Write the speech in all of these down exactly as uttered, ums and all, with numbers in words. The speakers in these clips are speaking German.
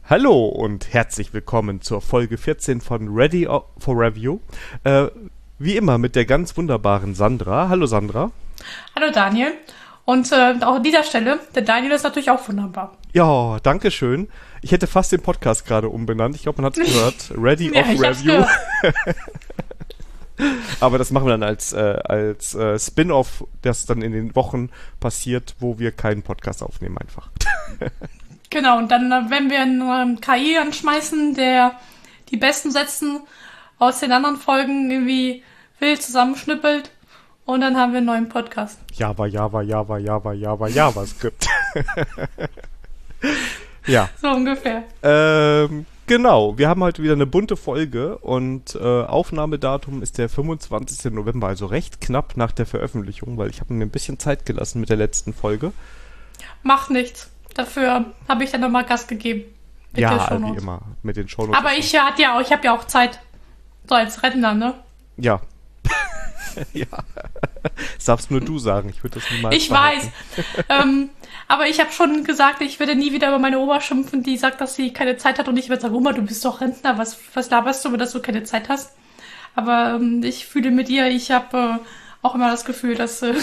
Hallo und herzlich willkommen zur Folge vierzehn von Ready for Review. Äh, wie immer mit der ganz wunderbaren Sandra. Hallo Sandra. Hallo Daniel. Und äh, auch an dieser Stelle, der Daniel ist natürlich auch wunderbar. Ja, danke schön. Ich hätte fast den Podcast gerade umbenannt. Ich glaube, man hat es gehört. Ready Ja, of ich hab's Review. gehört. Aber das machen wir dann als, äh, als äh, Spin-off, das dann in den Wochen passiert, wo wir keinen Podcast aufnehmen einfach. Genau, und dann, äh, wenn wir einen ähm, K I anschmeißen, der die besten Sätzen aus den anderen Folgen irgendwie wild zusammenschnippelt, und dann haben wir einen neuen Podcast. Java, Java, Java, Java, Java, JavaScript. Ja. So ungefähr. Ähm, genau, wir haben heute wieder eine bunte Folge und äh, Aufnahmedatum ist der fünfundzwanzigster November, also recht knapp nach der Veröffentlichung, weil ich habe mir ein bisschen Zeit gelassen mit der letzten Folge. Macht nichts. Dafür habe ich dann nochmal Gas gegeben. Mit Ja, den Shownotes. wie immer, mit den Shownotes. Aber ich hatte ja auch, ich habe ja auch Zeit. So als Rentner, ne? Ja. Ja. Das darfst nur du sagen, ich würde das niemals Ich behalten. weiß. ähm, aber ich habe schon gesagt, ich werde nie wieder über meine Oma schimpfen, die sagt, dass sie keine Zeit hat. Und ich werde sagen, Oma, du bist doch Rentner, was, was laberst du, dass du keine Zeit hast? Aber ähm, ich fühle mit ihr, ich habe äh, auch immer das Gefühl, dass äh,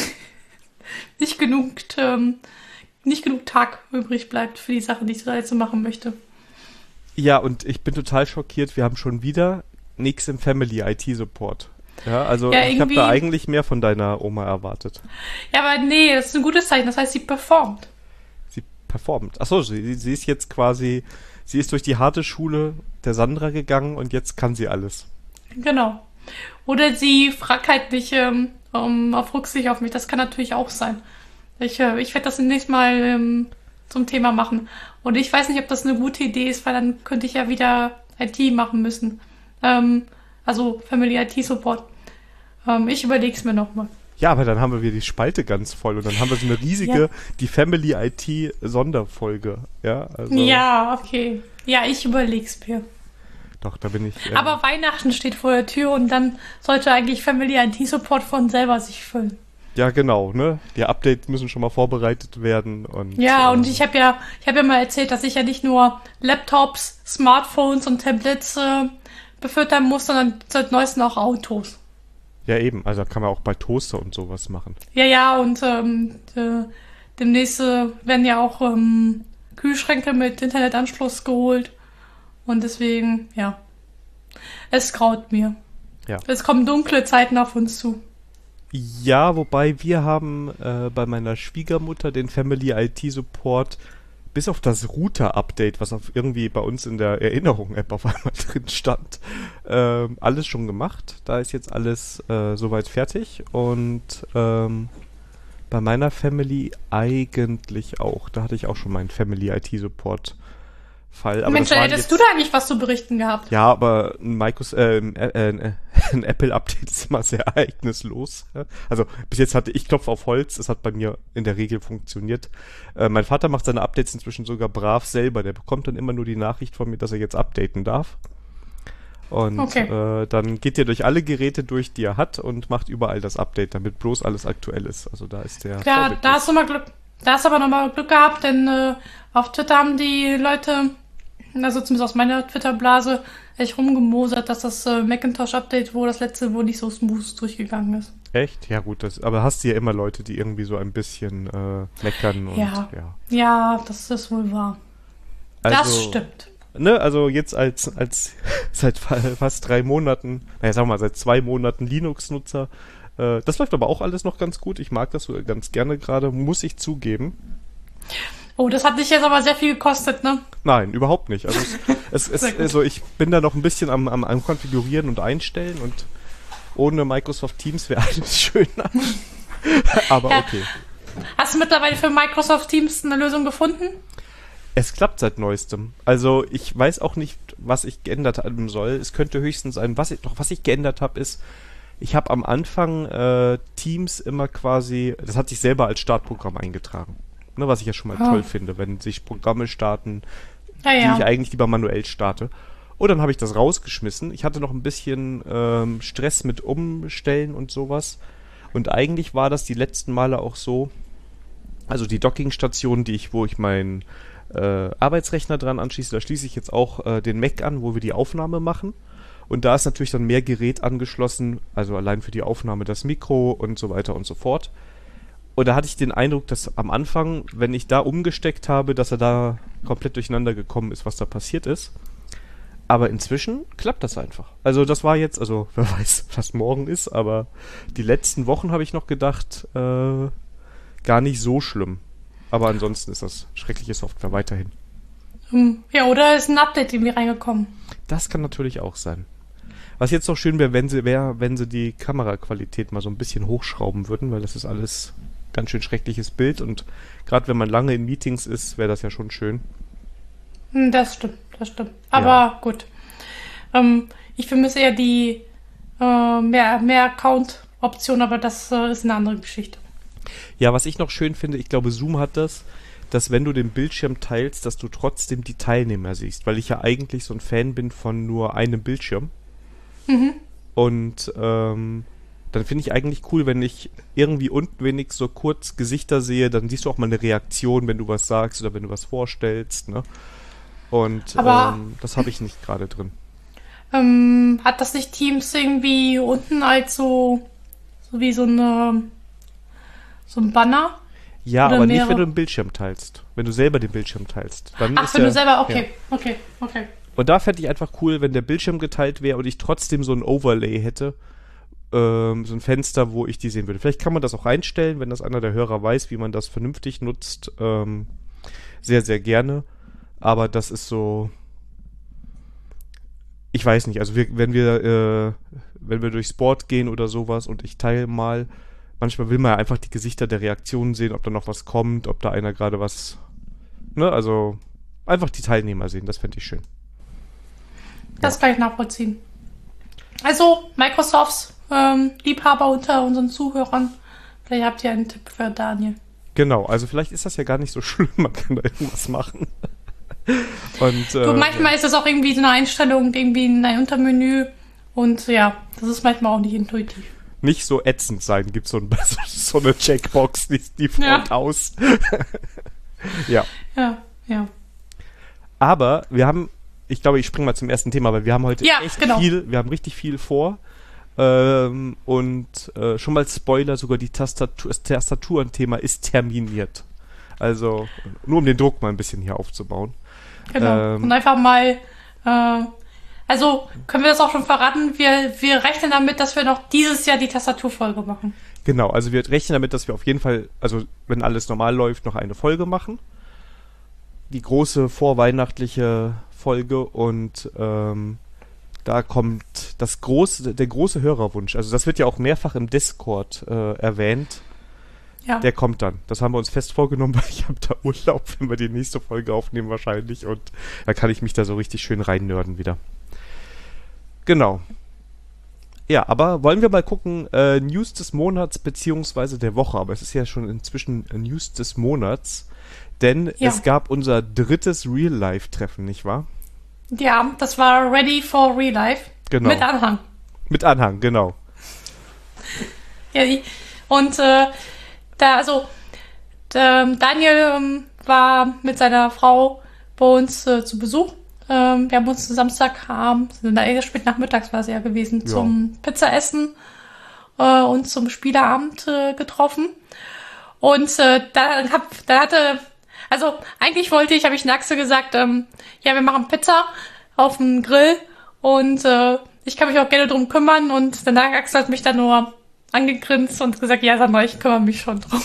nicht genug, ähm, nicht genug Tag übrig bleibt für die Sachen, die ich da jetzt so machen möchte. Ja, und ich bin total schockiert, wir haben schon wieder nichts im Family I T Support. Ja, also Ja, ich habe irgendwie- da eigentlich mehr von deiner Oma erwartet. Ja, aber nee, das ist ein gutes Zeichen. Das heißt, sie performt. Sie performt. Achso, sie, sie ist jetzt quasi, sie ist durch die harte Schule der Sandra gegangen und jetzt kann sie alles. Genau. Oder sie fragt halt nicht ähm, um, auf Rücksicht auf mich. Das kann natürlich auch sein. Ich, äh, ich werde das demnächst mal ähm, zum Thema machen. Und ich weiß nicht, ob das eine gute Idee ist, weil dann könnte ich ja wieder I T machen müssen. Ähm, also Family I T Support. Ähm, ich überlege es mir nochmal. Ja, aber dann haben wir wieder die Spalte ganz voll und dann haben wir so eine riesige, Ja. die Family I T Sonderfolge. Ja, also, Ja, okay. Ja, ich überlege es mir. Doch, da bin ich. Äh, Aber Weihnachten steht vor der Tür und dann sollte eigentlich Family I T Support von selber sich füllen. ja, genau, ne? Die Updates müssen schon mal vorbereitet werden und. Ja, äh, und ich habe ja, ich habe ja mal erzählt, dass ich ja nicht nur Laptops, Smartphones und Tablets äh, befüttern muss, sondern seit neuestem auch Autos. Ja, eben. Also kann man auch bei Toaster und sowas machen. Ja, ja, und ähm, äh, demnächst äh, werden ja auch ähm, Kühlschränke mit Internetanschluss geholt. Und deswegen, ja, es graut mir. Ja. Es kommen dunkle Zeiten auf uns zu. Ja, wobei wir haben äh, bei meiner Schwiegermutter den Family I T Support bis auf das Router-Update, was auf irgendwie bei uns in der Erinnerung-App auf einmal drin stand, ähm, alles schon gemacht. Da ist jetzt alles äh, soweit fertig und ähm, bei meiner Family eigentlich auch. Da hatte ich auch schon meinen Family I T Support Fall. Aber Mensch, das waren hättest jetzt, du da eigentlich was zu berichten gehabt? ja, aber ein, Micros, äh, ein, äh, ein Apple-Update ist immer sehr ereignislos. Ja. Also bis jetzt hatte ich Klopf auf Holz, es hat bei mir in der Regel funktioniert. Äh, mein Vater macht seine Updates inzwischen sogar brav selber. Der bekommt dann immer nur die Nachricht von mir, dass er jetzt updaten darf. Und Okay. äh, dann geht er durch alle Geräte durch, die er hat und macht überall das Update, damit bloß alles aktuell ist. Also da ist der Ja, vorbildlich. da hast du mal Glück. Da hast du aber nochmal Glück gehabt, denn äh, auf Twitter haben die Leute, also zumindest aus meiner Twitter-Blase, echt rumgemosert, dass das äh, Macintosh-Update wohl das letzte wohl nicht so smooth durchgegangen ist. Echt? Ja gut, das, aber hast du ja immer Leute, die irgendwie so ein bisschen äh, meckern und Ja. ja. Ja, das ist wohl wahr. Also, das stimmt. Ne, also jetzt als, als seit fa- fast drei Monaten, naja, sagen wir mal, seit zwei Monaten Linux-Nutzer, äh, das läuft aber auch alles noch ganz gut. Ich mag das so ganz gerne gerade, muss ich zugeben. Oh, das hat dich jetzt aber sehr viel gekostet, ne? Nein, überhaupt nicht. Also, es, es, Sehr es, gut. also ich bin da noch ein bisschen am, am, am Konfigurieren und Einstellen und ohne Microsoft Teams wäre alles schöner. Aber Ja. okay. Hast du mittlerweile für Microsoft Teams eine Lösung gefunden? Es klappt seit neuestem. Also ich weiß auch nicht, was ich geändert haben soll. Es könnte höchstens sein, was ich, doch was ich geändert habe, ist, ich habe am Anfang äh, Teams immer quasi, das hat sich selber als Startprogramm eingetragen. Ne, was ich ja schon mal Ah. toll finde, wenn sich Programme starten, Ja, die ich ja. eigentlich lieber manuell starte. Und dann habe ich das rausgeschmissen. Ich hatte noch ein bisschen ähm, Stress mit Umstellen und sowas. Und eigentlich war das die letzten Male auch so, also die Dockingstation, die ich, wo ich mein äh, Arbeitsrechner dran anschließe. Da schließe ich jetzt auch äh, den Mac an, wo wir die Aufnahme machen. Und da ist natürlich dann mehr Gerät angeschlossen, also allein für die Aufnahme das Mikro und so weiter und so fort. Und da hatte ich den Eindruck, dass am Anfang, wenn ich da umgesteckt habe, dass er da komplett durcheinander gekommen ist, was da passiert ist. Aber inzwischen klappt das einfach. Also das war jetzt, also wer weiß, was morgen ist, aber die letzten Wochen habe ich noch gedacht, äh, gar nicht so schlimm. Aber ansonsten ist das schreckliche Software weiterhin. Ja, oder ist ein Update irgendwie reingekommen? Das kann natürlich auch sein. Was jetzt noch schön wäre, wenn sie, wär, wenn sie die Kameraqualität mal so ein bisschen hochschrauben würden, weil das ist alles ganz schön schreckliches Bild und gerade wenn man lange in Meetings ist, wäre das ja schon schön. Das stimmt, das stimmt. Aber Ja. gut. Ähm, ich vermisse eher die äh, mehr, mehr Account-Option, aber das äh, ist eine andere Geschichte. Ja, was ich noch schön finde, ich glaube, Zoom hat das, dass wenn du den Bildschirm teilst, dass du trotzdem die Teilnehmer siehst, weil ich ja eigentlich so ein Fan bin von nur einem Bildschirm. Mhm. Und ähm, dann finde ich eigentlich cool, wenn ich irgendwie unten wenig so kurz Gesichter sehe, dann siehst du auch mal eine Reaktion, wenn du was sagst oder wenn du was vorstellst, ne? Und Aber- ähm, das habe ich nicht gerade drin. Ähm, hat das nicht Teams irgendwie unten als so, so wie so eine so ein Banner? Ja, Oder aber nicht, mehrere? wenn du den Bildschirm teilst. Wenn du selber den Bildschirm teilst. Dann Ach, ist wenn ja, du selber, okay, Ja. okay, okay. Und da fände ich einfach cool, wenn der Bildschirm geteilt wäre und ich trotzdem so ein Overlay hätte. Ähm, so ein Fenster, wo ich die sehen würde. Vielleicht kann man das auch einstellen, wenn das einer der Hörer weiß, wie man das vernünftig nutzt. Ähm, sehr, sehr gerne. Aber das ist so... Ich weiß nicht, also wir, wenn wir äh, wenn wir durch Sport gehen oder sowas und ich teile mal, manchmal will man ja einfach die Gesichter der Reaktionen sehen, ob da noch was kommt, ob da einer gerade was, ne, also einfach die Teilnehmer sehen, das fände ich schön. Das kann ich nachvollziehen. Also, Microsofts ähm, Liebhaber unter unseren Zuhörern, vielleicht habt ihr einen Tipp für Daniel. Genau, also vielleicht ist das ja gar nicht so schlimm, man kann da irgendwas machen. Und, äh, Du, manchmal ist das auch irgendwie so eine Einstellung, irgendwie in ein Untermenü und ja, das ist manchmal auch nicht intuitiv. nicht so ätzend sein, gibt so, ein, so eine Checkbox, die, die Front Ja. aus. Ja. Ja, ja. Aber wir haben, ich glaube, ich springe mal zum ersten Thema, weil wir haben heute Ja, echt genau. viel, wir haben richtig viel vor. Ähm, und äh, schon mal Spoiler, sogar die Tastatur, das Tastaturenthema ist terminiert. Also nur um den Druck mal ein bisschen hier aufzubauen. Genau. Ähm. Und einfach mal, äh, also können wir das auch schon verraten, wir, wir rechnen damit, dass wir noch dieses Jahr die Tastaturfolge machen. Genau, also wir rechnen damit, dass wir auf jeden Fall, also wenn alles normal läuft, noch eine Folge machen. Die große vorweihnachtliche Folge und ähm, da kommt das große, der große Hörerwunsch. Also das wird ja auch mehrfach im Discord äh, erwähnt. Ja. Der kommt dann. Das haben wir uns fest vorgenommen, weil ich habe da Urlaub, wenn wir die nächste Folge aufnehmen wahrscheinlich. Und da kann ich mich da so richtig schön reinnörden wieder. Genau. Ja, aber wollen wir mal gucken, äh, News des Monats beziehungsweise der Woche. Aber es ist ja schon inzwischen äh, News des Monats. Denn Ja. es gab unser drittes Real-Life-Treffen, nicht wahr? Ja, das war Ready for Real Life. Genau. Mit Anhang. Mit Anhang, genau. Ja, die, und äh, da, also, der, Daniel ähm, war mit seiner Frau bei uns äh, zu Besuch. Ähm, wir haben uns Samstagabend, sind da eher spät nachmittags war es ja gewesen, Ja. zum Pizzaessen äh, und zum Spieleabend äh, getroffen. Und äh, da, hab, da hatte, also eigentlich wollte ich, habe ich Naxe gesagt, ähm, ja, wir machen Pizza auf dem Grill und äh, ich kann mich auch gerne drum kümmern. Und danach Axel hat mich dann nur angegrinst und gesagt, ja, Sandra, ich kümmere mich schon drum.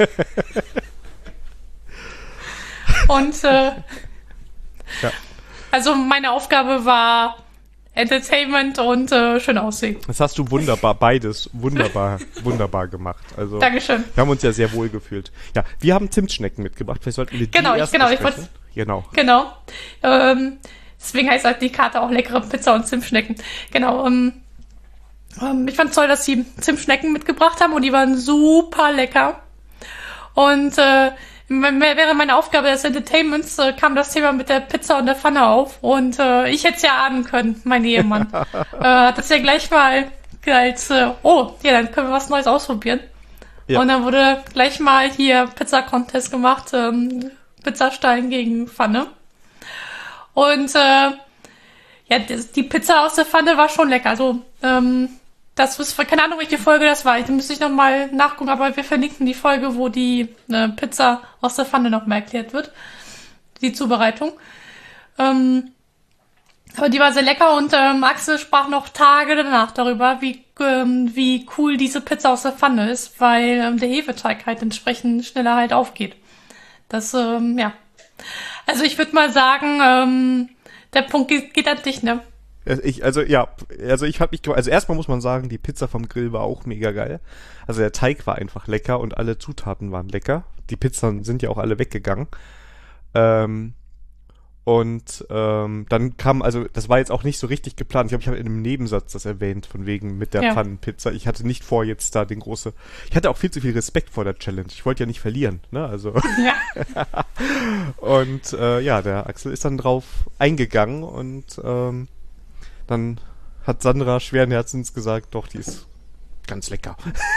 Und äh, Ja. also meine Aufgabe war Entertainment und äh, schön aussehen. Das hast du wunderbar, beides wunderbar, wunderbar gemacht. Also Dankeschön. wir haben uns ja sehr wohl gefühlt. Ja, wir haben Zimtschnecken mitgebracht. Vielleicht sollten wir die Genau, ich- erst genau, ich besprechen. Genau. Genau. Ähm, deswegen heißt halt die Karte auch leckere Pizza und Zimtschnecken. Genau. Ähm, ähm, ich fand toll, dass sie Zimtschnecken mitgebracht haben und die waren super lecker. Und äh, während meiner Aufgabe des Entertainments äh, kam das Thema mit der Pizza und der Pfanne auf. Und äh, ich hätte es ja ahnen können, mein Ehemann. äh, hat das ja gleich mal als, äh, oh, ja, dann können wir was Neues ausprobieren. Ja. Und dann wurde gleich mal hier Pizza-Contest gemacht. Ähm, Pizzastein gegen Pfanne. Und äh, ja, die Pizza aus der Pfanne war schon lecker. Also, ähm, das ist, keine Ahnung, welche Folge das war. Da müsste ich nochmal nachgucken, aber wir verlinken die Folge, wo die äh, Pizza aus der Pfanne nochmal erklärt wird. Die Zubereitung. Ähm, aber die war sehr lecker und ähm, Axel sprach noch Tage danach darüber, wie, ähm, wie cool diese Pizza aus der Pfanne ist, weil ähm, der Hefeteig halt entsprechend schneller halt aufgeht. Das, ähm, ja. Also ich würde mal sagen, ähm, der Punkt geht, geht an dich, ne? Ich, also ja, also ich habe mich, also erstmal muss man sagen, die Pizza vom Grill war auch mega geil. Also der Teig war einfach lecker und alle Zutaten waren lecker. Die Pizzen sind ja auch alle weggegangen. Ähm, und ähm, dann kam, also das war jetzt auch nicht so richtig geplant. Ich glaube, ich habe in einem Nebensatz das erwähnt, von wegen mit der Ja. Pfannenpizza. Ich hatte nicht vor, jetzt da den große. Ich hatte auch viel zu viel Respekt vor der Challenge. Ich wollte ja nicht verlieren, ne? Also. Ja. Und äh, ja, der Axel ist dann drauf eingegangen und ähm, dann hat Sandra schweren Herzens gesagt, doch, die ist ganz lecker.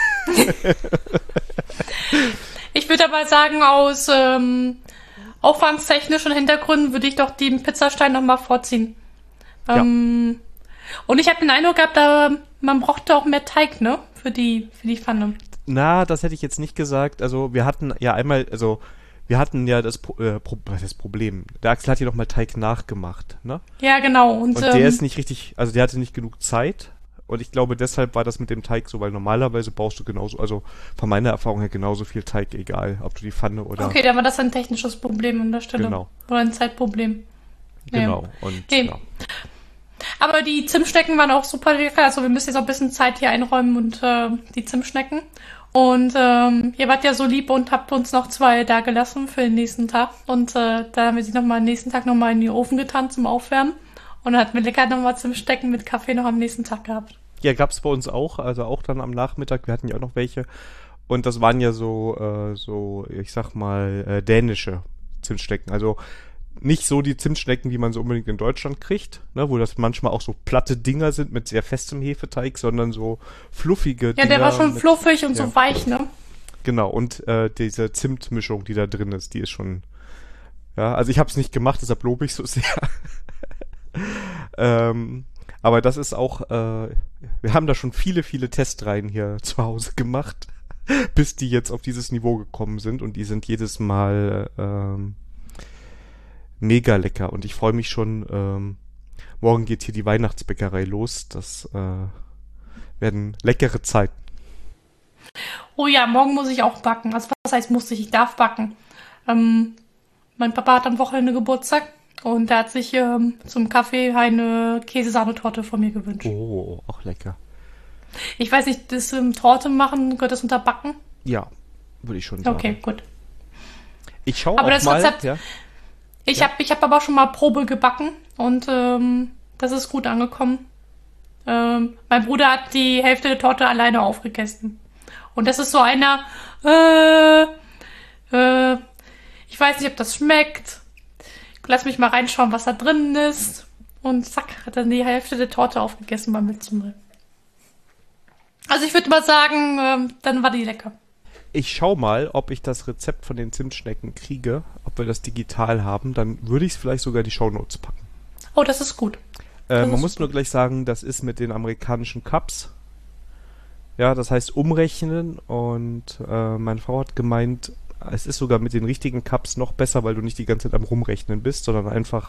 Ich würde aber sagen, aus ähm, aufwandstechnischen Hintergründen würde ich doch den Pizzastein nochmal vorziehen. Ja. Ähm, und ich habe den Eindruck gehabt, da, man brauchte auch mehr Teig, ne? Für die, für die Pfanne. Na, das hätte ich jetzt nicht gesagt. Also wir hatten ja einmal, also wir hatten ja das, Pro- äh, Pro- was ist das Problem? Der Axel hat ja noch mal Teig nachgemacht, ne? Ja, genau. Und, Und ähm, der ist nicht richtig, also der hatte nicht genug Zeit. Und ich glaube, deshalb war das mit dem Teig so, weil normalerweise brauchst du genauso, also von meiner Erfahrung her genauso viel Teig, egal, ob du die Pfanne oder... okay, dann war das ein technisches Problem an der Stelle. Genau. Oder ein Zeitproblem. Genau. Ja. Und Nee. ja. Aber die Zimtschnecken waren auch super lecker. Also wir müssen jetzt auch ein bisschen Zeit hier einräumen und äh, die Zimtschnecken. Und ähm, ihr wart ja so lieb und habt uns noch zwei da gelassen für den nächsten Tag. Und äh, da haben wir sie nochmal am nächsten Tag nochmal in den Ofen getan zum Aufwärmen. Und dann hatten wir lecker nochmal Zimtschnecken mit Kaffee noch am nächsten Tag gehabt. Ja, gab's bei uns auch, also auch dann am Nachmittag, wir hatten ja auch noch welche. Und das waren ja so, äh, so, ich sag mal, äh, dänische Zimtschnecken. Also nicht so die Zimtschnecken, wie man so unbedingt in Deutschland kriegt, ne, wo das manchmal auch so platte Dinger sind mit sehr festem Hefeteig, sondern so fluffige Ja, Dinger. der war schon mit, fluffig und ja. so weich, ne? Genau, und äh, diese Zimtmischung, die da drin ist, die ist schon, ja, also ich habe es nicht gemacht, deshalb lobe ich so sehr. ähm, aber das ist auch, äh, wir haben da schon viele, viele Testreihen hier zu Hause gemacht, bis die jetzt auf dieses Niveau gekommen sind und die sind jedes Mal ähm, mega lecker und ich freue mich schon, ähm, morgen geht hier die Weihnachtsbäckerei los, das äh, werden leckere Zeiten. Oh ja, morgen muss ich auch backen. Also was heißt muss ich? Ich darf backen. Ähm, mein Papa hat am Wochenende Geburtstag und er hat sich ähm, zum Kaffee eine Käsesahnetorte von mir gewünscht. Oh, auch lecker. Ich weiß nicht, das ähm, Torte machen, gehört das unter Backen? Ja, würde ich schon sagen. Okay, gut. Ich schaue Aber auch das mal, Rezept- ja. Ich Ja. habe ich hab aber schon mal Probe gebacken und ähm, das ist gut angekommen. Ähm, mein Bruder hat die Hälfte der Torte alleine aufgegessen. Und das ist so einer, äh, äh, ich weiß nicht, ob das schmeckt. Lass mich mal reinschauen, was da drin ist. Und zack, hat dann die Hälfte der Torte aufgegessen beim Mitzunehmen. Also ich würde mal sagen, ähm, dann war die lecker. Ich schau mal, ob ich das Rezept von den Zimtschnecken kriege, ob wir das digital haben. Dann würde ich es vielleicht sogar in die Shownotes packen. Oh, das ist gut. Äh, Das man ist muss nur gleich sagen, das ist mit den amerikanischen Cups. Ja, das heißt umrechnen und äh, meine Frau hat gemeint, es ist sogar mit den richtigen Cups noch besser, weil du nicht die ganze Zeit am Rumrechnen bist, sondern einfach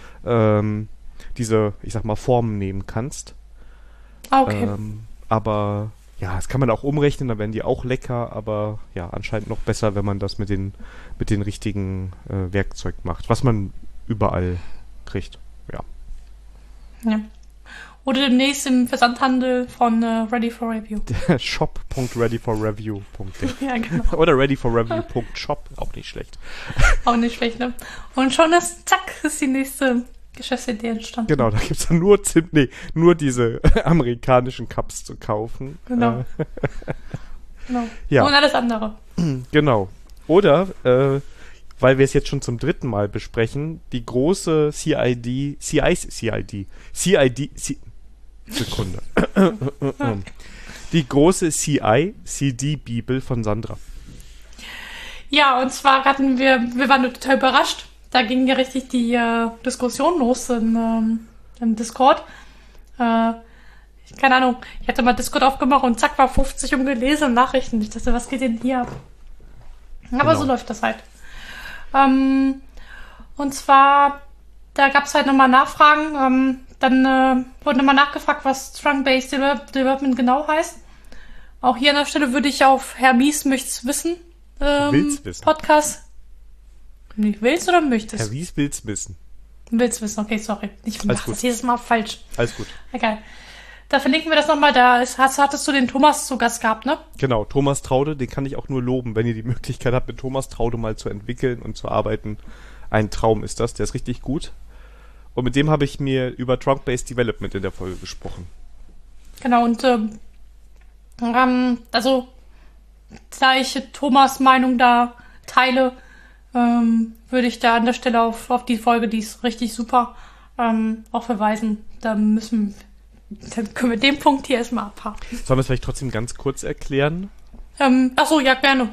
ähm, diese, ich sag mal, Formen nehmen kannst. Ah, okay. Ähm, aber ja, das kann man auch umrechnen, dann werden die auch lecker, aber ja, anscheinend noch besser, wenn man das mit den, mit den richtigen äh, Werkzeug macht, was man überall kriegt. Ja. Ja. Oder demnächst im Versandhandel von äh, Ready for Review. shop punkt ready for review punkt de Ja, genau. oder ready for review punkt shop, auch nicht schlecht. Auch nicht schlecht, ne? Und schon ist, zack, ist die nächste Geschäftsidee entstanden. Genau, da gibt's dann nur Zimt, nee, nur diese amerikanischen Cups zu kaufen. Genau. Äh, Genau. ja. Und alles andere. Genau. Oder, äh, weil wir es jetzt schon zum dritten Mal besprechen, die große C I D, C I, C I D, C I D, C, Sekunde. Die große C I C D Bibel von Sandra. Ja, und zwar hatten wir, wir waren total überrascht. Da ging ja richtig die äh, Diskussion los in, ähm, im Discord. Äh, keine Ahnung, ich hatte mal Discord aufgemacht und zack, war fünfzig ungelesene Nachrichten. Ich dachte, was geht denn hier ab? Aber Genau. so läuft das halt. Ähm, und zwar, da gab es halt nochmal Nachfragen. Ähm, dann äh, wurde nochmal nachgefragt, was Trunk-Based Develop- Development genau heißt. Auch hier an der Stelle würde ich auf Herr Mies möcht's wissen. Ähm, Will's wissen. Podcast. Nicht willst oder möchtest? Herr Wies will's wissen. Willst wissen, okay, sorry. Ich Alles mache gut. das jedes Mal falsch. Alles gut. Egal. Da verlinken wir das nochmal. Da ist, hast, hattest du den Thomas zu Gast gehabt, ne? Genau, Thomas Traude, den kann ich auch nur loben, wenn ihr die Möglichkeit habt, mit Thomas Traude mal zu entwickeln und zu arbeiten. Ein Traum ist das, der ist richtig gut. Und mit dem habe ich mir über Trunk-Based Development in der Folge gesprochen. Genau, und ähm, ähm, also da ich Thomas Meinung da teile, ähm, würde ich da an der Stelle auf, auf die Folge, die ist richtig super, ähm, auch verweisen. Da müssen dann können wir den Punkt hier erstmal abhaken. Sollen wir es vielleicht trotzdem ganz kurz erklären? Ähm, achso, ja, gerne.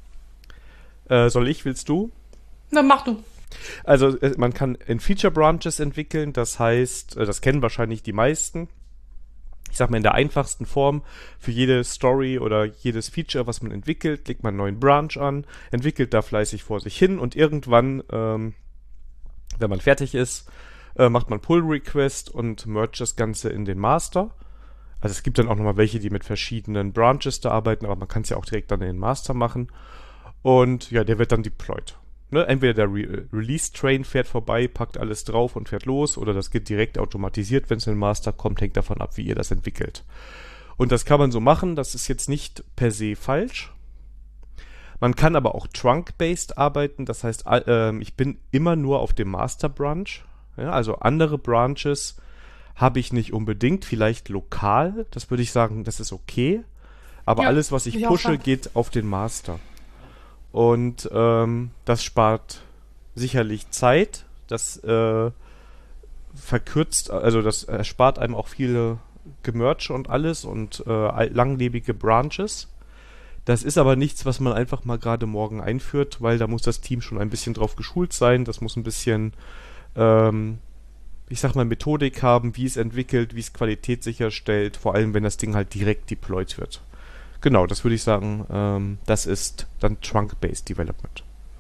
Äh, soll ich, willst du? Dann mach du. Also äh, man kann in Feature Branches entwickeln, das heißt, äh, das kennen wahrscheinlich die meisten. Ich sag mal in der einfachsten Form, für jede Story oder jedes Feature, was man entwickelt, legt man einen neuen Branch an, entwickelt da fleißig vor sich hin und irgendwann, ähm, wenn man fertig ist, äh, macht man Pull-Request und merge das Ganze in den Master. Also es gibt dann auch nochmal welche, die mit verschiedenen Branches da arbeiten, aber man kann es ja auch direkt dann in den Master machen. Und ja, der wird dann deployed. Ne? Entweder der Re- Release-Train fährt vorbei, packt alles drauf und fährt los, oder das geht direkt automatisiert, wenn es in den Master kommt, hängt davon ab, wie ihr das entwickelt. Und das kann man so machen, das ist jetzt nicht per se falsch. Man kann aber auch Trunk-based arbeiten, das heißt, äh, ich bin immer nur auf dem Master-Branch. Ja, also andere Branches habe ich nicht unbedingt, vielleicht lokal, das würde ich sagen, das ist okay. Aber Ja, alles, was ich ich auch pushe, sagen. geht auf den Master. Und ähm, das spart sicherlich Zeit, das äh, verkürzt, also das erspart einem auch viele Gemerge und alles und äh, langlebige Branches. Das ist aber nichts, was man einfach mal gerade morgen einführt, weil da muss das Team schon ein bisschen drauf geschult sein, das muss ein bisschen ähm, ich sag mal, Methodik haben, wie es entwickelt, wie es Qualität sicherstellt, vor allem wenn das Ding halt direkt deployed wird. Genau, das würde ich sagen, ähm, das ist dann Trunk-Based Development.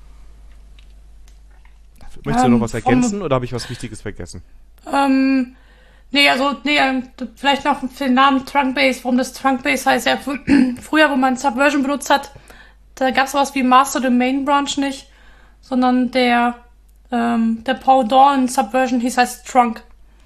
Möchtest du Ähm, noch was vom- ergänzen oder habe ich was Wichtiges vergessen? Ähm, nee, also, nee, ähm, vielleicht noch für den Namen Trunk-Base, warum das Trunk-Base heißt. Ja, fr- früher, wo man Subversion benutzt hat, da gab es sowas wie Master the Main Branch nicht, sondern der, ähm, der Pendant in Subversion hieß heißt Trunk.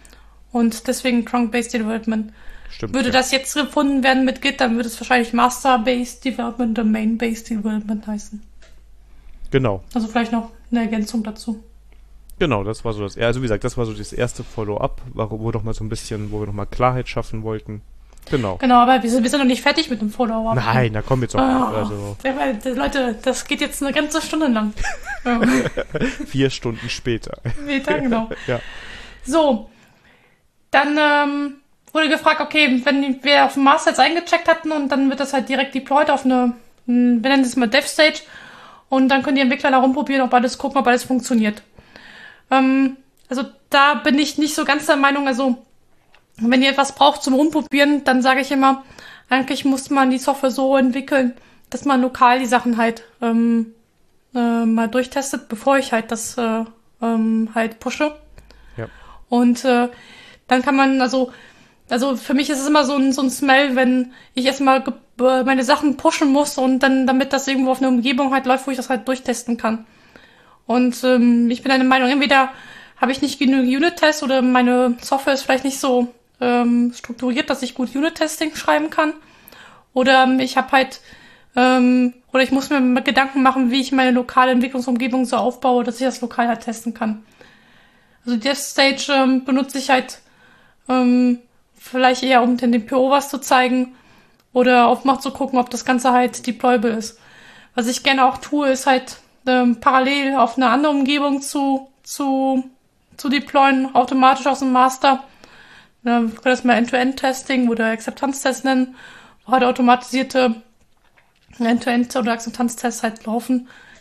Und deswegen Trunk-Based Development. Stimmt. Würde ja. das jetzt gefunden werden mit Git, dann würde es wahrscheinlich Master-Based Development oder Main-Based Development heißen. Genau, Also vielleicht noch eine Ergänzung dazu. genau, das war so das, also wie gesagt, das war so das erste Follow-up, wo wo doch mal so ein bisschen, wo wir noch mal Klarheit schaffen wollten. Genau. Genau, aber wir sind, wir sind noch nicht fertig mit dem Follow-up. Nein, da kommen jetzt auch, Oh, also ja, weil, äh, Leute, das geht jetzt eine ganze Stunde lang. Ähm, vier Stunden später. Meter, genau. Ja. So, dann ähm, wurde gefragt, okay, wenn wir auf dem Master jetzt eingecheckt hatten und dann wird das halt direkt deployed auf eine, hm, wir nennen es mal Dev-Stage und dann können die Entwickler da rumprobieren, ob alles gucken, ob alles funktioniert. Ähm, also da bin ich nicht so ganz der Meinung, also wenn ihr etwas braucht zum Rumprobieren, dann sage ich immer, eigentlich muss man die Software so entwickeln, dass man lokal die Sachen halt ähm, äh, mal durchtestet, bevor ich halt das äh, ähm, halt pushe. Ja. Und äh, dann kann man, also, also für mich ist es immer so ein, so ein Smell, wenn ich erstmal ge- äh, meine Sachen pushen muss und dann, damit das irgendwo auf einer Umgebung halt läuft, wo ich das halt durchtesten kann. Und ähm, ich bin der Meinung, entweder habe ich nicht genug Unit-Tests oder meine Software ist vielleicht nicht so ähm, strukturiert, dass ich gut Unit-Testing schreiben kann. Oder ähm, ich habe halt, ähm, oder ich muss mir mal Gedanken machen, wie ich meine lokale Entwicklungsumgebung so aufbaue, dass ich das lokal halt testen kann. Also die Dev-Stage ähm, benutze ich halt ähm, vielleicht eher, um den P O was zu zeigen oder auf mal zu gucken, ob das Ganze halt deployable ist. Was ich gerne auch tue, ist halt ähm, parallel auf eine andere Umgebung zu, zu, zu deployen, automatisch aus dem Master. Ähm, wir können das mal End-to-End-Testing oder Akzeptanztest nennen, wo halt automatisierte End-to-End oder Akzeptanztests halt laufen,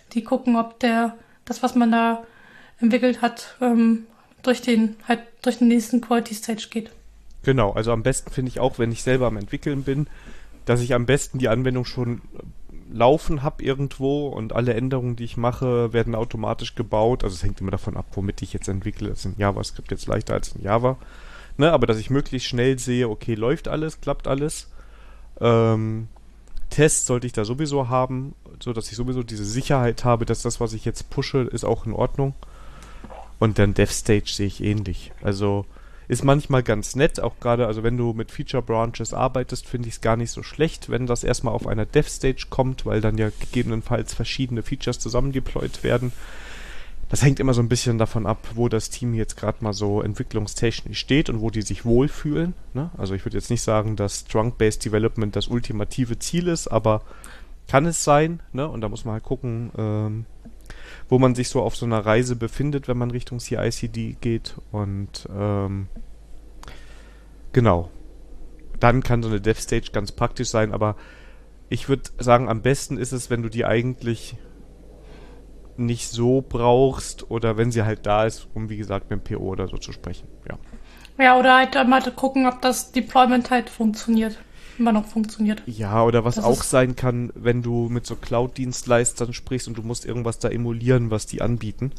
die gucken, ob der, das, was man da entwickelt hat, ähm, durch den, halt durch den nächsten Quality Stage geht. Genau, also am besten finde ich auch, wenn ich selber am Entwickeln bin, dass ich am besten die Anwendung schon laufen habe irgendwo und alle Änderungen, die ich mache, werden automatisch gebaut. Also es hängt immer davon ab, womit ich jetzt entwickle. Das ist in JavaScript jetzt leichter als in Java. Ne, aber dass ich möglichst schnell sehe, okay, läuft alles, klappt alles. Ähm, Tests sollte ich da sowieso haben, so dass ich sowieso diese Sicherheit habe, dass das, was ich jetzt pushe, ist auch in Ordnung. Und dann Dev-Stage sehe ich ähnlich. Also ist manchmal ganz nett, auch gerade, also wenn du mit Feature Branches arbeitest, finde ich es gar nicht so schlecht, wenn das erstmal auf einer Dev-Stage kommt, weil dann ja gegebenenfalls verschiedene Features zusammen deployed werden. Das hängt immer so ein bisschen davon ab, wo das Team jetzt gerade mal so entwicklungstechnisch steht und wo die sich wohlfühlen. Ne? Also ich würde jetzt nicht sagen, dass Trunk-Based Development das ultimative Ziel ist, aber kann es sein. Ne? Und da muss man halt gucken, ähm, wo man sich so auf so einer Reise befindet, wenn man Richtung C I C D geht. Und ähm, genau. Dann kann so eine Dev-Stage ganz praktisch sein, aber ich würde sagen, am besten ist es, wenn du die eigentlich nicht so brauchst oder wenn sie halt da ist, um wie gesagt mit dem P O oder so zu sprechen. Ja, Ja, oder halt mal gucken, ob das Deployment halt funktioniert. Immer noch funktioniert. ja oder was Das auch ist- sein kann, wenn du mit so Cloud-Dienstleistern sprichst und du musst irgendwas da emulieren, was die anbieten.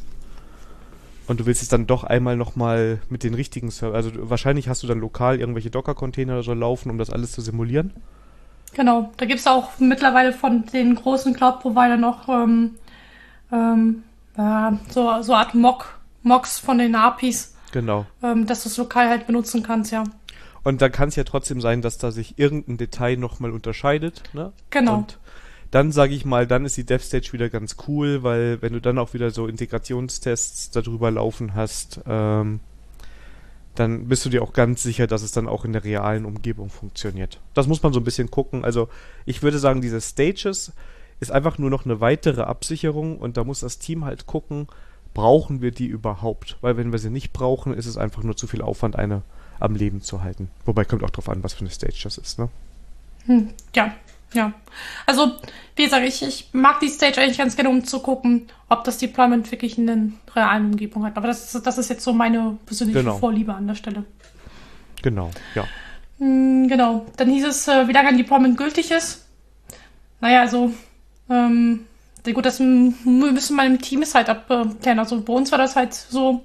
Und du willst es dann doch einmal nochmal mit den richtigen Server, also du, wahrscheinlich hast du dann lokal irgendwelche Docker-Container oder so laufen, um das alles zu simulieren. Genau, da gibt's auch mittlerweile von den großen Cloud-Providern noch ähm, ähm, ja, so, so Art Mock, Mocks von den A P Is, Genau. ähm, dass du es lokal halt benutzen kannst, ja. Und dann kann es ja trotzdem sein, dass da sich irgendein Detail nochmal unterscheidet. Ne? Genau. Und dann sage ich mal, dann ist die Dev-Stage wieder ganz cool, weil wenn du dann auch wieder so Integrationstests darüber laufen hast, ähm, dann bist du dir auch ganz sicher, dass es dann auch in der realen Umgebung funktioniert. Das muss man so ein bisschen gucken. Also ich würde sagen, diese Stages ist einfach nur noch eine weitere Absicherung und da muss das Team halt gucken, brauchen wir die überhaupt? Weil wenn wir sie nicht brauchen, ist es einfach nur zu viel Aufwand, eine am Leben zu halten. Wobei kommt auch drauf an, was für eine Stage das ist, ne? Hm, ja, ja. Also, wie gesagt, ich, ich mag die Stage eigentlich ganz gerne, um zu gucken, ob das Deployment wirklich in der realen Umgebung hat. Aber das ist, das ist jetzt so meine persönliche Genau. Vorliebe an der Stelle. Genau, ja. Hm, genau. Dann hieß es, äh, wie lange ein Deployment gültig ist. Naja, also, ähm, sehr gut, das m- müssen wir im Team ist halt abklären. Also bei uns war das halt so,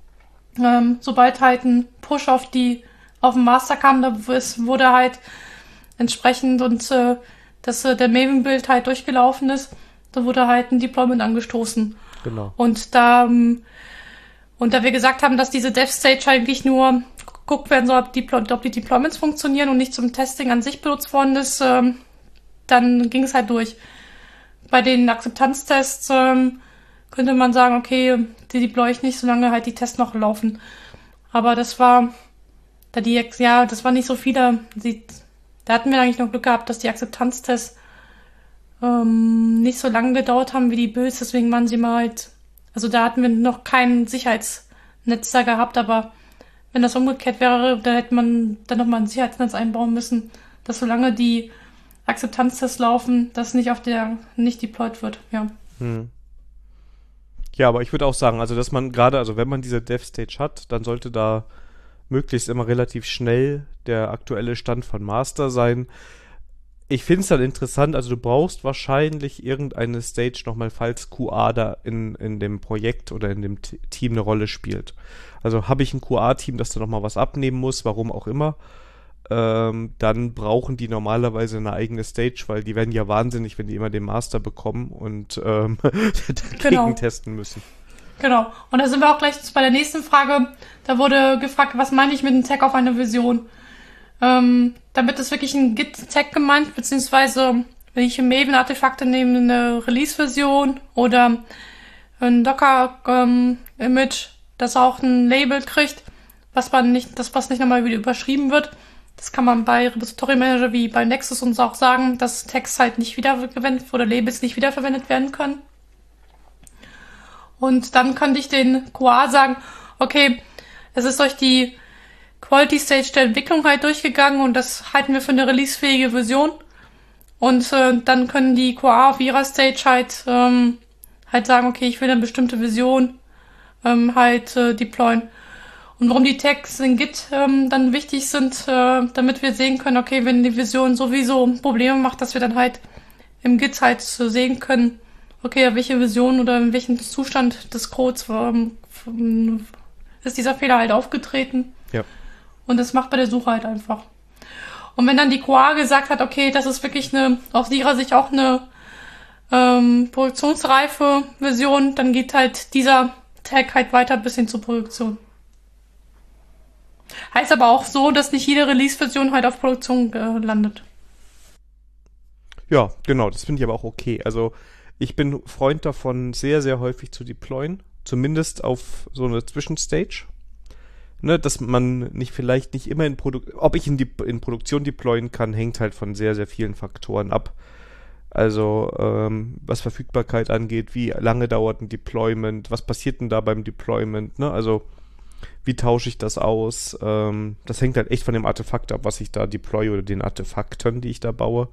ähm, sobald halt ein Push auf die, auf den Master kam, da w- wurde halt entsprechend und äh, dass äh, der Maven-Build halt durchgelaufen ist, da wurde halt ein Deployment angestoßen. Genau. Und da, ähm, und da wir gesagt haben, dass diese Dev-Stage eigentlich nur geguckt werden soll, ob die, ob die Deployments funktionieren und nicht zum Testing an sich benutzt worden ist, ähm, dann ging es halt durch. Bei den Akzeptanztests ähm, könnte man sagen, okay, die deploy ich nicht, solange halt die Tests noch laufen. Aber das war, da die, ja, das war nicht so viele, die, da hatten wir eigentlich noch Glück gehabt, dass die Akzeptanztests ähm, nicht so lange gedauert haben wie die Builds, deswegen waren sie mal halt, also da hatten wir noch kein Sicherheitsnetz da gehabt, aber wenn das umgekehrt wäre, da hätte man dann nochmal ein Sicherheitsnetz einbauen müssen, dass solange die Akzeptanztests laufen, das nicht auf der, nicht deployed wird, ja. Hm. Ja, aber ich würde auch sagen, also dass man gerade, also wenn man diese Dev-Stage hat, dann sollte da möglichst immer relativ schnell der aktuelle Stand von Master sein. Ich finde es dann interessant, also du brauchst wahrscheinlich irgendeine Stage nochmal, falls Q A da in, in dem Projekt oder in dem T- Team eine Rolle spielt. Also habe ich ein Q A-Team, das da nochmal was abnehmen muss, warum auch immer, ähm, dann brauchen die normalerweise eine eigene Stage, weil die werden ja wahnsinnig, wenn die immer den Master bekommen und ähm, dagegen Genau. testen müssen. Genau. Und da sind wir auch gleich bei der nächsten Frage. Da wurde gefragt, was meine ich mit einem Tag auf einer Version? Ähm, damit ist wirklich ein Git-Tag gemeint, beziehungsweise wenn ich im Maven-Artefakte nehme, eine Release-Version oder ein Docker-Image, das auch ein Label kriegt, was man nicht, das was nicht nochmal wieder überschrieben wird. Das kann man bei Repository Manager wie bei Nexus uns auch sagen, dass Tags halt nicht wiederverwendet oder Labels nicht wiederverwendet werden können. Und dann könnte ich den Q A sagen, okay, es ist durch die Quality Stage der Entwicklung halt durchgegangen und das halten wir für eine releasefähige Version. Und äh, dann können die Q A auf ihrer Stage halt ähm, halt sagen, okay, ich will eine bestimmte Version ähm, halt äh, deployen. Und warum die Tags in Git ähm, dann wichtig sind, äh, damit wir sehen können, okay, wenn die Version sowieso Probleme macht, dass wir dann halt im Git halt so sehen können, okay, welche Version oder in welchem Zustand des Codes ähm, ist dieser Fehler halt aufgetreten. Ja. Und das macht bei der Suche halt einfach. Und wenn dann die Q A gesagt hat, okay, das ist wirklich eine, aus ihrer Sicht auch eine ähm, produktionsreife Version, dann geht halt dieser Tag halt weiter bis hin zur Produktion. Heißt aber auch so, dass nicht jede Release-Version halt auf Produktion äh, landet. Ja, genau, das finde ich aber auch okay. Also ich bin Freund davon, sehr, sehr häufig zu deployen. Zumindest auf so eine Zwischenstage. Ne, dass man nicht vielleicht nicht immer in Produktion, ob ich in, die, in Produktion deployen kann, hängt halt von sehr, sehr vielen Faktoren ab. Also ähm, was Verfügbarkeit angeht, wie lange dauert ein Deployment, was passiert denn da beim Deployment, ne? Also wie tausche ich das aus? Ähm, das hängt halt echt von dem Artefakt ab, was ich da deploye oder den Artefakten, die ich da baue.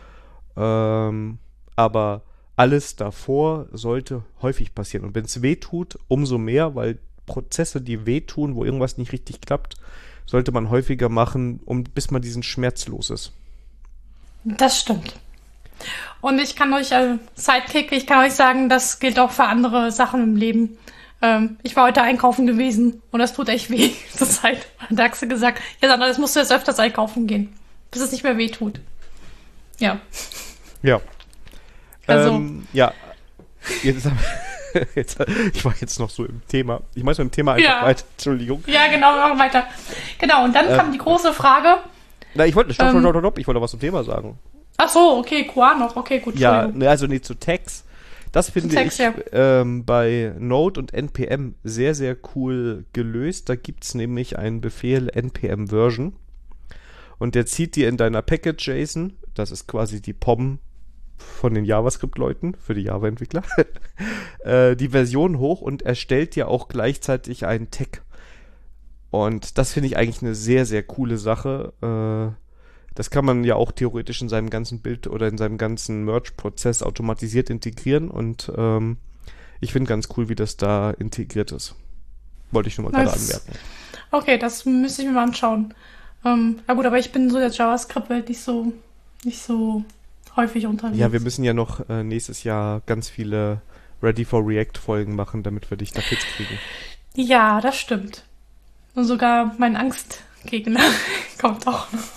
Ähm, aber alles davor sollte häufig passieren. Und wenn es weh tut, umso mehr, weil Prozesse, die wehtun, wo irgendwas nicht richtig klappt, sollte man häufiger machen, um, bis man diesen Schmerz los ist. Das stimmt. Und ich kann euch, äh, Sidekick, ich kann euch sagen, das gilt auch für andere Sachen im Leben. Ähm, ich war heute einkaufen gewesen und das tut echt weh zur Zeit. Da hat sie gesagt, ja Sandra, das musst du jetzt öfters einkaufen gehen, bis es nicht mehr weh tut. Ja. Ja. Also. Ähm, ja. Jetzt, jetzt, ich war jetzt noch so im Thema. Ich mache so im Thema einfach ja. weiter. Entschuldigung. Ja, genau, machen wir weiter. Genau, und dann ähm, kam die große Frage. Na, ich wollte, stopp, stopp, stopp, stopp, ich wollte was zum Thema sagen. Ach so, okay, Q A noch. Okay, gut. Ja, ne, also nee, zu Tags. Das finde Tags, ich ja. ähm, bei Node und N P M sehr, sehr cool gelöst. Da gibt es nämlich einen Befehl N P M Version. Und der zieht dir in deiner Package.json, das ist quasi die P O M von den JavaScript-Leuten, für die Java-Entwickler, äh, die Version hoch und erstellt dir auch gleichzeitig einen Tag. Und das finde ich eigentlich eine sehr, sehr coole Sache. Äh, das kann man ja auch theoretisch in seinem ganzen Bild oder in seinem ganzen Merge-Prozess automatisiert integrieren und ähm, ich finde ganz cool, wie das da integriert ist. Wollte ich nur mal gerade anmerken. Okay, das müsste ich mir mal anschauen. Ähm, ja gut, aber ich bin so der JavaScript-Welt nicht so, nicht so häufig unterwegs. Ja, wir müssen ja noch äh, nächstes Jahr ganz viele Ready for React-Folgen machen, damit wir dich da fit kriegen. Ja, das stimmt. Und sogar mein Angstgegner kommt auch noch.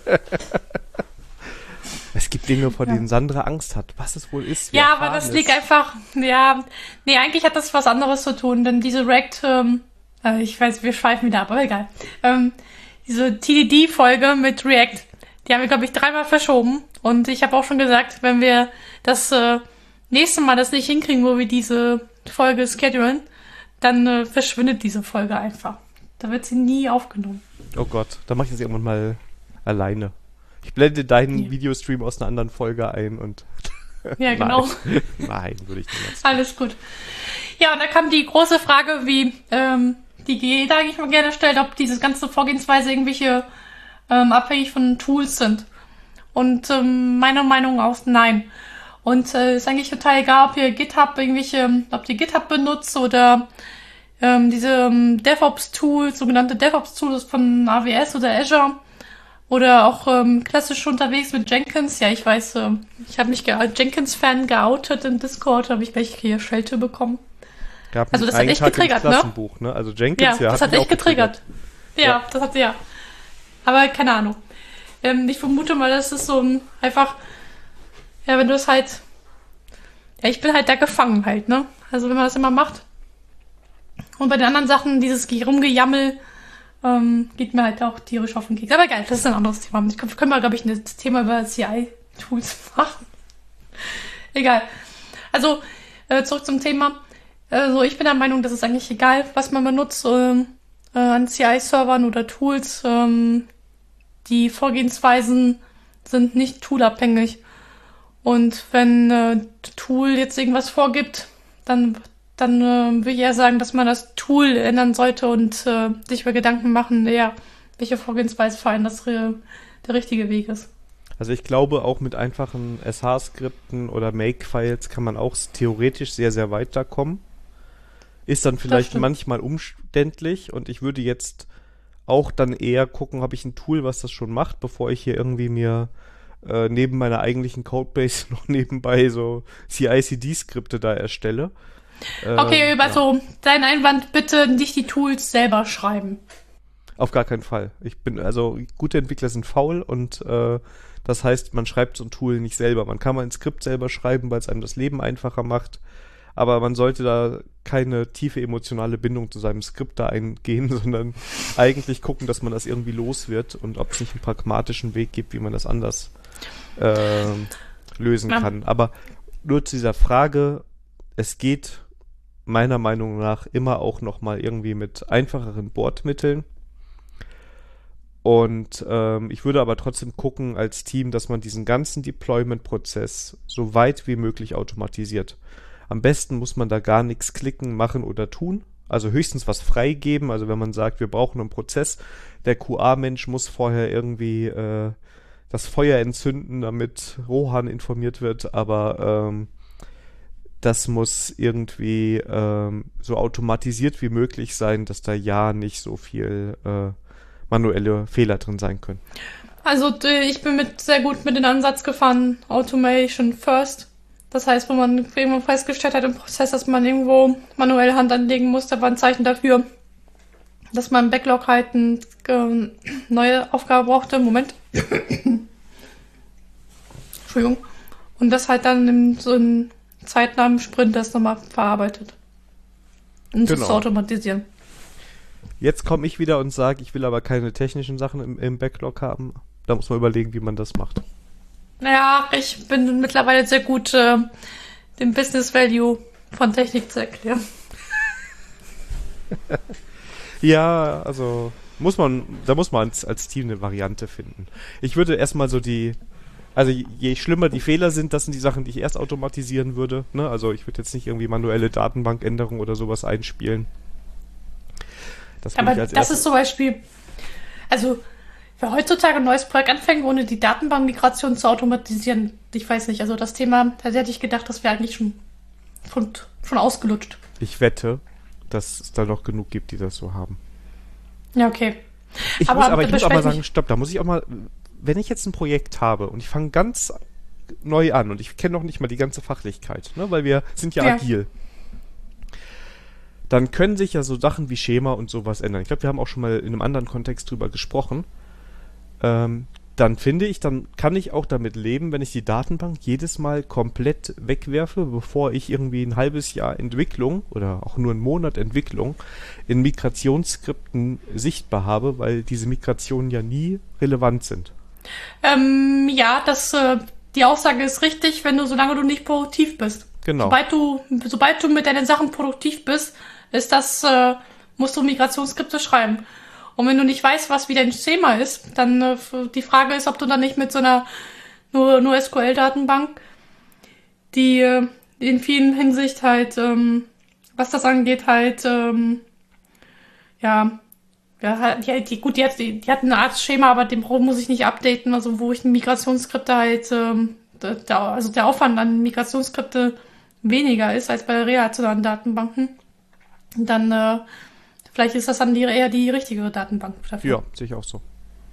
Es gibt Dinge, vor ja. denen Sandra Angst hat. Was es wohl ist. Ja, aber das ist. liegt einfach, ja, nee, eigentlich hat das was anderes zu tun, denn diese React, ähm, äh, ich weiß, wir schweifen wieder ab, aber egal. Ähm, diese T D D-Folge mit React, die haben wir, glaube ich, dreimal verschoben. Und ich habe auch schon gesagt, wenn wir das äh, nächste Mal das nicht hinkriegen, wo wir diese Folge schedulen, dann äh, verschwindet diese Folge einfach. Da wird sie nie aufgenommen. Oh Gott, da mache ich das irgendwann mal alleine. Ich blende deinen ja. Videostream aus einer anderen Folge ein und... Ja, genau. Nein, Nein würde ich nicht. Alles gut. Ja, und da kam die große Frage, wie ähm, die jeder eigentlich mal gerne stellt, ob diese ganze Vorgehensweise irgendwelche ähm, abhängig von Tools sind. Und ähm, meiner Meinung nach nein. Und äh, ist eigentlich total egal, ob ihr GitHub irgendwelche, ob ihr GitHub benutzt oder ähm, diese ähm, DevOps-Tools, sogenannte DevOps-Tools von A W S oder Azure oder auch ähm, klassisch unterwegs mit Jenkins. Ja, ich weiß, äh, ich habe mich als Jenkins-Fan geoutet im Discord, habe ich gleich hier Schelte bekommen. Gab also das hat echt getriggert, ne? ne? Also Jenkins, ja, ja, das hat, hat echt getriggert. getriggert. Ja, ja, das hat ja. Aber keine Ahnung. Ähm, ich vermute mal, das ist so ein einfach, ja, wenn du es halt, ja, ich bin halt da gefangen halt, ne? Also wenn man das immer macht. Und bei den anderen Sachen, dieses Rumgejammel, ähm, geht mir halt auch tierisch auf den Keks. Aber egal, das ist ein anderes Thema. Ich können wir, glaube ich, ein Thema über C I-Tools machen. Egal. Also, äh, zurück zum Thema. Also, ich bin der Meinung, das ist eigentlich egal, was man benutzt, ähm, äh, an C I-Servern oder Tools. Ähm, die Vorgehensweisen sind nicht toolabhängig. Und wenn äh, Tool jetzt irgendwas vorgibt, dann dann äh, würde ich eher sagen, dass man das Tool ändern sollte und äh, sich über Gedanken machen, ja, welche Vorgehensweise für einen das äh, der richtige Weg ist. Also ich glaube, auch mit einfachen S H-Skripten oder Make-Files kann man auch theoretisch sehr, sehr weit da kommen. Ist dann vielleicht manchmal umständlich und ich würde jetzt auch dann eher gucken, habe ich ein Tool, was das schon macht, bevor ich hier irgendwie mir äh, neben meiner eigentlichen Codebase noch nebenbei so C I C D-Skripte da erstelle. Ähm, okay, über ja. so dein Einwand, bitte nicht die Tools selber schreiben. Auf gar keinen Fall. Ich bin, also gute Entwickler sind faul und äh, das heißt, man schreibt so ein Tool nicht selber. Man kann mal ein Skript selber schreiben, weil es einem das Leben einfacher macht. Aber man sollte da keine tiefe emotionale Bindung zu seinem Skript da eingehen, sondern eigentlich gucken, dass man das irgendwie los wird und ob es nicht einen pragmatischen Weg gibt, wie man das anders äh, lösen ja. kann. Aber nur zu dieser Frage, es geht meiner Meinung nach immer auch nochmal irgendwie mit einfacheren Bordmitteln. Und ähm, ich würde aber trotzdem gucken als Team, dass man diesen ganzen Deployment-Prozess so weit wie möglich automatisiert. Am besten muss man da gar nichts klicken, machen oder tun. Also höchstens was freigeben. Also wenn man sagt, wir brauchen einen Prozess, der Q A-Mensch muss vorher irgendwie äh, das Feuer entzünden, damit Rohan informiert wird. Aber ähm, das muss irgendwie ähm, so automatisiert wie möglich sein, dass da ja nicht so viel äh, manuelle Fehler drin sein können. Also ich bin mit sehr gut mit dem Ansatz gefahren, Automation first. Das heißt, wenn man irgendwo festgestellt hat im Prozess, dass man irgendwo manuell Hand anlegen muss, da war ein Zeichen dafür, dass man im Backlog halt eine äh, neue Aufgabe brauchte. Moment. Entschuldigung. Und das halt dann in so einem zeitnahen Sprint das nochmal verarbeitet. Um genau. das zu automatisieren. Jetzt komme ich wieder und sage, ich will aber keine technischen Sachen im, im Backlog haben. Da muss man überlegen, wie man das macht. Naja, ich bin mittlerweile sehr gut, äh, den Business Value von Technik zu erklären. Ja, also muss man, da muss man als, als Team eine Variante finden. Ich würde erstmal so die, also je schlimmer die Fehler sind, das sind die Sachen, die ich erst automatisieren würde. Ne? Also ich würde jetzt nicht irgendwie manuelle Datenbankänderungen oder sowas einspielen. Das Aber das erstes. ist zum Beispiel, also wer heutzutage ein neues Projekt anfängt, ohne die Datenbankmigration zu automatisieren, ich weiß nicht, also das Thema, da hätte ich gedacht, das wäre eigentlich schon, schon, schon ausgelutscht. Ich wette, dass es da noch genug gibt, die das so haben. Ja, okay. Ich aber, muss aber, ich muss auch mal sagen, stopp, da muss ich auch mal, wenn ich jetzt ein Projekt habe und ich fange ganz neu an und ich kenne noch nicht mal die ganze Fachlichkeit, ne, weil wir sind ja, ja. agil. Dann können sich ja so Sachen wie Schema und sowas ändern. Ich glaube, wir haben auch schon mal in einem anderen Kontext drüber gesprochen. Ähm, dann finde ich, dann kann ich auch damit leben, wenn ich die Datenbank jedes Mal komplett wegwerfe, bevor ich irgendwie ein halbes Jahr Entwicklung oder auch nur einen Monat Entwicklung in Migrationsskripten sichtbar habe, weil diese Migrationen ja nie relevant sind. Ähm, ja, das, äh, die Aussage ist richtig, wenn du, solange du nicht produktiv bist. Genau. Sobald du, sobald du mit deinen Sachen produktiv bist, ist das, äh, musst du Migrationsskripte schreiben. Und wenn du nicht weißt, was wie dein Schema ist, dann äh, die Frage ist, ob du dann nicht mit so einer nur, nur S Q L-Datenbank, die äh, in vielen Hinsicht halt, ähm, was das angeht, halt, ähm, ja, ja, die, die, gut, die hat, die, die hat eine Art Schema, aber den muss ich nicht updaten, also wo ich Migrationsskripte halt, ähm, der, also der Aufwand an Migrationsskripte weniger ist als bei relationalen Datenbanken, dann äh, vielleicht ist das dann die, eher die richtige Datenbank dafür. Ja, sehe ich auch so.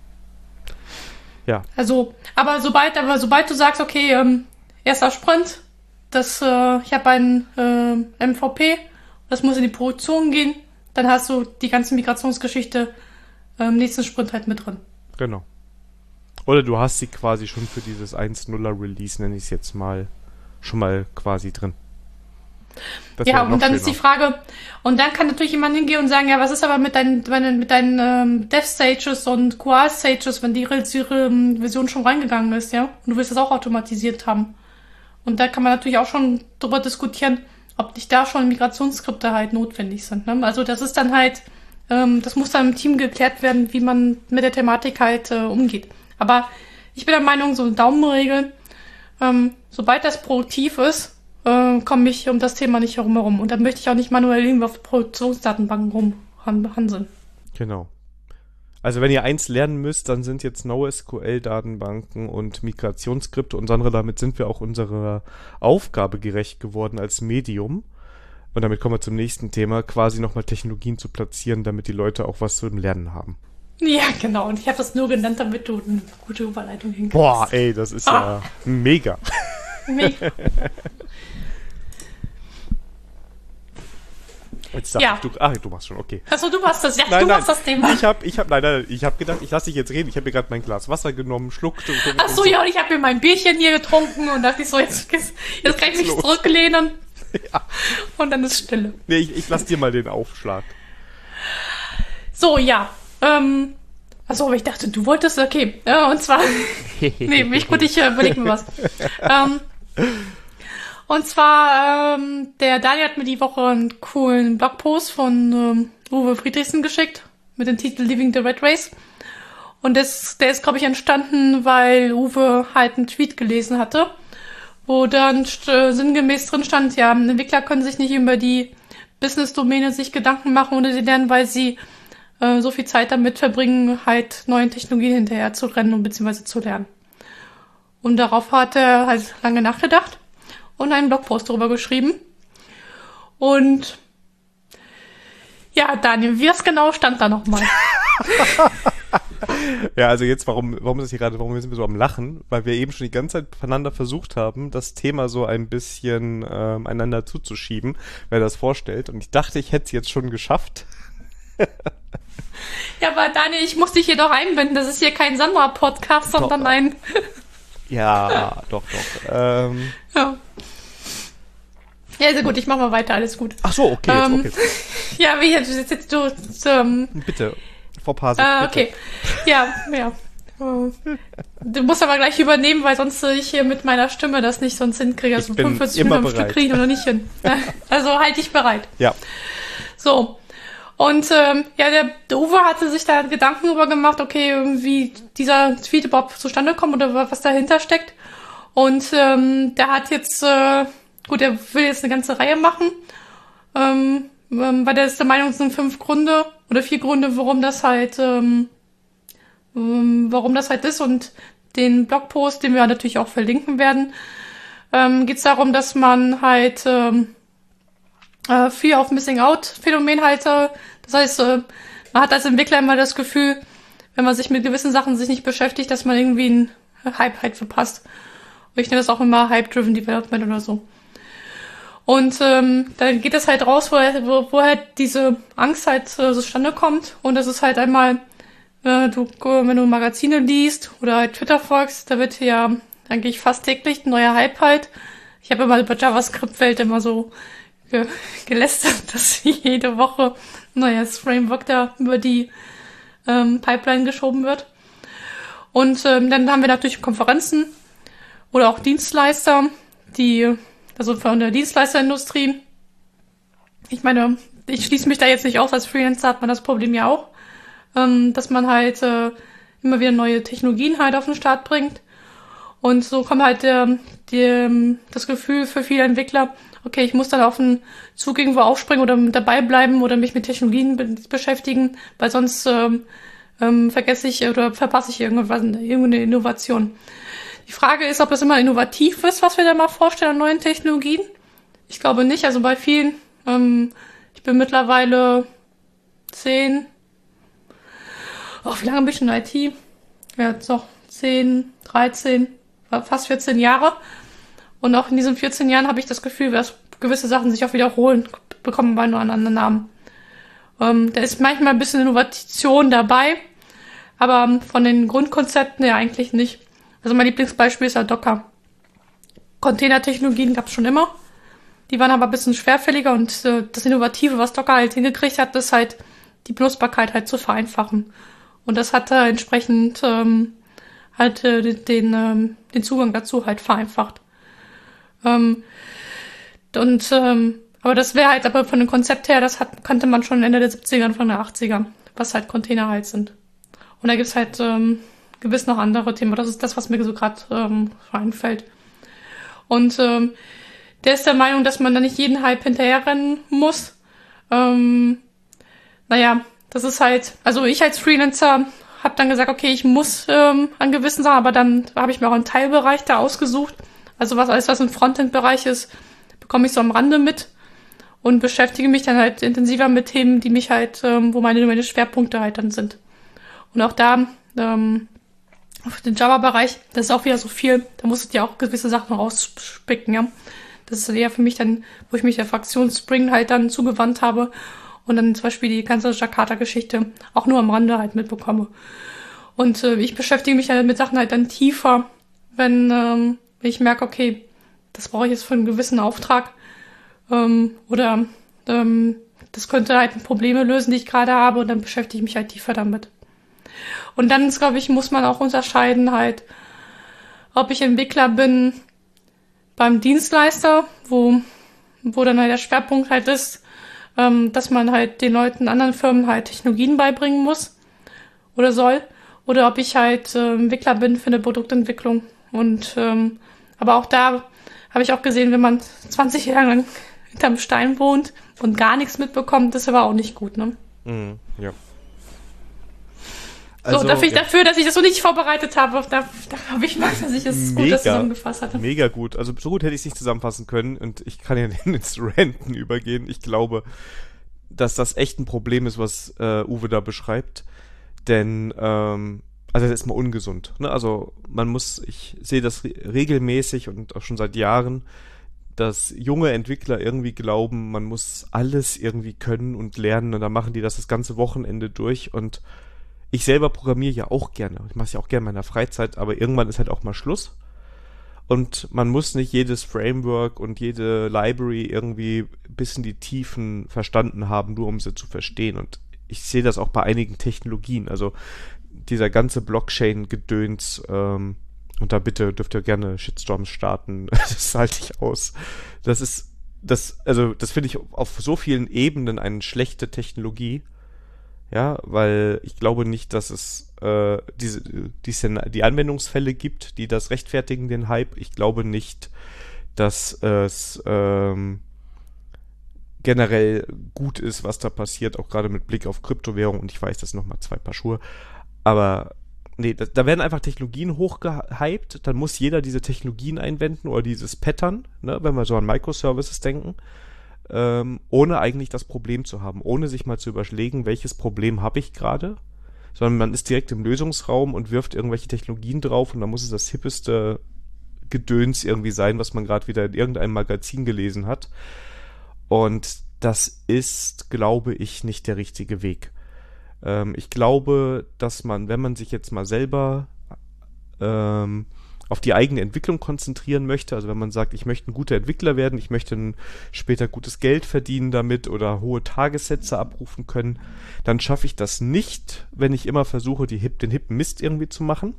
Ja. Also, aber sobald, aber sobald du sagst, okay, ähm, erster Sprint, das, äh, ich habe einen äh, M V P, das muss in die Produktion gehen, dann hast du die ganze Migrationsgeschichte äh, im nächsten Sprint halt mit drin. Genau. Oder du hast sie quasi schon für dieses eins Punkt null er Release, nenne ich es jetzt mal, schon mal quasi drin. Das ja, und dann schöner. Ist die Frage, und dann kann natürlich jemand hingehen und sagen, ja, was ist aber mit deinen, mit deinen ähm, Dev-Stages und Q A-Stages, wenn die ihre ähm, Version schon reingegangen ist, ja? Und du willst das auch automatisiert haben. Und da kann man natürlich auch schon drüber diskutieren, ob nicht da schon Migrationsskripte halt notwendig sind. Ne? Also das ist dann halt, ähm, das muss dann im Team geklärt werden, wie man mit der Thematik halt äh, umgeht. Aber ich bin der Meinung, so eine Daumenregel, ähm, sobald das produktiv ist, äh, komme ich um das Thema nicht herum herum. Und dann möchte ich auch nicht manuell irgendwo auf Produktionsdatenbanken rumhanseln. Genau. Also wenn ihr eins lernen müsst, dann sind jetzt NoSQL-Datenbanken und Migrationsskripte und andere, damit sind wir auch unserer Aufgabe gerecht geworden als Medium. Und damit kommen wir zum nächsten Thema, quasi nochmal Technologien zu platzieren, damit die Leute auch was zum Lernen haben. Ja, genau. Und ich habe das nur genannt, damit du eine gute Überleitung hinkriegst. Boah, ey, das ist ah. ja mega. Mega. Jetzt dachte ja. ich, du, ach, du machst schon, okay. Achso, du machst das, ja, nein, du nein, machst das Thema. Ich habe, ich habe, nein, nein, ich habe gedacht, ich lasse dich jetzt reden. Ich habe mir gerade mein Glas Wasser genommen, schluckte. Und, Ach so, und so. Ja, und ich habe mir mein Bierchen hier getrunken und dachte ich so, jetzt, jetzt, jetzt kann ich mich los. zurücklehnen. Ja. Und dann ist Stille. Nee, ich, ich lass dir mal den Aufschlag. So, ja, ähm, achso, aber ich dachte, du wolltest, okay, ja, und zwar, nee, mich gut, ich äh, überleg mir was. ähm, Und zwar, ähm, der Daniel hat mir die Woche einen coolen Blogpost von ähm, Uwe Friedrichsen geschickt mit dem Titel Living the Red Race. Und das, der ist, glaube ich, entstanden, weil Uwe halt einen Tweet gelesen hatte, wo dann äh, sinngemäß drin stand, ja, Entwickler können sich nicht über die Business-Domäne sich Gedanken machen ohne sie lernen, weil sie äh, so viel Zeit damit verbringen, halt neuen Technologien hinterher zu rennen und beziehungsweise zu lernen. Und darauf hat er halt lange nachgedacht und einen Blogpost darüber geschrieben. Und ja, Daniel, wie das genau stand da nochmal? Ja, also jetzt, warum, warum ist das hier gerade, warum sind wir so am Lachen? Weil wir eben schon die ganze Zeit voneinander versucht haben, das Thema so ein bisschen ähm, einander zuzuschieben, wer das vorstellt. Und ich dachte, ich hätte es jetzt schon geschafft. Ja, aber Daniel, ich muss dich hier doch einbinden. Das ist hier kein Sandra-Podcast, sondern doch. ein... Ja, doch, doch. Ähm, ja. Ja, sehr gut, ich mach mal weiter, alles gut. Ach so, okay, jetzt, ähm, okay. Ja, wie jetzt, jetzt, jetzt du... Ähm, bitte, Frau Pase, äh, bitte. Okay, ja, ja. Du musst aber gleich übernehmen, weil sonst ich hier mit meiner Stimme das nicht sonst hinkriege. Also fünfundvierzig Minuten am Stück kriege ich noch nicht hin. Also halt dich bereit. Ja. So. Und ähm, ja, der, der Uwe hatte sich da Gedanken darüber gemacht, okay, wie dieser Tweet überhaupt zustande kommt oder was dahinter steckt. Und ähm, der hat jetzt, äh, gut, er will jetzt eine ganze Reihe machen, ähm, ähm, weil der ist der Meinung, es sind fünf Gründe oder vier Gründe, warum das halt, ähm, ähm, warum das halt ist. Und den Blogpost, den wir natürlich auch verlinken werden, ähm, geht es darum, dass man halt ähm, äh, viel auf Missing-Out-Phänomen halt, äh, das heißt, äh, man hat als Entwickler immer das Gefühl, wenn man sich mit gewissen Sachen sich nicht beschäftigt, dass man irgendwie einen Hype halt verpasst. Und ich nenne das auch immer Hype-Driven Development oder so. Und ähm, dann geht es halt raus, wo, wo, wo halt diese Angst halt äh, zustande kommt. Und das ist halt einmal, äh, du, wenn du Magazine liest oder halt Twitter folgst, da wird ja eigentlich fast täglich ein neuer Hype halt. Ich habe immer über JavaScript-Welt immer so ge gelästert, dass jede Woche ein neues Framework da über die ähm, Pipeline geschoben wird. Und ähm, dann haben wir natürlich Konferenzen oder auch Dienstleister, die, also von der Dienstleisterindustrie. Ich meine, ich schließe mich da jetzt nicht aus, als Freelancer hat man das Problem ja auch, ähm, dass man halt äh, immer wieder neue Technologien halt auf den Start bringt. Und so kommt halt der, die, das Gefühl für viele Entwickler, okay, ich muss dann auf den Zug irgendwo aufspringen oder dabei bleiben oder mich mit Technologien be beschäftigen, weil sonst ähm, ähm, vergesse ich oder verpasse ich irgendwas, irgendeine Innovation. Die Frage ist, ob das immer innovativ ist, was wir da mal vorstellen an neuen Technologien. Ich glaube nicht. Also bei vielen, ähm, ich bin mittlerweile zehn, oh, wie lange bin ich in I T? Ja, jetzt noch zehn, dreizehn, fast vierzehn Jahre. Und auch in diesen vierzehn Jahren habe ich das Gefühl, dass gewisse Sachen sich auch wiederholen, bekommen bei nur einen anderen Namen. Ähm, da ist manchmal ein bisschen Innovation dabei, aber von den Grundkonzepten ja eigentlich nicht. Also mein Lieblingsbeispiel ist ja Docker. Containertechnologien gab es schon immer. Die waren aber ein bisschen schwerfälliger und äh, das Innovative, was Docker halt hingekriegt hat, ist halt die Benutzbarkeit halt zu vereinfachen. Und das hat äh, entsprechend ähm, halt äh, den, ähm, den Zugang dazu halt vereinfacht. Ähm, und ähm, aber das wäre halt aber von dem Konzept her, das hat, kannte man schon Ende der siebziger, Anfang der achtziger, was halt Container halt sind. Und da gibt's halt ähm, gewiss noch andere Themen. Das ist das, was mir so gerade ähm, einfällt. Und ähm, der ist der Meinung, dass man da nicht jeden Hype hinterherrennen muss. Ähm, naja, Das ist halt, also ich als Freelancer habe dann gesagt, okay, ich muss ähm, an gewissen Sachen, aber dann habe ich mir auch einen Teilbereich da ausgesucht. Also was alles, was im Frontend-Bereich ist, bekomme ich so am Rande mit und beschäftige mich dann halt intensiver mit Themen, die mich halt, ähm, wo meine, meine Schwerpunkte halt dann sind. Und auch da, ähm, auf den Java-Bereich, das ist auch wieder so viel, da musst du dir auch gewisse Sachen rauspicken, ja. Das ist eher für mich dann, wo ich mich der Fraktion Spring halt dann zugewandt habe und dann zum Beispiel die ganze Jakarta-Geschichte auch nur am Rande halt mitbekomme. Und äh, ich beschäftige mich halt mit Sachen halt dann tiefer, wenn, ähm, wenn ich merke, okay, das brauche ich jetzt für einen gewissen Auftrag ähm, oder ähm, das könnte halt Probleme lösen, die ich gerade habe und dann beschäftige ich mich halt tiefer damit. Und dann, glaube ich, muss man auch unterscheiden halt, ob ich Entwickler bin beim Dienstleister, wo, wo dann halt der Schwerpunkt halt ist, ähm, dass man halt den Leuten, anderen Firmen halt Technologien beibringen muss oder soll, oder ob ich halt äh, Entwickler bin für eine Produktentwicklung. Und ähm, aber auch da habe ich auch gesehen, wenn man zwanzig Jahre lang hinterm Stein wohnt und gar nichts mitbekommt, das ist aber auch nicht gut, ne? Mhm, ja. So, Also, dafür, ja. dafür, dass ich das so nicht vorbereitet habe, da, da habe ich mal, dass ich es gut das zusammengefasst hatte. Mega gut. Also so gut hätte ich es nicht zusammenfassen können und ich kann ja ins Ranten übergehen. Ich glaube, dass das echt ein Problem ist, was äh, Uwe da beschreibt. Denn, ähm, also das ist mal ungesund. Ne? Also man muss, ich sehe das re- regelmäßig und auch schon seit Jahren, dass junge Entwickler irgendwie glauben, man muss alles irgendwie können und lernen und dann machen die das das ganze Wochenende durch und ich selber programmiere ja auch gerne. Ich mache es ja auch gerne in meiner Freizeit, aber irgendwann ist halt auch mal Schluss. Und man muss nicht jedes Framework und jede Library irgendwie bis in die Tiefen verstanden haben, nur um sie zu verstehen. Und ich sehe das auch bei einigen Technologien. Also dieser ganze Blockchain-Gedöns, ähm, und da bitte dürft ihr gerne Shitstorms starten. Das halte ich aus. Das ist, das, also das finde ich auf so vielen Ebenen eine schlechte Technologie. Ja, weil ich glaube nicht, dass es äh, diese, diese die Anwendungsfälle gibt, die das rechtfertigen, den Hype. Ich glaube nicht, dass es ähm, generell gut ist, was da passiert, auch gerade mit Blick auf Kryptowährung. Und ich weiß, das sind nochmal zwei Paar Schuhe. Aber nee, da, da werden einfach Technologien hochgehypt. Dann muss jeder diese Technologien einwenden oder dieses Pattern, ne, wenn wir so an Microservices denken. Ähm, ohne eigentlich das Problem zu haben, ohne sich mal zu überlegen, welches Problem habe ich gerade, sondern man ist direkt im Lösungsraum und wirft irgendwelche Technologien drauf und dann muss es das hippeste Gedöns irgendwie sein, was man gerade wieder in irgendeinem Magazin gelesen hat. Und das ist, glaube ich, nicht der richtige Weg. Ähm, ich glaube, dass man, wenn man sich jetzt mal selber ähm, auf die eigene Entwicklung konzentrieren möchte, also wenn man sagt, ich möchte ein guter Entwickler werden, ich möchte ein, später gutes Geld verdienen damit oder hohe Tagessätze abrufen können, dann schaffe ich das nicht, wenn ich immer versuche, die hip, den hippen Mist irgendwie zu machen,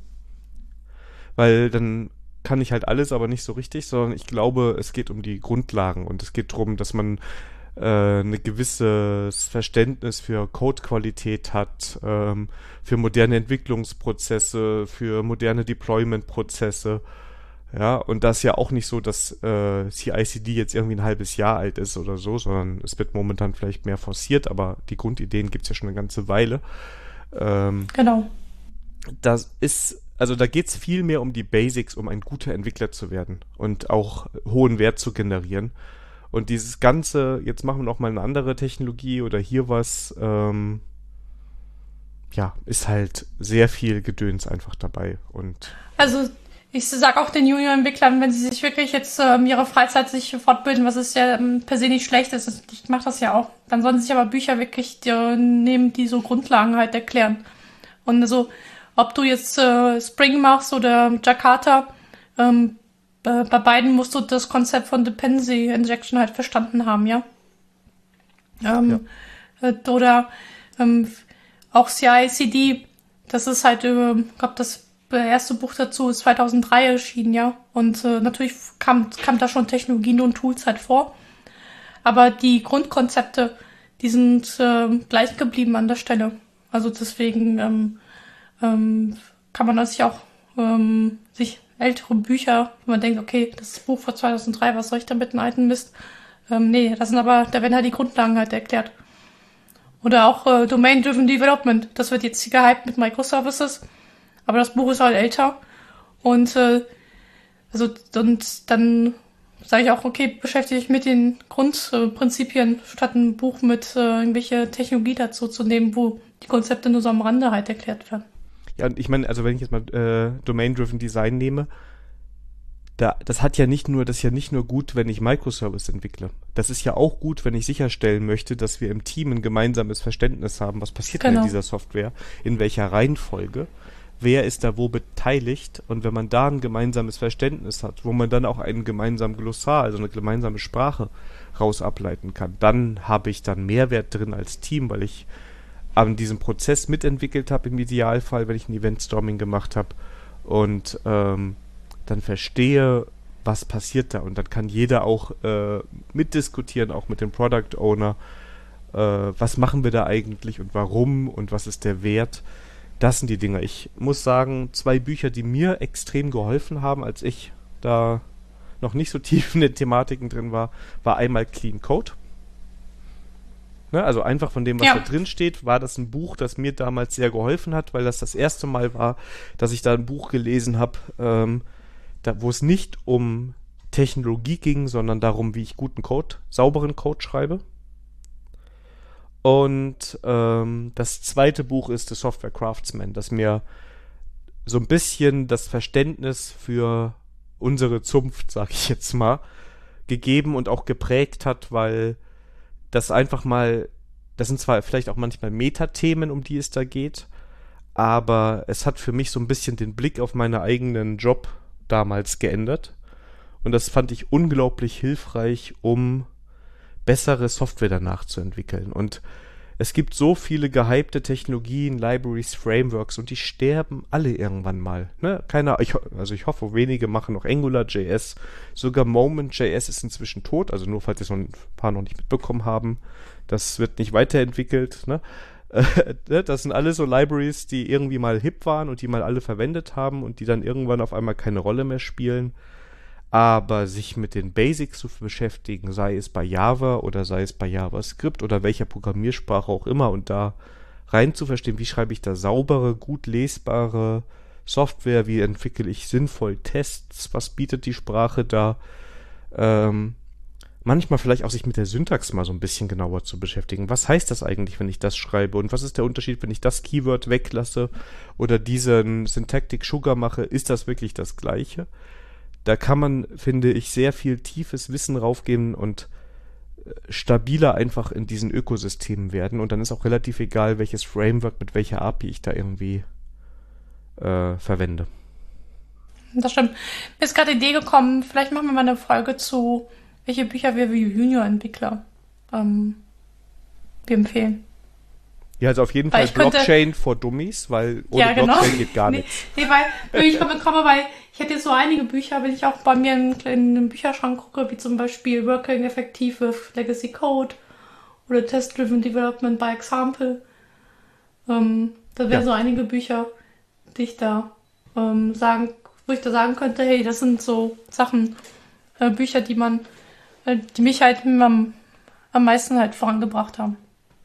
weil dann kann ich halt alles, aber nicht so richtig, sondern ich glaube, es geht um die Grundlagen und es geht darum, dass man äh, ein gewisses Verständnis für Codequalität hat, ähm, für moderne Entwicklungsprozesse, für moderne Deployment-Prozesse. Ja, und das ist ja auch nicht so, dass äh, C I C D jetzt irgendwie ein halbes Jahr alt ist oder so, sondern es wird momentan vielleicht mehr forciert, aber die Grundideen gibt's ja schon eine ganze Weile. Ähm, Genau. Das ist, also da geht's viel mehr um die Basics, um ein guter Entwickler zu werden und auch hohen Wert zu generieren. Und dieses Ganze, jetzt machen wir noch mal eine andere Technologie oder hier was, ähm, ja, ist halt sehr viel Gedöns einfach dabei. Und Also ich sage auch den Junior-Entwicklern, wenn sie sich wirklich jetzt ähm, ihre Freizeit sich fortbilden, was ist ja ähm, per se nicht schlecht ist, ich mache das ja auch, dann sollen sie sich aber Bücher wirklich die, nehmen, die so Grundlagen halt erklären. Und also, ob du jetzt äh, Spring machst oder Jakarta, ähm, bei beiden musst du das Konzept von Dependency Injection halt verstanden haben, ja. Ähm, ja. Äh, oder ähm, auch C I C D, das ist halt, äh, ich glaube, das erste Buch dazu ist zweitausenddrei erschienen, ja. Und äh, natürlich kam, kam da schon Technologien und Tools halt vor. Aber die Grundkonzepte, die sind äh, gleich geblieben an der Stelle. Also deswegen ähm, ähm, kann man sich auch ähm, sich ältere Bücher, wenn man denkt, okay, das ist Buch von zweitausenddrei, was soll ich damit einen alten Mist? Ähm, nee, das sind aber, da werden halt die Grundlagen halt erklärt. Oder auch äh, Domain-Driven Development. Das wird jetzt gehypt mit Microservices. Aber das Buch ist halt älter. Und äh, also und dann sage ich auch, okay, beschäftige ich mit den Grundprinzipien, statt ein Buch mit äh, irgendwelche Technologie dazu zu nehmen, wo die Konzepte nur so am Rande halt erklärt werden. Ja, und ich meine, also wenn ich jetzt mal äh, Domain-Driven Design nehme, da, das hat ja nicht nur, das ist ja nicht nur gut, wenn ich Microservice entwickle. Das ist ja auch gut, wenn ich sicherstellen möchte, dass wir im Team ein gemeinsames Verständnis haben, was passiert Genau. denn in dieser Software, in welcher Reihenfolge, wer ist da wo beteiligt, und wenn man da ein gemeinsames Verständnis hat, wo man dann auch einen gemeinsamen Glossar, also eine gemeinsame Sprache raus ableiten kann, dann habe ich dann Mehrwert drin als Team, weil ich an diesem Prozess mitentwickelt habe, im Idealfall, wenn ich ein Event-Storming gemacht habe, und ähm, dann verstehe, was passiert da, und dann kann jeder auch äh, mitdiskutieren, auch mit dem Product Owner, äh, was machen wir da eigentlich und warum und was ist der Wert. Das sind die Dinge. Ich muss sagen, zwei Bücher, die mir extrem geholfen haben, als ich da noch nicht so tief in den Thematiken drin war, war einmal Clean Code. Ne, also einfach von dem, was Ja. da drin steht, war das ein Buch, das mir damals sehr geholfen hat, weil das das erste Mal war, dass ich da ein Buch gelesen habe, ähm, da, wo es nicht um Technologie ging, sondern darum, wie ich guten Code, sauberen Code schreibe. Und ähm, das zweite Buch ist The Software Craftsman, das mir so ein bisschen das Verständnis für unsere Zunft, sag ich jetzt mal, gegeben und auch geprägt hat, weil das einfach mal, das sind zwar vielleicht auch manchmal Metathemen, um die es da geht, aber es hat für mich so ein bisschen den Blick auf meinen eigenen Job damals geändert. Und das fand ich unglaublich hilfreich, um bessere Software danach zu entwickeln. Und es gibt so viele gehypte Technologien, Libraries, Frameworks, und die sterben alle irgendwann mal. Ne? Keiner, ich, also ich hoffe, wenige machen noch AngularJS. Sogar Moment.js ist inzwischen tot, also nur falls es noch ein paar noch nicht mitbekommen haben. Das wird nicht weiterentwickelt. Ne? Das sind alles so Libraries, die irgendwie mal hip waren und die mal alle verwendet haben und die dann irgendwann auf einmal keine Rolle mehr spielen. Aber sich mit den Basics zu beschäftigen, sei es bei Java oder sei es bei JavaScript oder welcher Programmiersprache auch immer, und da rein zu verstehen, wie schreibe ich da saubere, gut lesbare Software, wie entwickle ich sinnvoll Tests, was bietet die Sprache da, ähm, manchmal vielleicht auch sich mit der Syntax mal so ein bisschen genauer zu beschäftigen. Was heißt das eigentlich, wenn ich das schreibe, und was ist der Unterschied, wenn ich das Keyword weglasse oder diesen Syntactic Sugar mache, ist das wirklich das Gleiche? Da kann man, finde ich, sehr viel tiefes Wissen raufgeben und stabiler einfach in diesen Ökosystemen werden. Und dann ist auch relativ egal, welches Framework mit welcher A P I ich da irgendwie äh, verwende. Das stimmt. Mir ist gerade die Idee gekommen, vielleicht machen wir mal eine Folge zu, welche Bücher wir wie Junior-Entwickler ähm, wir empfehlen. Ja, also auf jeden Weil Fall ich könnte- Blockchain for Dummies, weil ohne Ja, genau. Blockchain geht gar Nee, nichts. nee, weil ich komme, komme, weil ich hätte jetzt so einige Bücher, wenn ich auch bei mir in, in einem Bücherschrank gucke, wie zum Beispiel Working Effective with Legacy Code oder Test-Driven Development by Example. Ähm, da wären Ja. so einige Bücher, die ich da ähm, sagen, wo ich da sagen könnte, hey, das sind so Sachen, äh, Bücher, die man, äh, die mich halt am, am meisten halt vorangebracht haben.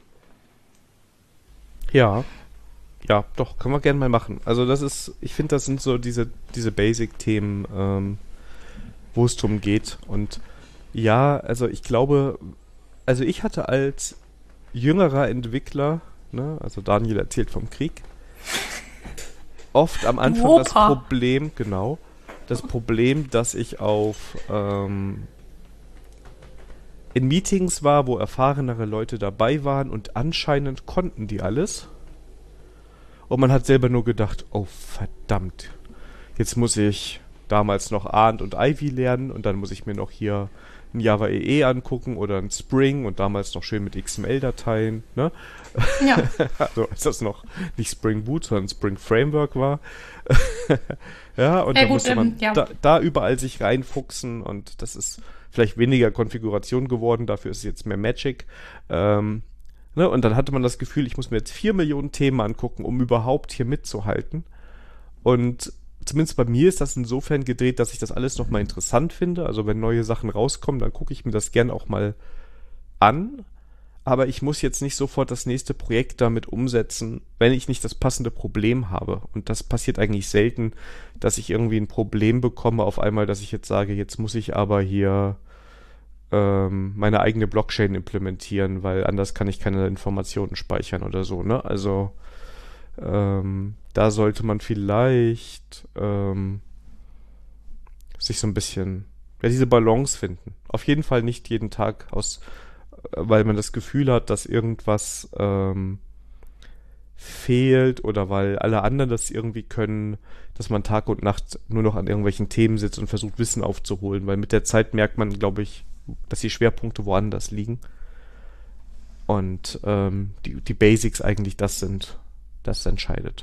Ja, ja, doch, können wir gerne mal machen. Also das ist, ich finde, das sind so diese, diese Basic-Themen, ähm, wo es drum geht. Und ja, also ich glaube, also ich hatte als jüngerer Entwickler, ne, also Daniel erzählt vom Krieg, oft am Anfang das Opa. Problem, genau, das Problem, dass ich auf ähm, in Meetings war, wo erfahrenere Leute dabei waren und anscheinend konnten die alles. Und man hat selber nur gedacht, oh verdammt, jetzt muss ich damals noch Arndt und Ivy lernen und dann muss ich mir noch hier ein Java E E angucken oder ein Spring und damals noch schön mit X M L-Dateien, ne? Ja, Also als das noch nicht Spring Boot, sondern Spring Framework war. Ja, und Ja, da gut, musste man ähm, ja. da, da überall sich reinfuchsen, und das ist vielleicht weniger Konfiguration geworden, dafür ist es jetzt mehr Magic. Ähm, ne? Und dann hatte man das Gefühl, ich muss mir jetzt vier Millionen Themen angucken, um überhaupt hier mitzuhalten. Und zumindest bei mir ist das insofern gedreht, dass ich das alles nochmal interessant finde. Also wenn neue Sachen rauskommen, dann gucke ich mir das gern auch mal an. aber ich muss jetzt nicht sofort das nächste Projekt damit umsetzen, wenn ich nicht das passende Problem habe. Und das passiert eigentlich selten, dass ich irgendwie ein Problem bekomme auf einmal, dass ich jetzt sage, jetzt muss ich aber hier ähm, meine eigene Blockchain implementieren, weil anders kann ich keine Informationen speichern oder so, ne? Also ähm, da sollte man vielleicht ähm, sich so ein bisschen, ja, diese Balance finden. Auf jeden Fall nicht jeden Tag aus, weil man das Gefühl hat, dass irgendwas ähm, fehlt oder weil alle anderen das irgendwie können, dass man Tag und Nacht nur noch an irgendwelchen Themen sitzt und versucht, Wissen aufzuholen, weil mit der Zeit merkt man, glaube ich, dass die Schwerpunkte woanders liegen und ähm, die, die Basics eigentlich das sind, das entscheidet.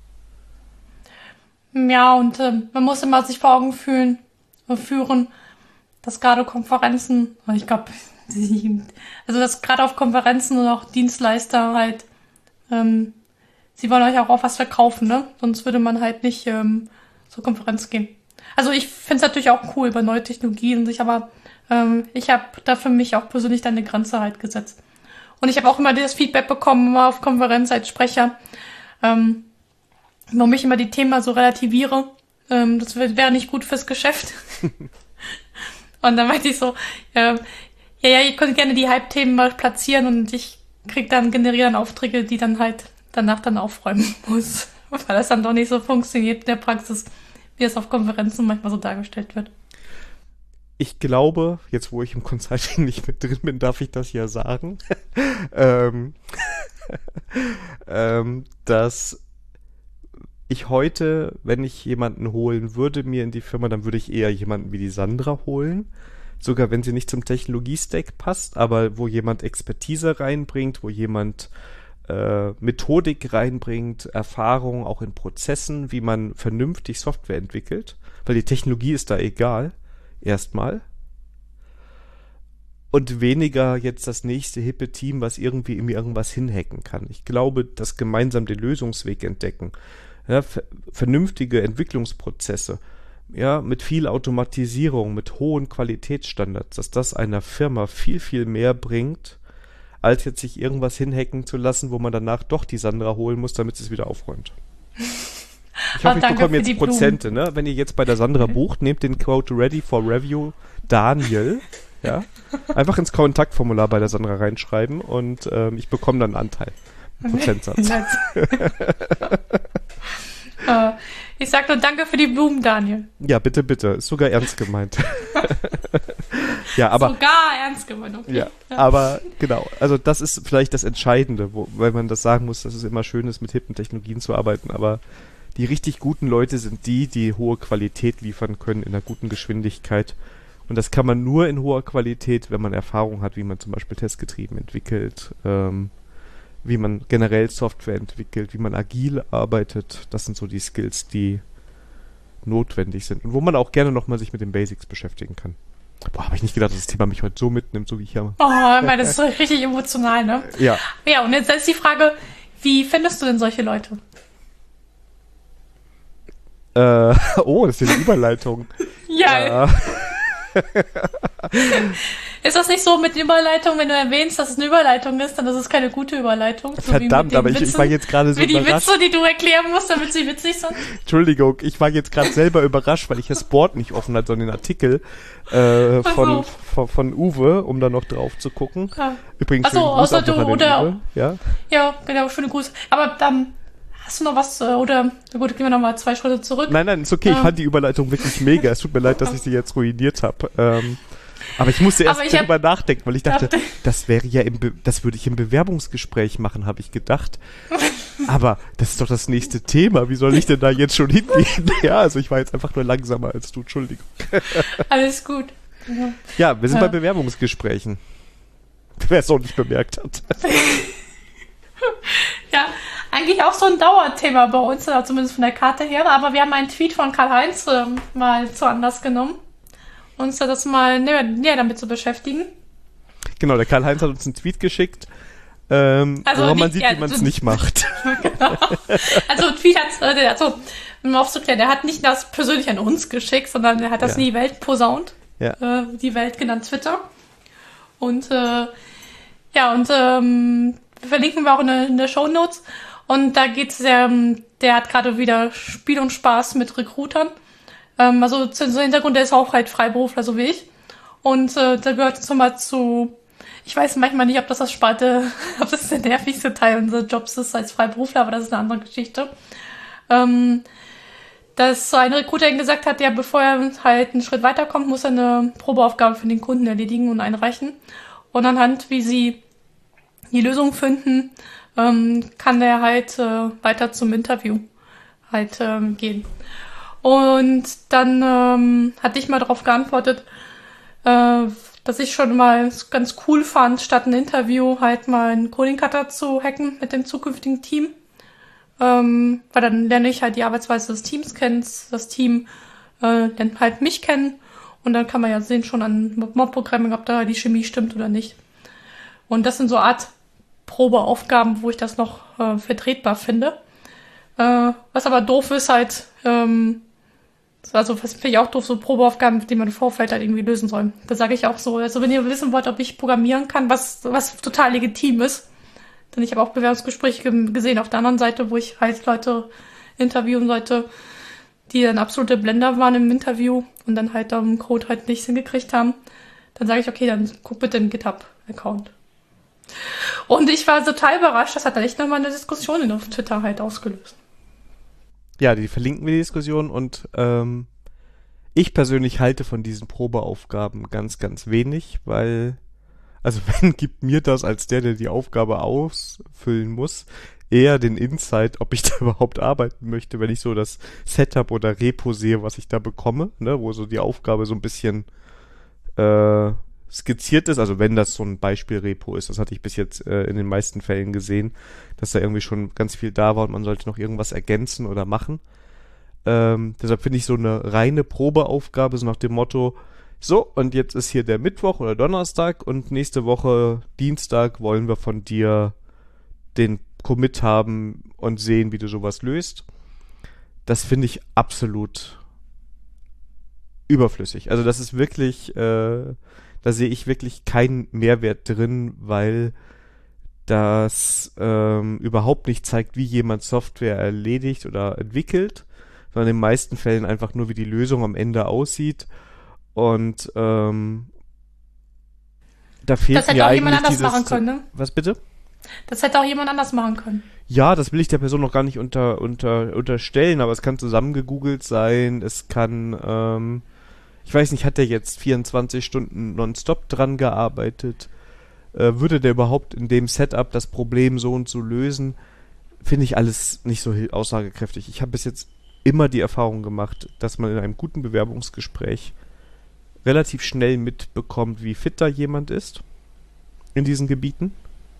Ja, und äh, man muss immer sich vor Augen fühlen, äh, führen, dass gerade Konferenzen, ich glaube, also dass gerade auf Konferenzen und auch Dienstleister halt, ähm, sie wollen euch auch auf was verkaufen, ne? Sonst würde man halt nicht ähm, zur Konferenz gehen. Also ich finde es natürlich auch cool über neue Technologien, sich aber ähm, ich habe da für mich auch persönlich dann eine Grenze halt gesetzt. Und ich habe auch immer das Feedback bekommen, immer auf Konferenz als Sprecher, ähm, warum ich immer die Themen so relativiere. Ähm, das wäre nicht gut fürs Geschäft. Und dann meinte ich so, äh, ja, ja, ihr könnt gerne die Hype-Themen mal platzieren und ich krieg dann, generiere dann Aufträge, die dann halt danach dann aufräumen muss. Weil das dann doch nicht so funktioniert in der Praxis, wie es auf Konferenzen manchmal so dargestellt wird. Ich glaube, jetzt wo ich im Consulting nicht mit drin bin, darf ich das ja sagen, ähm, ähm, dass ich heute, wenn ich jemanden holen würde, mir in die Firma, dann würde ich eher jemanden wie die Sandra holen. Sogar wenn sie nicht zum Technologie-Stack passt, aber wo jemand Expertise reinbringt, wo jemand äh, Methodik reinbringt, Erfahrung auch in Prozessen, wie man vernünftig Software entwickelt, weil die Technologie ist da egal, erstmal. Und weniger jetzt das nächste hippe Team, was irgendwie in mir irgendwas hinhacken kann. Ich glaube, dass gemeinsam den Lösungsweg entdecken, ja, ver- vernünftige Entwicklungsprozesse, ja, mit viel Automatisierung, mit hohen Qualitätsstandards, dass das einer Firma viel, viel mehr bringt, als jetzt sich irgendwas hinhacken zu lassen, wo man danach doch die Sandra holen muss, damit sie es wieder aufräumt. Ich hoffe, ich bekomme jetzt Prozente, ne? Wenn ihr jetzt bei der Sandra bucht, nehmt den Code Ready for Review Daniel, ja, einfach ins Kontaktformular bei der Sandra reinschreiben und ähm, ich bekomme dann einen Anteil, einen Prozentsatz. uh, ich sag nur danke für die Blumen, Daniel. Ja, bitte, bitte. Ist sogar ernst gemeint. Ja, aber sogar ernst gemeint, okay. Ja, ja, aber genau, also das ist vielleicht das Entscheidende, wo, weil man das sagen muss, dass es immer schön ist, mit hippen Technologien zu arbeiten, aber die richtig guten Leute sind die, die hohe Qualität liefern können in einer guten Geschwindigkeit. Und das kann man nur in hoher Qualität, wenn man Erfahrung hat, wie man zum Beispiel testgetrieben entwickelt, ähm, wie man generell Software entwickelt, wie man agil arbeitet. Das sind so die Skills, die notwendig sind und wo man auch gerne nochmal sich mit den Basics beschäftigen kann. Boah, habe ich nicht gedacht, dass das Thema mich heute so mitnimmt, so wie ich habe. Oh, ich meine, das ist richtig emotional, ne? Ja. Ja, und jetzt ist die Frage, wie findest du denn solche Leute? Äh, oh, das ist eine Überleitung. Ja. Äh. Ist das nicht so mit Überleitung, wenn du erwähnst, dass es eine Überleitung ist, dann ist es keine gute Überleitung? So Verdammt, aber ich, ich war jetzt gerade so wie überrascht. Die Witze, die du erklären musst, damit sie witzig sind. Entschuldigung, ich war jetzt gerade selber überrascht, weil ich das Board nicht offen hatte, sondern den Artikel äh, von, so. von, von Uwe, um da noch drauf zu gucken. Ja. Übrigens, Achso, außer du, oder... Uwe. Ja? Ja, genau, schöne Grüße. Aber dann... Hast du noch was, oder, na gut, gehen wir nochmal zwei Schritte zurück. Nein, nein, ist okay, ähm. ich fand die Überleitung wirklich mega. Es tut mir leid, dass ich sie jetzt ruiniert habe. Ähm, aber ich musste erst darüber hab, nachdenken, weil ich dachte, dachte, das wäre ja im, Be- das würde ich im Bewerbungsgespräch machen, habe ich gedacht. Aber das ist doch das nächste Thema. Wie soll ich denn da jetzt schon hingehen? Ja, also ich war jetzt einfach nur langsamer als du, Entschuldigung. Alles gut. Ja, ja wir sind ja. bei Bewerbungsgesprächen. Wer es auch nicht bemerkt hat. Ja, eigentlich auch so ein Dauerthema bei uns, zumindest von der Karte her. Aber wir haben einen Tweet von Karl-Heinz äh, mal zu Anlass genommen, uns das mal näher, näher damit zu beschäftigen. Genau, der Karl-Heinz hat uns einen Tweet geschickt, ähm, also woran man sieht, ja, wie man es nicht macht. Genau. Also Tweet hat, äh, also, um aufzuklären, der hat nicht das persönlich an uns geschickt, sondern er hat das ja. in die Welt posaunt. Ja. Äh, die Welt genannt Twitter. Und äh, Ja, und ähm, verlinken wir auch in, der- in der Shownotes. Und da geht's ähm, der hat gerade wieder Spiel und Spaß mit Recruitern. Ähm, also zu zu Hintergrund, der ist auch halt Freiberufler, so wie ich. Und äh, da gehört zum Beispiel zu, ich weiß manchmal nicht, ob das das Sparte, ob das der nervigste Teil unseres Jobs ist als Freiberufler, aber das ist eine andere Geschichte. Ähm, dass so ein Recruiter ihm gesagt hat, ja, bevor er halt einen Schritt weiterkommt, muss er eine Probeaufgabe für den Kunden erledigen und einreichen. Und anhand, wie sie die Lösung finden, ähm, kann der halt äh, weiter zum Interview halt ähm, gehen. Und dann ähm, hatte ich mal darauf geantwortet, äh, dass ich schon mal ganz cool fand, statt ein Interview halt mal einen Coding-Cutter zu hacken mit dem zukünftigen Team. Ähm, weil dann lerne ich halt die Arbeitsweise des Teams kennen, das Team äh, lernt halt mich kennen und dann kann man ja sehen schon an Mob-Programming, ob da die Chemie stimmt oder nicht. Und das sind so Art Probeaufgaben, wo ich das noch äh, vertretbar finde. Äh, was aber doof ist halt, ähm, also was finde ich auch doof, so Probeaufgaben, die man im Vorfeld halt irgendwie lösen soll. Da sage ich auch so, also wenn ihr wissen wollt, ob ich programmieren kann, was, was total legitim ist, denn ich habe auch Bewerbungsgespräche ge- gesehen auf der anderen Seite, wo ich halt Leute interviewen sollte, die dann absolute Blender waren im Interview und dann halt am Code halt nichts hingekriegt haben. Dann sage ich, okay, dann guck bitte im GitHub-Account. Und ich war total überrascht, das hat dann echt nochmal eine Diskussion auf Twitter halt ausgelöst. Ja, die verlinken wir die Diskussion und ähm, ich persönlich halte von diesen Probeaufgaben ganz, ganz wenig, weil, also wenn gibt mir das als der, der die Aufgabe ausfüllen muss, eher den Insight, ob ich da überhaupt arbeiten möchte, wenn ich so das Setup oder Repo sehe, was ich da bekomme, ne, wo so die Aufgabe so ein bisschen äh, skizziert ist, also wenn das so ein Beispielrepo ist, das hatte ich bis jetzt äh, in den meisten Fällen gesehen, dass da irgendwie schon ganz viel da war und man sollte noch irgendwas ergänzen oder machen. Ähm, deshalb finde ich so eine reine Probeaufgabe so nach dem Motto, so, und jetzt ist hier der Mittwoch oder Donnerstag und nächste Woche Dienstag wollen wir von dir den Commit haben und sehen, wie du sowas löst. Das finde ich absolut überflüssig. Also das ist wirklich, äh, da sehe ich wirklich keinen Mehrwert drin, weil das ähm, überhaupt nicht zeigt, wie jemand Software erledigt oder entwickelt, sondern in den meisten Fällen einfach nur, wie die Lösung am Ende aussieht. Und ähm, da fehlt Das hätte mir auch eigentlich jemand anders dieses... machen können, ne? Was bitte? Das hätte auch jemand anders machen können. Ja, das will ich der Person noch gar nicht unter, unter, unterstellen, aber es kann zusammengegoogelt sein, es kann, ähm, ich weiß nicht, hat der jetzt vierundzwanzig Stunden nonstop dran gearbeitet? Äh, würde der überhaupt in dem Setup das Problem so und so lösen? Finde ich alles nicht so hil- aussagekräftig. Ich habe bis jetzt immer die Erfahrung gemacht, dass man in einem guten Bewerbungsgespräch relativ schnell mitbekommt, wie fit da jemand ist in diesen Gebieten.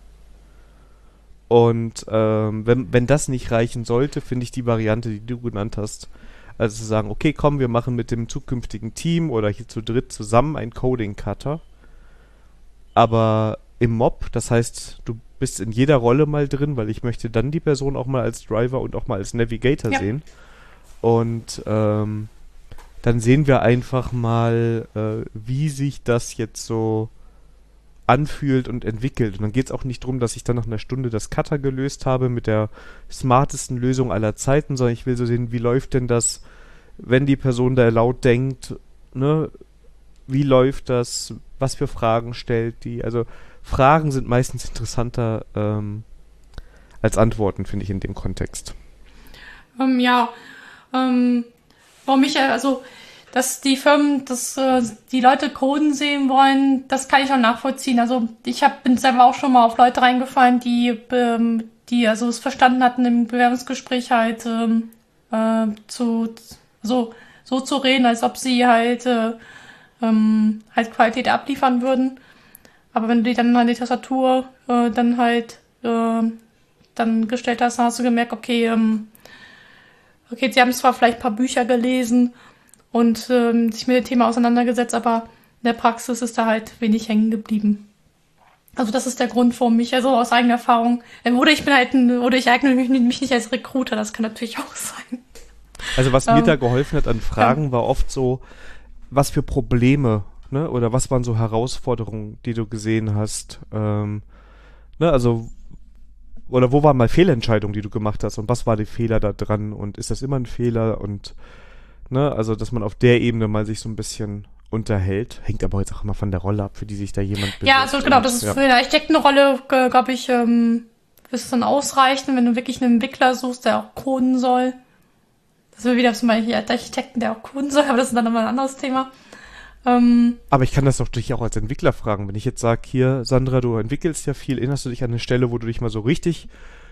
Und ähm, wenn, wenn das nicht reichen sollte, finde ich die Variante, die du genannt hast, also zu sagen, okay, komm, wir machen mit dem zukünftigen Team oder hier zu dritt zusammen einen Coding-Cutter, aber im Mob, das heißt, du bist in jeder Rolle mal drin, weil ich möchte dann die Person auch mal als Driver und auch mal als Navigator Ja. sehen. Und ähm, dann sehen wir einfach mal, äh, wie sich das jetzt so anfühlt und entwickelt. Und dann geht es auch nicht darum, dass ich dann nach einer Stunde das Cutter gelöst habe mit der smartesten Lösung aller Zeiten, sondern ich will so sehen, wie läuft denn das, wenn die Person da laut denkt, ne? Wie läuft das? Was für Fragen stellt die? Also Fragen sind meistens interessanter ähm, als Antworten, finde ich, in dem Kontext. Ähm, ja, ähm, warum ich, äh, also, dass die Firmen, dass äh, die Leute Coden sehen wollen, das kann ich auch nachvollziehen. Also ich hab, bin selber auch schon mal auf Leute reingefallen, die, ähm, die also es verstanden hatten im Bewerbungsgespräch halt ähm, äh, zu so so zu reden, als ob sie halt äh, ähm, halt Qualität abliefern würden. Aber wenn du die dann an die Tastatur äh, dann halt äh, dann gestellt hast, dann hast du gemerkt, okay, ähm, okay, sie haben zwar vielleicht ein paar Bücher gelesen und ähm, sich mit dem Thema auseinandergesetzt, aber in der Praxis ist da halt wenig hängen geblieben. Also das ist der Grund, warum ich, also aus eigener Erfahrung, äh, oder ich bin halt, ein, oder ich eigne mich, mich nicht als Recruiter, das kann natürlich auch sein. Also was mir Ähm, da geholfen hat an Fragen, war oft so, was für Probleme, ne, oder was waren so Herausforderungen, die du gesehen hast, ähm, ne, also, oder wo waren mal Fehlentscheidungen, die du gemacht hast und was war der Fehler da dran und ist das immer ein Fehler und, ne, also, dass man auf der Ebene mal sich so ein bisschen unterhält, hängt aber jetzt auch immer von der Rolle ab, für die sich da jemand bewirbt. Ja, also genau, das ist ja. für eine Architektenrolle, glaube ich, ähm, wird es dann ausreichen, wenn du wirklich einen Entwickler suchst, der auch coden soll. Das ist wieder zum Beispiel der Architekten, der auch coden soll, aber das ist dann nochmal ein anderes Thema. Ähm, aber ich kann das doch dich auch als Entwickler fragen. Wenn ich jetzt sage, hier, Sandra, du entwickelst ja viel, erinnerst du dich an eine Stelle, wo du dich mal so richtig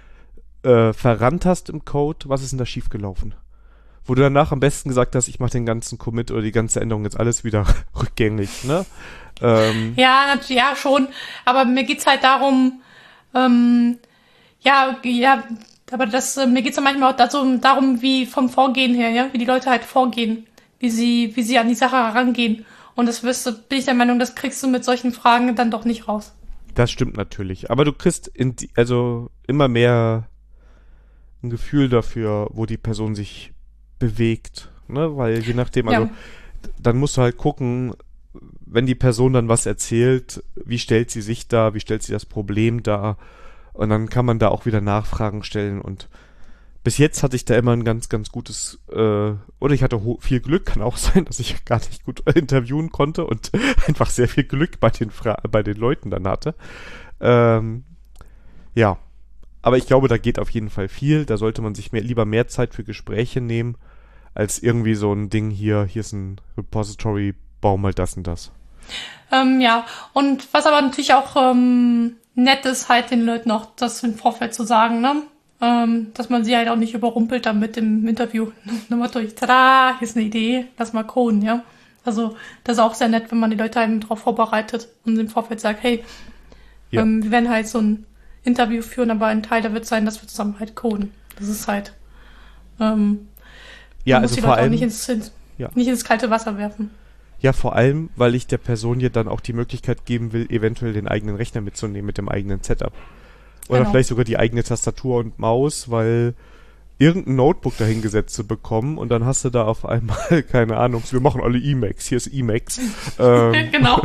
äh, verrannt hast im Code, was ist denn da schiefgelaufen? Wo du danach am besten gesagt hast, ich mache den ganzen Commit oder die ganze Änderung jetzt alles wieder rückgängig, ne? Ähm, ja, natürlich, ja, schon. Aber mir geht's halt darum, ähm, ja, ja, aber das, äh, mir geht's ja manchmal auch dazu, darum, wie vom Vorgehen her, ja, wie die Leute halt vorgehen, wie sie, wie sie an die Sache herangehen. Und das wirst du, bin ich der Meinung, das kriegst du mit solchen Fragen dann doch nicht raus. Das stimmt natürlich. Aber du kriegst in die, also immer mehr ein Gefühl dafür, wo die Person sich bewegt, ne, weil je nachdem, also, ja. dann musst du halt gucken, wenn die Person dann was erzählt, wie stellt sie sich dar, wie stellt sie das Problem dar und dann kann man da auch wieder Nachfragen stellen und bis jetzt hatte ich da immer ein ganz, ganz gutes, äh, oder ich hatte ho- viel Glück, kann auch sein, dass ich gar nicht gut interviewen konnte und einfach sehr viel Glück bei den Fra- bei den Leuten dann hatte. Ähm, ja, aber ich glaube, da geht auf jeden Fall viel, da sollte man sich mehr, lieber mehr Zeit für Gespräche nehmen, als irgendwie so ein Ding hier, hier ist ein Repository, bau mal das und das. Ähm, ja, und was aber natürlich auch ähm, nett ist, halt den Leuten auch das im Vorfeld zu sagen, ne? Ähm, dass man sie halt auch nicht überrumpelt dann mit dem Interview. Tada, hier ist eine Idee, lass mal coden, ja. Also das ist auch sehr nett, wenn man die Leute eben darauf vorbereitet und im Vorfeld sagt, hey, ja. ähm, wir werden halt so ein Interview führen, aber ein Teil da wird sein, dass wir zusammen halt coden. Das ist halt ähm, ja, man also muss die vor Leute allem auch nicht ins, ins, ja. nicht ins kalte Wasser werfen. Ja, vor allem, weil ich der Person ja dann auch die Möglichkeit geben will, eventuell den eigenen Rechner mitzunehmen mit dem eigenen Setup. Oder genau. Vielleicht sogar die eigene Tastatur und Maus, weil irgendein Notebook dahingesetzt zu bekommen und dann hast du da auf einmal, keine Ahnung, wir machen alle Emacs, hier ist Emacs. ähm, genau.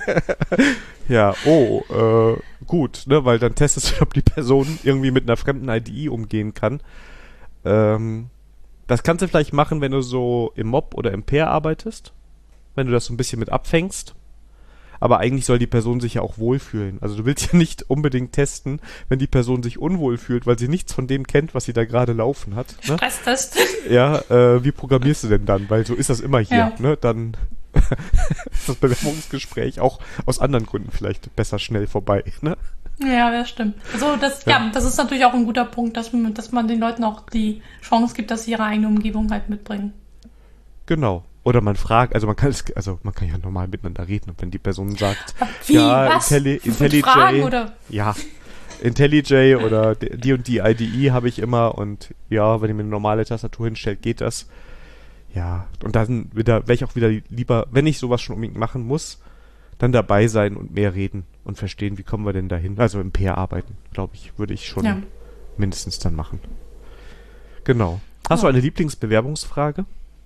ja, oh, äh, gut, ne, weil dann testest du, ob die Person irgendwie mit einer fremden I D E umgehen kann. Ähm, das kannst du vielleicht machen, wenn du so im Mob oder im Pair arbeitest, wenn du das so ein bisschen mit abfängst. Aber eigentlich soll die Person sich ja auch wohlfühlen. Also du willst ja nicht unbedingt testen, wenn die Person sich unwohl fühlt, weil sie nichts von dem kennt, was sie da gerade laufen hat. Ne? Stresstest. Ja, äh, wie programmierst du denn dann? Weil so ist das immer hier. Ja. Ne? Dann ist das Bewerbungsgespräch auch aus anderen Gründen vielleicht besser schnell vorbei. Ne? Ja, das stimmt. Also das, ja. ja, das ist natürlich auch ein guter Punkt, dass man, dass man den Leuten auch die Chance gibt, dass sie ihre eigene Umgebung halt mitbringen. Genau. Oder man fragt, also man kann es, also man kann ja normal miteinander reden und wenn die Person sagt, Wie, ja, was? Intelli- IntelliJ, Fragen, oder? ja, IntelliJ oder die und die I D E habe ich immer und ja, wenn ihr mir eine normale Tastatur hinstellt, geht das. Ja, und dann wieder, wäre ich auch wieder lieber, wenn ich sowas schon unbedingt machen muss, dann dabei sein und mehr reden und verstehen, wie kommen wir denn dahin. Also im Pair arbeiten, glaube ich, würde ich schon ja. mindestens dann machen. Genau. Hast oh. du eine Lieblingsbewerbungsfrage?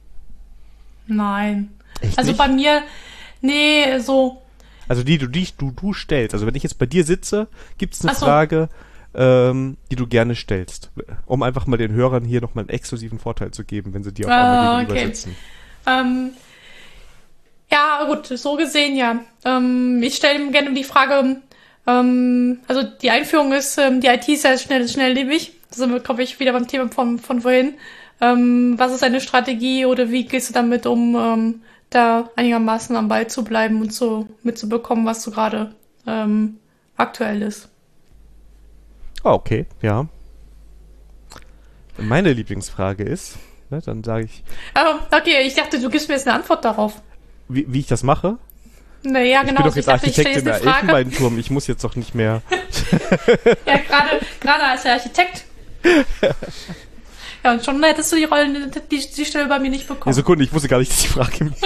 Nein. Echt also nicht? Bei mir, nee, so. Also die, du, die du, du stellst. Also wenn ich jetzt bei dir sitze, gibt es eine so. Frage, ähm, die du gerne stellst. Um einfach mal den Hörern hier nochmal einen exklusiven Vorteil zu geben, wenn sie dir auf einmal äh, gegenüber okay. sitzen. Ähm, ja, gut, so gesehen, ja. Ähm, ich stelle gerne die Frage, ähm, also die Einführung ist, ähm, die I T ist ja schnell, schnelllebig. Da sind wir, glaube ich, wieder beim Thema von, von vorhin. Ähm, was ist deine Strategie oder wie gehst du damit um, ähm, da einigermaßen am Ball zu bleiben und so mitzubekommen, was so gerade ähm, aktuell ist? Ah, okay, ja. Meine Lieblingsfrage ist, ne, dann sage ich... Ähm, okay, ich dachte, du gibst mir jetzt eine Antwort darauf. Wie, wie ich das mache? Naja, ich genau. bin doch jetzt ich dachte, Architekt ich in der Elfenbeinturm, ich muss jetzt doch nicht mehr... ja, gerade gerade als der Architekt... Ja, und schon hättest du die Rollen, die, die Stelle bei mir nicht bekommen. Eine Sekunde, ich wusste gar nicht, dass die Frage mir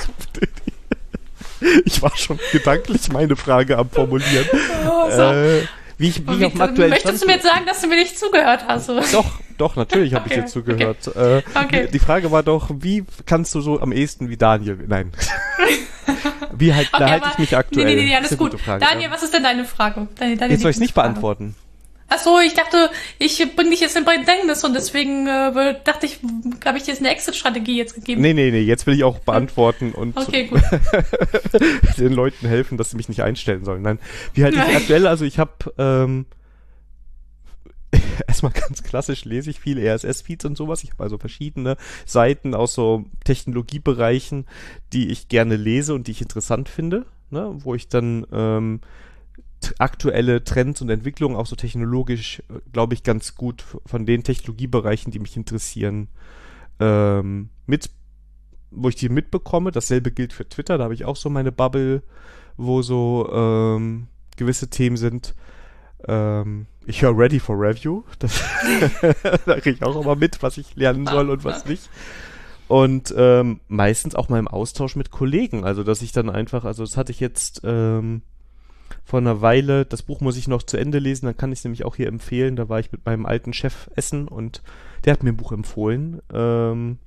Ich war schon gedanklich meine Frage am Formulieren. Oh, so. äh, wie ich, wie ich auf dem aktuellen Möchtest Stand du mir jetzt sagen, dass du mir nicht zugehört hast? Oder? Doch, doch, natürlich habe okay, ich dir zugehört. Okay. Äh, okay. Die Frage war doch, wie kannst du so am ehesten wie Daniel... Nein. Wie halt, da Okay, halte aber, ich mich nee, nee, aktuell? nee, Das alles ist eine gut. gute Frage. Daniel, Ja. was ist denn deine Frage? Deine, deine Jetzt soll ich es nicht Lieblingsfrage? beantworten. Ach so, ich dachte, ich bringe dich jetzt in Bedrängnis und deswegen äh, dachte ich, habe ich dir jetzt eine Exit-Strategie jetzt gegeben. Nee, nee, nee, jetzt will ich auch beantworten und Okay, zu, gut. den Leuten helfen, dass sie mich nicht einstellen sollen. Nein, wie halte ich es aktuell? Also ich habe ähm, erstmal ganz klassisch lese ich viel R S S-Feeds und sowas. Ich habe also verschiedene Seiten aus so Technologiebereichen, die ich gerne lese und die ich interessant finde, ne? Wo ich dann ähm, t- aktuelle Trends und Entwicklungen auch so technologisch, äh, glaube ich, ganz gut f- von den Technologiebereichen, die mich interessieren, ähm, mit, wo ich die mitbekomme. Dasselbe gilt für Twitter, da habe ich auch so meine Bubble, wo so ähm, gewisse Themen sind. Ähm, ich höre Ready for Review. Das da kriege ich auch immer mit, was ich lernen soll und was nicht. Und ähm, meistens auch mal im Austausch mit Kollegen. Also, dass ich dann einfach, also das hatte ich jetzt ähm, vor einer Weile, das Buch muss ich noch zu Ende lesen, dann kann ich es nämlich auch hier empfehlen. Da war ich mit meinem alten Chef essen und der hat mir ein Buch empfohlen. Ähm,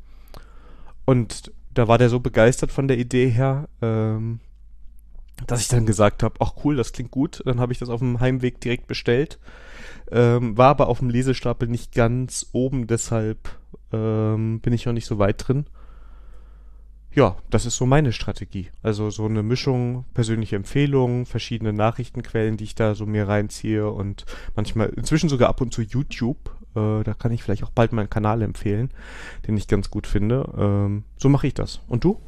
und da war der so begeistert von der Idee her, ähm, dass ich dann gesagt habe, ach cool, das klingt gut. Dann habe ich das auf dem Heimweg direkt bestellt. Ähm, war aber auf dem Lesestapel nicht ganz oben, deshalb ähm, bin ich noch nicht so weit drin. Ja, das ist so meine Strategie. Also so eine Mischung, persönliche Empfehlungen, verschiedene Nachrichtenquellen, die ich da so mir reinziehe und manchmal, inzwischen sogar ab und zu YouTube. Äh, da kann ich vielleicht auch bald meinen Kanal empfehlen, den ich ganz gut finde. Ähm, so mache ich das. Und du?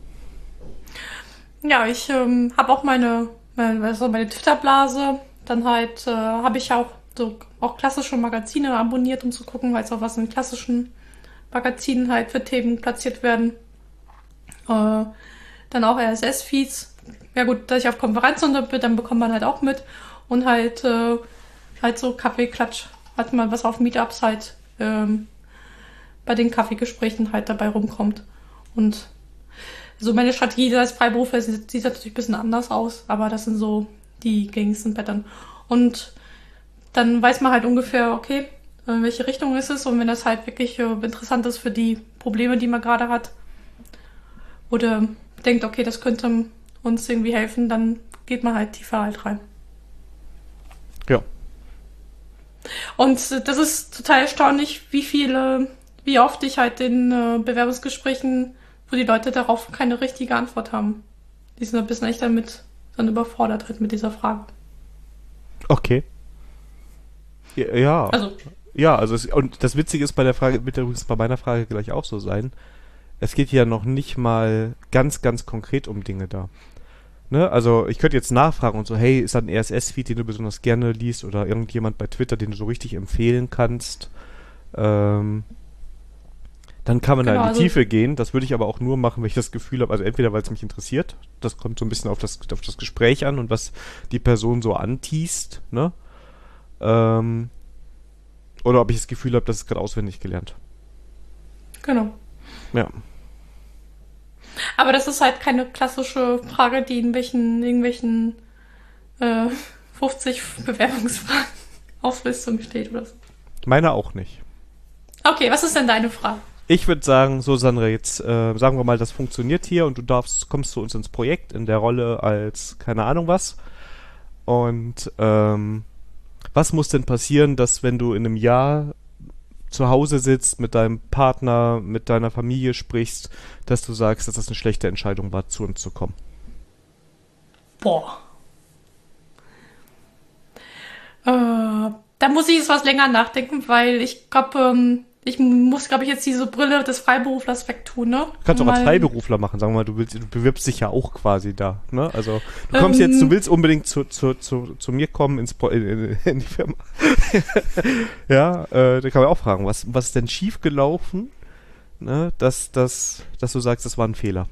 Ja, ich ähm, habe auch meine, meine, also meine Twitter-Blase. Dann halt äh, habe ich auch so auch klassische Magazine abonniert, um zu gucken, halt auch was in klassischen Magazinen halt für Themen platziert werden. Äh, dann auch R S S-Feeds. Ja gut, dass ich auf Konferenzen bin, dann bekommt man halt auch mit. Und halt, äh, halt so Kaffeeklatsch, hat man was auf Meetups halt ähm, bei den Kaffeegesprächen halt dabei rumkommt. Und so meine Strategie als Freiberufler sieht, sieht natürlich ein bisschen anders aus, aber das sind so die gängigsten Pattern. Und dann weiß man halt ungefähr, okay, in welche Richtung ist es und wenn das halt wirklich äh, interessant ist für die Probleme, die man gerade hat oder denkt, okay, das könnte uns irgendwie helfen, dann geht man halt tiefer halt rein. Ja. Und äh, das ist total erstaunlich, wie viele, wie oft ich halt in äh, Bewerbungsgesprächen, wo die Leute darauf keine richtige Antwort haben. Die sind ein bisschen echt damit dann überfordert halt mit dieser Frage. Okay. Ja, ja. Also, Ja, also es, und das Witzige ist bei der Frage, wird übrigens bei meiner Frage gleich auch so sein. Es geht ja noch nicht mal ganz, ganz konkret um Dinge da. Ne? Also ich könnte jetzt nachfragen und so, hey, ist da ein R S S-Feed, den du besonders gerne liest oder irgendjemand bei Twitter, den du so richtig empfehlen kannst? Ähm, dann kann man Genau, da in die also- Tiefe gehen. Das würde ich aber auch nur machen, wenn ich das Gefühl habe, also entweder weil es mich interessiert, das kommt so ein bisschen auf das, auf das Gespräch an und was die Person so anteast, ne? Ähm, oder ob ich das Gefühl habe, das ist gerade auswendig gelernt. genau. Ja. Aber das ist halt keine klassische Frage, die in welchen, irgendwelchen äh, fünfzig Bewerbungsfragen Auflistung steht oder so. Meine auch nicht. Okay, was ist denn deine Frage? Ich würde sagen, so Sandra, jetzt äh, sagen wir mal, das funktioniert hier und du darfst, kommst zu uns ins Projekt in der Rolle als keine Ahnung was. Und ähm, was muss denn passieren, dass wenn du in einem Jahr zu Hause sitzt, mit deinem Partner, mit deiner Familie sprichst, dass du sagst, dass das eine schlechte Entscheidung war, zu uns zu kommen? Boah. Äh, da muss ich jetzt was länger nachdenken, weil ich glaube, ähm, ich muss, glaube ich, jetzt diese Brille des Freiberuflers wegtun, ne? Du kannst auch als Mal- Freiberufler machen, sagen wir mal, du, willst, du bewirbst dich ja auch quasi da, ne? Also du kommst Ähm. jetzt, du willst unbedingt zu, zu, zu, zu mir kommen ins Pro, in, in, in die Firma. Ja, äh, da kann man auch fragen, was, was ist denn schief gelaufen, ne? Dass, dass, dass du sagst, das war ein Fehler.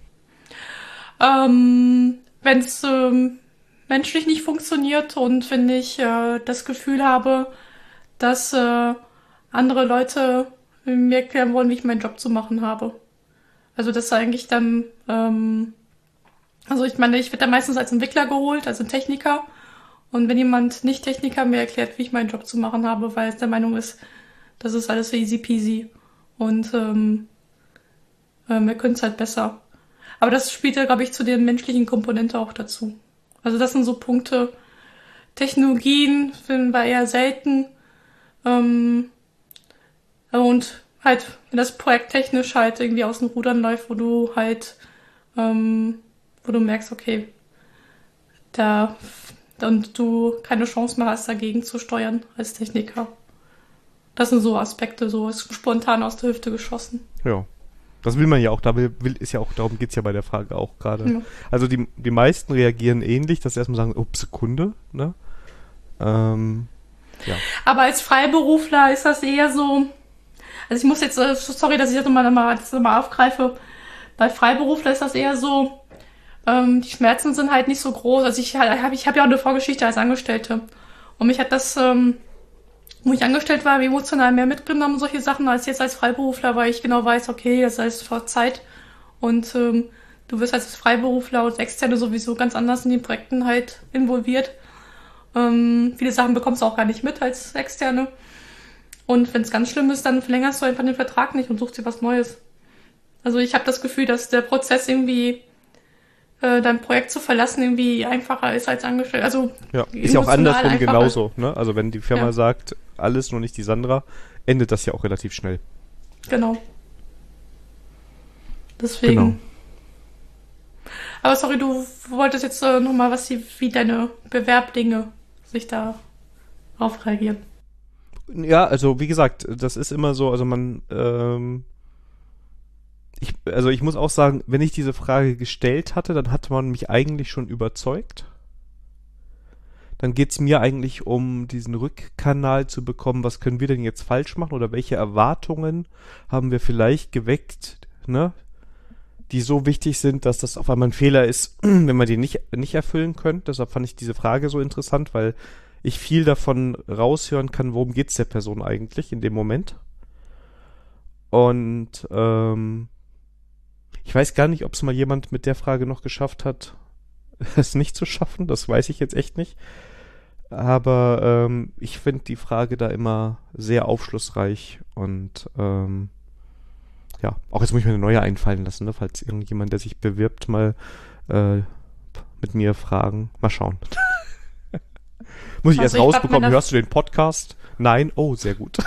Ähm, wenn es ähm, menschlich nicht funktioniert und wenn ich äh, das Gefühl habe, dass äh, andere Leute mir erklären wollen, wie ich meinen Job zu machen habe. Also das ist eigentlich dann, ähm, also ich meine, ich werde da meistens als Entwickler geholt, also Techniker. Und wenn jemand nicht Techniker mir erklärt, wie ich meinen Job zu machen habe, weil es der Meinung ist, das ist alles so easy peasy und ähm, ähm, wir können es halt besser. Aber das spielt ja, glaube ich, zu der menschlichen Komponente auch dazu. Also das sind so Punkte. Technologien finden wir eher selten. Ähm, und halt, wenn das Projekt technisch halt irgendwie aus den Rudern läuft, wo du halt, ähm, wo du merkst, okay, da und du keine Chance mehr hast, dagegen zu steuern als Techniker. Das sind so Aspekte, so ist spontan aus der Hüfte geschossen. Ja. Das will man ja auch, da will, will ist ja auch, darum geht's ja bei der Frage auch gerade. Ja. Also die, die meisten reagieren ähnlich, dass sie erstmal sagen, ups, Sekunde, ne? Ähm, ja. Aber als Freiberufler ist das eher so, also ich muss jetzt, sorry, dass ich das nochmal noch mal, noch mal aufgreife, bei Freiberufler ist das eher so, ähm, die Schmerzen sind halt nicht so groß. Also ich habe ich hab ja auch eine Vorgeschichte als Angestellte. Und mich hat das, ähm, wo ich angestellt war, emotional mehr mitgenommen, solche Sachen, als jetzt als Freiberufler, weil ich genau weiß, okay, das heißt vor Zeit. Und ähm, du wirst als Freiberufler und Externe sowieso ganz anders in den Projekten halt involviert. Ähm, viele Sachen bekommst du auch gar nicht mit als Externe. Und wenn es ganz schlimm ist, dann verlängerst du einfach den Vertrag nicht und suchst dir was Neues. Also ich habe das Gefühl, dass der Prozess irgendwie äh, dein Projekt zu verlassen irgendwie einfacher ist als angestellt. Also ja, ist ja auch andersrum einfacher. Genauso. Ne? Also wenn die Firma ja. sagt, alles, nur nicht die Sandra, endet das ja auch relativ schnell. Genau. Deswegen. Genau. Aber sorry, du wolltest jetzt äh, nochmal was, wie, wie deine Bewerbdinge sich da drauf reagieren. Ja, also wie gesagt, das ist immer so, also man, ähm, ich, also ich muss auch sagen, wenn ich diese Frage gestellt hatte, dann hatte man mich eigentlich schon überzeugt. Dann geht's mir eigentlich um diesen Rückkanal zu bekommen, was können wir denn jetzt falsch machen oder welche Erwartungen haben wir vielleicht geweckt, ne, die so wichtig sind, dass das auf einmal ein Fehler ist, wenn man die nicht, nicht erfüllen können. Deshalb fand ich diese Frage so interessant, weil ich viel davon raushören kann, worum geht's der Person eigentlich in dem Moment. Und ähm, ich weiß gar nicht, ob es mal jemand mit der Frage noch geschafft hat, es nicht zu schaffen. Das weiß ich jetzt echt nicht. Aber ähm, ich finde die Frage da immer sehr aufschlussreich und ähm, ja, auch jetzt muss ich mir eine neue einfallen lassen, ne? Falls irgendjemand, der sich bewirbt, mal äh, mit mir fragen. Mal schauen. Muss ich also erst ich rausbekommen, hörst du den Podcast? Nein? Oh, sehr gut.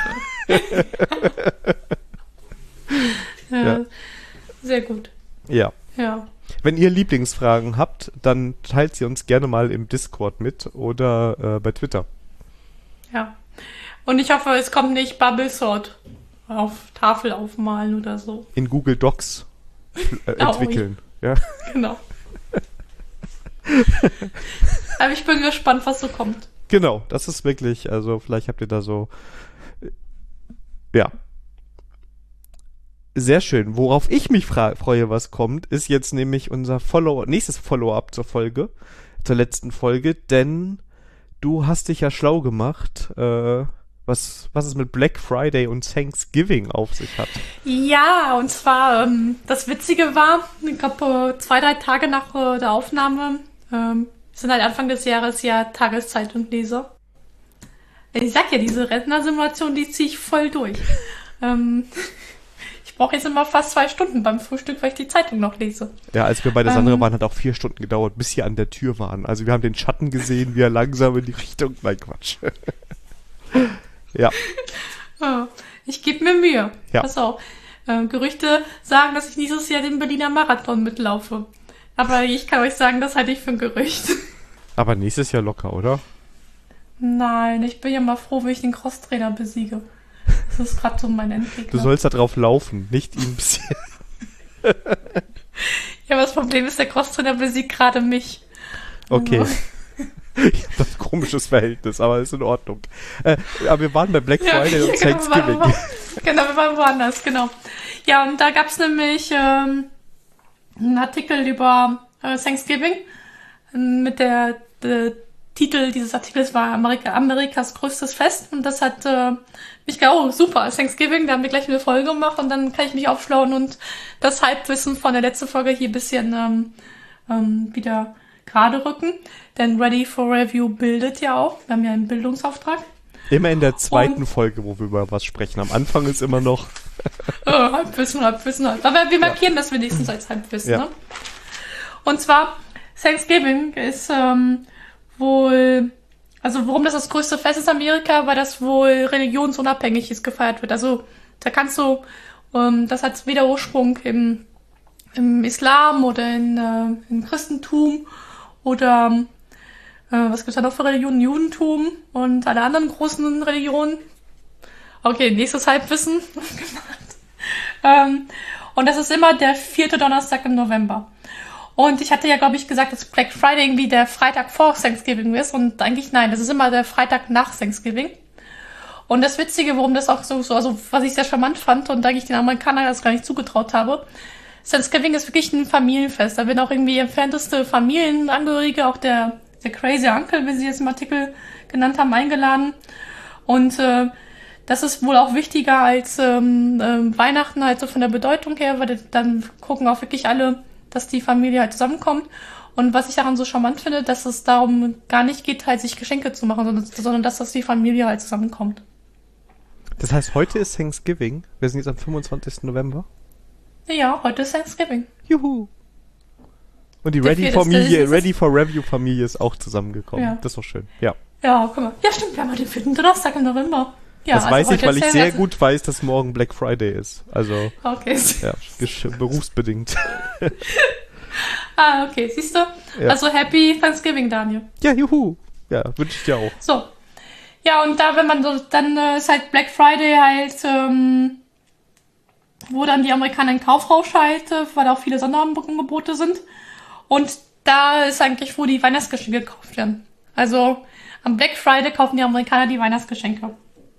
ja, ja. Sehr gut. Ja. Ja. Wenn ihr Lieblingsfragen habt, dann teilt sie uns gerne mal im Discord mit oder äh, bei Twitter. Ja. Und ich hoffe, es kommt nicht Bubblesort auf Tafel aufmalen oder so. In Google Docs äh, entwickeln. Oh, ja. Genau. Aber ich bin gespannt, was so kommt. Genau, das ist wirklich, also vielleicht habt ihr da so, ja. Sehr schön. Worauf ich mich fra- freue, was kommt, ist jetzt nämlich unser Follow- nächstes Follow-up zur Folge, zur letzten Folge, denn du hast dich ja schlau gemacht, äh, was, was es mit Black Friday und Thanksgiving auf sich hat. Ja, und zwar, ähm, das Witzige war, ich glaube, zwei, drei Tage nach äh, der Aufnahme, ähm, sind halt Anfang des Jahres ja Tageszeit und Leser. Ich sag ja, diese Rentner-Simulation, die ziehe ich voll durch. ähm, ich brauche jetzt immer fast zwei Stunden beim Frühstück, weil ich die Zeitung noch lese. Ja, als wir bei der Sandra ähm, waren, hat auch vier Stunden gedauert, bis sie an der Tür waren. Also wir haben den Schatten gesehen, wie er langsam in die Richtung... Nein, Quatsch. Ja. Ich gebe mir Mühe. Ja. Pass auf. Äh, Gerüchte sagen, dass ich nächstes Jahr den Berliner Marathon mitlaufe. Aber ich kann euch sagen, das halte ich für ein Gerücht. Aber nächstes Jahr locker, oder? Nein, ich bin ja mal froh, wenn ich den Crosstrainer besiege. Das ist gerade so mein Endgegner. Du sollst da drauf laufen, nicht ihn besiegen. Ja, aber das Problem ist, der Crosstrainer besiegt gerade mich. Okay. Also. Ich habe das komisches Verhältnis, aber ist in Ordnung. Äh, aber wir waren bei Black Friday ja, und genau, Thanksgiving. Wir waren, genau, wir waren woanders, genau. Ja, und da gab es nämlich ähm, einen Artikel über äh, Thanksgiving mit der, der Titel dieses Artikels war Amerika, Amerikas größtes Fest und das hat äh, mich gedacht, oh super, Thanksgiving, da haben wir gleich eine Folge gemacht und dann kann ich mich aufschlauen und das Halbwissen von der letzten Folge hier ein bisschen ähm, ähm, wieder gerade rücken, denn Ready for Review bildet ja auch, wir haben ja einen Bildungsauftrag. Immer in der zweiten und, Folge, wo wir über was sprechen. Am Anfang ist immer noch Oh, Halbwissen, Halbwissen, Halbwissen. Aber wir markieren ja. das wenigstens als Halbwissen. Ja. Ne? Und zwar, Thanksgiving ist ähm, wohl, also warum das das größte Fest ist in Amerika, weil das wohl religionsunabhängig ist, gefeiert wird. Also da kannst du, ähm, das hat weder Ursprung im, im Islam oder in, äh, im Christentum oder äh, was gibt's da noch für Religionen? Judentum und alle anderen großen Religionen. Okay, nächstes Halbwissen. ähm, und das ist immer der vierte Donnerstag im November. Und ich hatte ja, glaube ich, gesagt, dass Black Friday irgendwie der Freitag vor Thanksgiving ist. Und eigentlich nein, das ist immer der Freitag nach Thanksgiving. Und das Witzige, warum das auch so, so also was ich sehr charmant fand und eigentlich den Amerikanern das gar nicht zugetraut habe, Thanksgiving ist wirklich ein Familienfest. Da werden auch irgendwie entfernteste Familienangehörige, auch der, der Crazy Uncle, wie sie jetzt im Artikel genannt haben, eingeladen. Und äh, das ist wohl auch wichtiger als ähm, äh, Weihnachten, halt so von der Bedeutung her, weil dann gucken auch wirklich alle, dass die Familie halt zusammenkommt. Und was ich daran so charmant finde, dass es darum gar nicht geht, halt sich Geschenke zu machen, sondern, sondern dass das die Familie halt zusammenkommt. Das heißt, heute ist Thanksgiving. Wir sind jetzt am fünfundzwanzigsten November. Ja, heute ist Thanksgiving. Juhu. Und die Ready for Familie, Ready for Review Familie ist auch zusammengekommen. Ja. Das ist doch schön. Ja. Ja, guck mal. Ja, stimmt. Wir haben heute den vierten Donnerstag im November. Ja, das also weiß ich, weil ich sehr gut weiß, dass morgen Black Friday ist. Also, okay. Ja, berufsbedingt. Ah, okay, siehst du? Ja. Also Happy Thanksgiving, Daniel. Ja, juhu. Ja, wünsche ich dir auch. So. Ja, und da, wenn man so, dann äh, ist halt Black Friday halt, ähm, wo dann die Amerikaner in Kaufrausch halt, äh, weil auch viele Sonderangebote sind. Und da ist eigentlich, wo die Weihnachtsgeschenke gekauft werden. Also am Black Friday kaufen die Amerikaner die Weihnachtsgeschenke.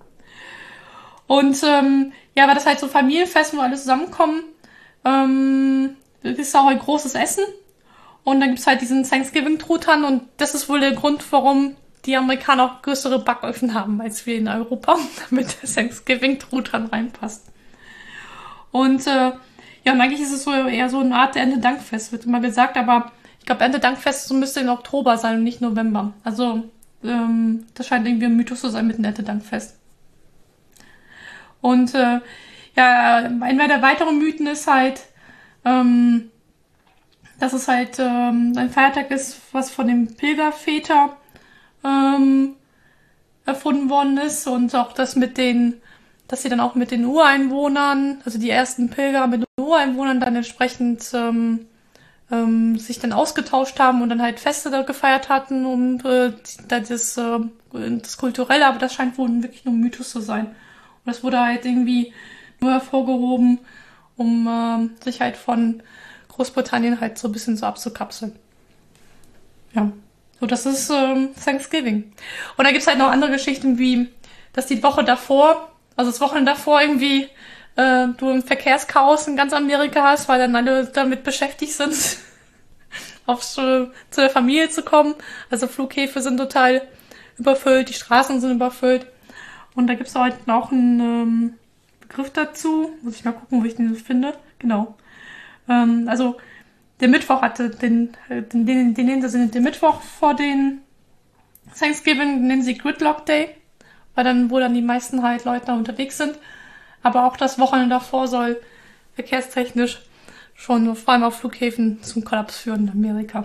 Und ähm, ja, weil das halt so Familienfest, wo alle zusammenkommen, ähm, das ist auch ein großes Essen. Und dann gibt's halt diesen Thanksgiving-Truthahn und das ist wohl der Grund, warum die Amerikaner auch größere Backöfen haben als wir in Europa, damit der Thanksgiving-Truthahn reinpasst. Und äh, ja, und eigentlich ist es so eher so eine Art Erntedankfest, wird immer gesagt, aber ich glaube, Erntedankfest so müsste im Oktober sein und nicht November. Also ähm, das scheint irgendwie ein Mythos zu sein mit dem Erntedankfest. Und äh, ja, einer der weiteren Mythen ist halt, ähm, dass es halt ähm, ein Feiertag ist, was von dem Pilgerväter ähm, erfunden worden ist und auch das mit den, dass sie dann auch mit den Ureinwohnern, also die ersten Pilger mit den Ureinwohnern dann entsprechend ähm, ähm, sich dann ausgetauscht haben und dann halt Feste da gefeiert hatten, um äh, das, äh, das Kulturelle, aber das scheint wohl wirklich nur ein Mythos zu sein. Und das wurde halt irgendwie nur hervorgehoben, um äh, sich halt von Großbritannien halt so ein bisschen so abzukapseln. Ja, so das ist ähm, Thanksgiving. Und da gibt's halt noch andere Geschichten, wie, dass die Woche davor, also das Wochenende davor irgendwie äh, du ein Verkehrschaos in ganz Amerika hast, weil dann alle damit beschäftigt sind, aufs, äh, zu der Familie zu kommen. Also Flughäfen sind total überfüllt, die Straßen sind überfüllt. Und da gibt's halt noch einen ähm, Begriff dazu. Muss ich mal gucken, wo ich den finde. Genau. Ähm, also der Mittwoch hatte den, den, den, den nennen sie den Mittwoch vor den Thanksgiving, nennen sie Gridlock Day, weil dann, wo dann die meisten halt Leute da unterwegs sind. Aber auch das Wochenende davor soll verkehrstechnisch schon vor allem auf Flughäfen zum Kollaps führen in Amerika.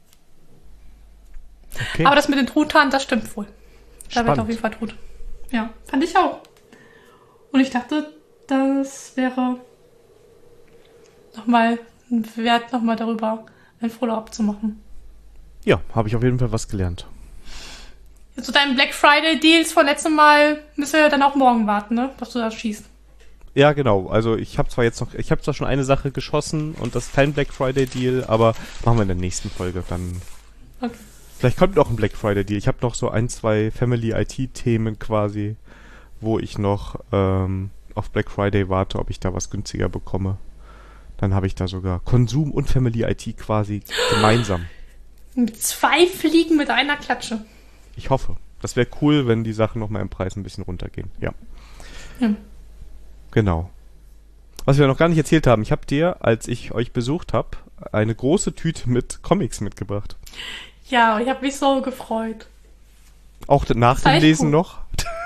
Okay. Aber das mit den Truthahn, das stimmt wohl. Da Spannend. wird auf jeden Fall Truthahn. Ja, fand ich auch. Und ich dachte, das wäre nochmal wert, nochmal darüber ein Follow-up zu machen. Ja, habe ich auf jeden Fall was gelernt. Zu deinen Black Friday Deals von letztem Mal müssen wir dann auch morgen warten, ne? Dass du das schießt. Ja, genau. Also ich habe zwar jetzt noch, ich habe zwar schon eine Sache geschossen und das ist kein Black Friday Deal, aber machen wir in der nächsten Folge dann. Okay. Vielleicht kommt noch ein Black Friday Deal. Ich habe noch so ein, zwei Family I T Themen quasi, wo ich noch ähm, auf Black Friday warte, ob ich da was günstiger bekomme. Dann habe ich da sogar Konsum und Family I T quasi gemeinsam. Zwei Fliegen mit einer Klatsche. Ich hoffe. Das wäre cool, wenn die Sachen nochmal im Preis ein bisschen runtergehen. Ja. ja. Genau. Was wir noch gar nicht erzählt haben, ich habe dir, als ich euch besucht habe, eine große Tüte mit Comics mitgebracht. Ja, ich habe mich so gefreut. Auch nach dem Lesen cool. noch?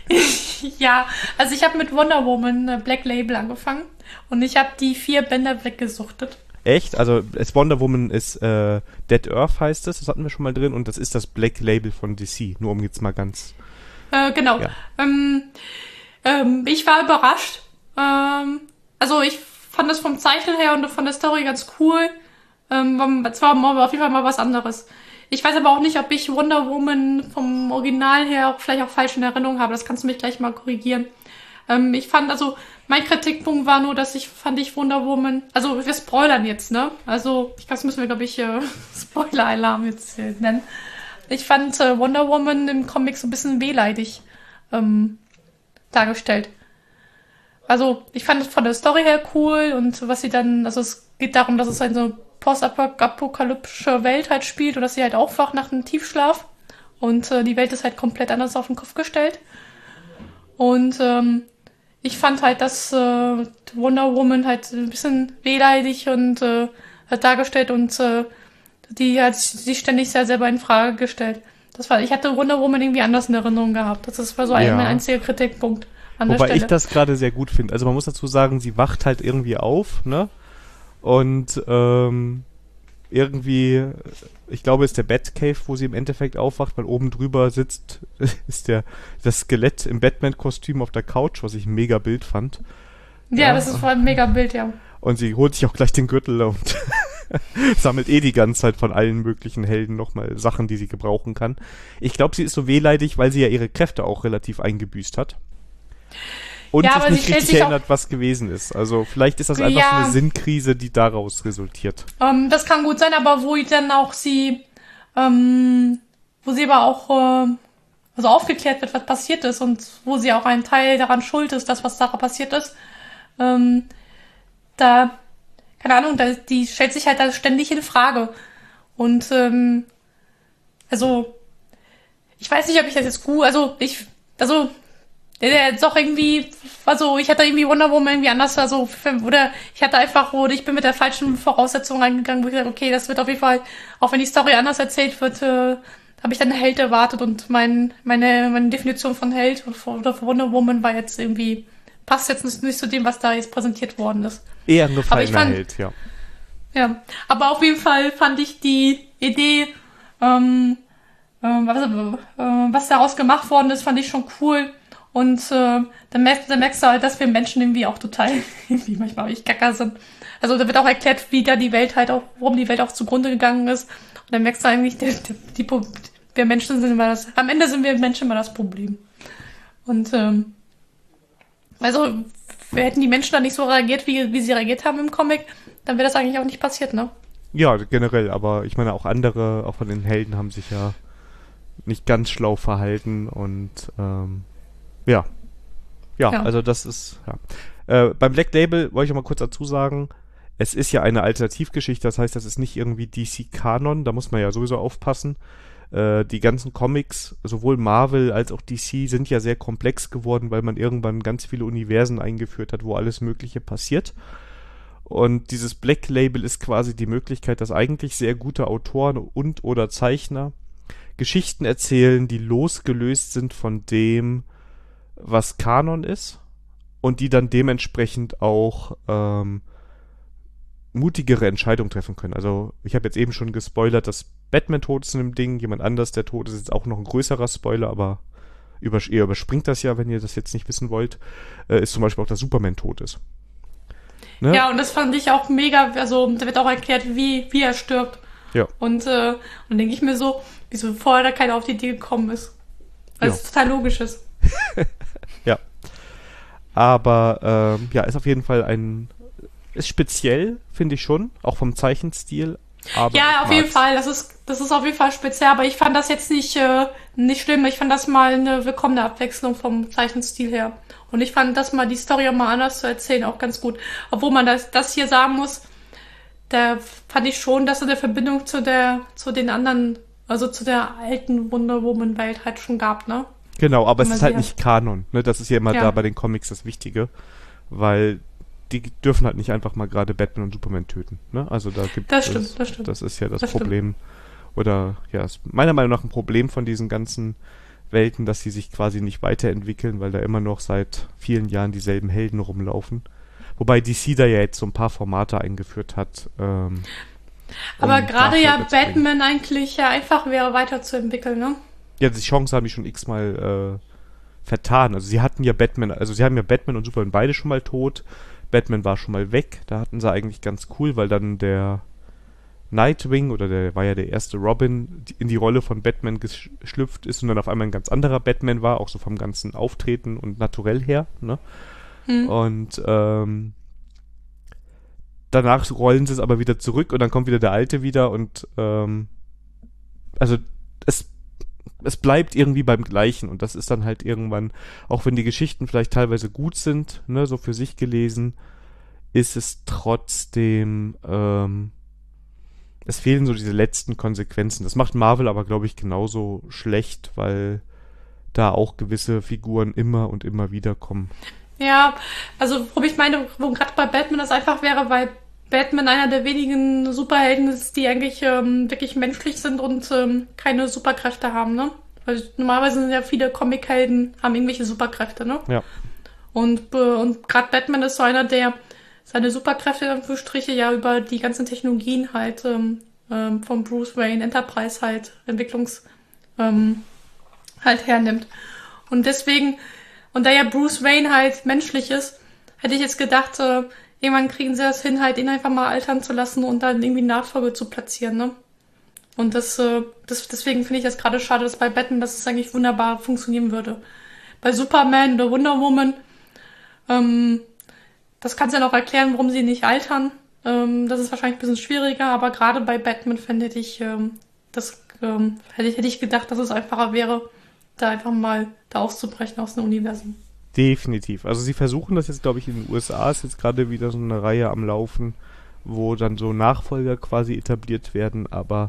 Ja, also ich habe mit Wonder Woman äh, Black Label angefangen und ich habe die vier Bänder weggesuchtet. Echt? Also es Wonder Woman ist äh, Dead Earth heißt es, das hatten wir schon mal drin und das ist das Black Label von D C, nur um jetzt mal ganz... Äh, genau. Ja. Ähm, ähm, ich war überrascht. Ähm, also ich fand das vom Zeichnen her und von der Story ganz cool. Ähm, es war auf jeden Fall mal was anderes. Ich weiß aber auch nicht, ob ich Wonder Woman vom Original her auch vielleicht auch falsch in Erinnerung habe. Das kannst du mich gleich mal korrigieren. Ähm, ich fand, also, mein Kritikpunkt war nur, dass ich, fand ich Wonder Woman, also, wir spoilern jetzt, ne? Also, ich glaube, das müssen wir, glaube ich, äh, Spoiler-Alarm jetzt äh, nennen. Ich fand äh, Wonder Woman im Comic so ein bisschen wehleidig ähm, dargestellt. Also, ich fand es von der Story her cool und was sie dann, also, es geht darum, dass es eine so postapokalyptische Welt halt spielt und dass sie halt aufwacht nach einem Tiefschlaf und äh, die Welt ist halt komplett anders auf den Kopf gestellt. Und ähm, ich fand halt, dass äh, Wonder Woman halt ein bisschen wehleidig und äh, hat dargestellt und äh, die hat sich ständig sehr selber in Frage gestellt. Das war, ich hatte Wonder Woman irgendwie anders in Erinnerung gehabt. Das ist- war so ein, Ja. mein einziger Kritikpunkt an der Wobei Stelle. ich das gerade sehr gut finde. Also man muss dazu sagen, sie wacht halt irgendwie auf, ne? Und ähm, irgendwie, ich glaube, ist der Batcave, wo sie im Endeffekt aufwacht, weil oben drüber sitzt, ist der das Skelett im Batman-Kostüm auf der Couch, was ich ein mega Bild fand. ja, ja. das ist voll ein mega Bild, ja. Und sie holt sich auch gleich den Gürtel und sammelt eh die ganze Zeit von allen möglichen Helden nochmal Sachen, die sie gebrauchen kann. Ich glaube, sie ist so wehleidig, weil sie ja ihre Kräfte auch relativ eingebüßt hat. Und Ja, sich aber sie nicht stellt richtig sich auch- erinnert, was gewesen ist. Also vielleicht ist das einfach Ja. so eine Sinnkrise, die daraus resultiert. Ähm, das kann gut sein, aber wo dann auch sie, ähm, wo sie aber auch, äh, also aufgeklärt wird, was passiert ist und wo sie auch ein Teil daran schuld ist, das, was da passiert ist, ähm, da, keine Ahnung, da, die stellt sich halt da ständig in Frage. Und, ähm, also, ich weiß nicht, ob ich das jetzt gut, also, ich, also, der, der ist doch irgendwie, also ich hatte irgendwie Wonder Woman irgendwie anders, also für, oder ich hatte einfach, oder ich bin mit der falschen Voraussetzung reingegangen, wo ich dachte, okay, das wird auf jeden Fall, auch wenn die Story anders erzählt wird, äh, habe ich dann einen Held erwartet und mein, meine, meine Definition von Held oder von Wonder Woman war jetzt irgendwie, passt jetzt nicht, nicht zu dem, was da jetzt präsentiert worden ist. Eher ein Aber ich gefallener fand- Held, ja. Ja, aber auf jeden Fall fand ich die Idee, ähm, ähm, was, äh, was daraus gemacht worden ist, fand ich schon cool. Und äh, dann, merkst, dann merkst du halt, dass wir Menschen irgendwie auch total, irgendwie manchmal echt gacker sind. Also da wird auch erklärt, wie da die Welt halt auch, warum die Welt auch zugrunde gegangen ist. Und dann merkst du eigentlich, die, die, die, wir Menschen sind immer das, am Ende sind wir Menschen immer das Problem. Und ähm, also, wir hätten die Menschen da nicht so reagiert, wie, wie sie reagiert haben im Comic, dann wäre das eigentlich auch nicht passiert, ne? Ja, generell, aber ich meine auch andere, auch von den Helden haben sich ja nicht ganz schlau verhalten und ähm, ja. ja. Ja, also das ist, ja. Äh, beim Black Label wollte ich noch mal kurz dazu sagen, es ist ja eine Alternativgeschichte, das heißt, das ist nicht irgendwie D C-Kanon, da muss man ja sowieso aufpassen. Äh, die ganzen Comics, sowohl Marvel als auch D C, sind ja sehr komplex geworden, weil man irgendwann ganz viele Universen eingeführt hat, wo alles Mögliche passiert. Und dieses Black Label ist quasi die Möglichkeit, dass eigentlich sehr gute Autoren und oder Zeichner Geschichten erzählen, die losgelöst sind von dem, was Kanon ist und die dann dementsprechend auch ähm, mutigere Entscheidungen treffen können. Also ich habe jetzt eben schon gespoilert, dass Batman tot ist in dem Ding, jemand anders, der tot ist, ist jetzt auch noch ein größerer Spoiler, aber übers- ihr überspringt das ja, wenn ihr das jetzt nicht wissen wollt, äh, ist zum Beispiel auch, dass Superman tot ist. Ne? Ja, und das fand ich auch mega, also da wird auch erklärt, wie, wie er stirbt. Ja. Und äh, dann denke ich mir so, wieso vorher da keiner auf die Idee gekommen ist. Weil Ja. es total logisch ist. Ja. Aber ähm, ja, ist auf jeden Fall ein, ist speziell, finde ich schon, auch vom Zeichenstil. Aber Ja, ich auf jeden mag's. Fall. Das ist, das ist auf jeden Fall speziell, aber ich fand das jetzt nicht, äh, nicht schlimm. Ich fand das mal eine willkommene Abwechslung vom Zeichenstil her. Und ich fand das mal, die Story auch mal anders zu erzählen, auch ganz gut. Obwohl man das, das hier sagen muss, da fand ich schon, dass es eine Verbindung zu der, zu den anderen, also zu der alten Wonder Woman Welt halt schon gab, ne? Genau, aber es Wenn ist man halt sie nicht Kanon. Ne? Das ist ja immer Ja. da bei den Comics das Wichtige, weil die dürfen halt nicht einfach mal gerade Batman und Superman töten. Ne? Also da gibt Das es, stimmt, das stimmt. das ist ja das, Das stimmt. Problem. Oder ja, ist meiner Meinung nach ein Problem von diesen ganzen Welten, dass sie sich quasi nicht weiterentwickeln, weil da immer noch seit vielen Jahren dieselben Helden rumlaufen. Wobei D C da ja jetzt so ein paar Formate eingeführt hat. Ähm, Aber um gerade ja Nachfolger zu bringen. Batman eigentlich ja einfach wäre weiterzuentwickeln, ne? Ja, die Chance haben die schon x-mal äh, vertan. Also sie hatten ja Batman, also sie haben ja Batman und Superman beide schon mal tot. Batman war schon mal weg. Da hatten sie eigentlich ganz cool, weil dann der Nightwing, oder der war ja der erste Robin, die in die Rolle von Batman geschlüpft ist und dann auf einmal ein ganz anderer Batman war, auch so vom ganzen Auftreten und Naturell her, ne? Hm. Und ähm, danach rollen sie es aber wieder zurück und dann kommt wieder der Alte wieder und ähm, also es es bleibt irgendwie beim Gleichen und das ist dann halt irgendwann, auch wenn die Geschichten vielleicht teilweise gut sind, ne, so für sich gelesen, ist es trotzdem ähm, es fehlen so diese letzten Konsequenzen. Das macht Marvel aber, glaube ich, genauso schlecht, weil da auch gewisse Figuren immer und immer wieder kommen. Ja, also wo ich meine, wo gerade bei Batman das einfach wäre, weil Batman einer der wenigen Superhelden ist, die eigentlich ähm, wirklich menschlich sind und ähm, keine Superkräfte haben, ne? Weil normalerweise sind ja viele Comichelden, haben irgendwelche Superkräfte, ne? Ja. Und, äh, und gerade Batman ist so einer, der seine Superkräfte, in Anführungsstriche, ja über die ganzen Technologien halt ähm, ähm, von Bruce Wayne Enterprise halt, Entwicklungs ähm, halt hernimmt. Und deswegen, und da ja Bruce Wayne halt menschlich ist, hätte ich jetzt gedacht, äh, irgendwann kriegen sie das hin, halt ihn einfach mal altern zu lassen und dann irgendwie Nachfolge zu platzieren, ne? Und das, äh, das deswegen finde ich das gerade schade, dass bei Batman, dass es eigentlich wunderbar funktionieren würde. Bei Superman oder Wonder Woman, ähm, das kannst du ja noch erklären, warum sie nicht altern. Ähm, das ist wahrscheinlich ein bisschen schwieriger, aber gerade bei Batman fände ich, ähm, das ähm, hätte ich, hätte ich gedacht, dass es einfacher wäre, da einfach mal da auszubrechen aus dem Universum. Definitiv. Also sie versuchen das jetzt, glaube ich, in den U S A ist jetzt gerade wieder so eine Reihe am Laufen, wo dann so Nachfolger quasi etabliert werden, aber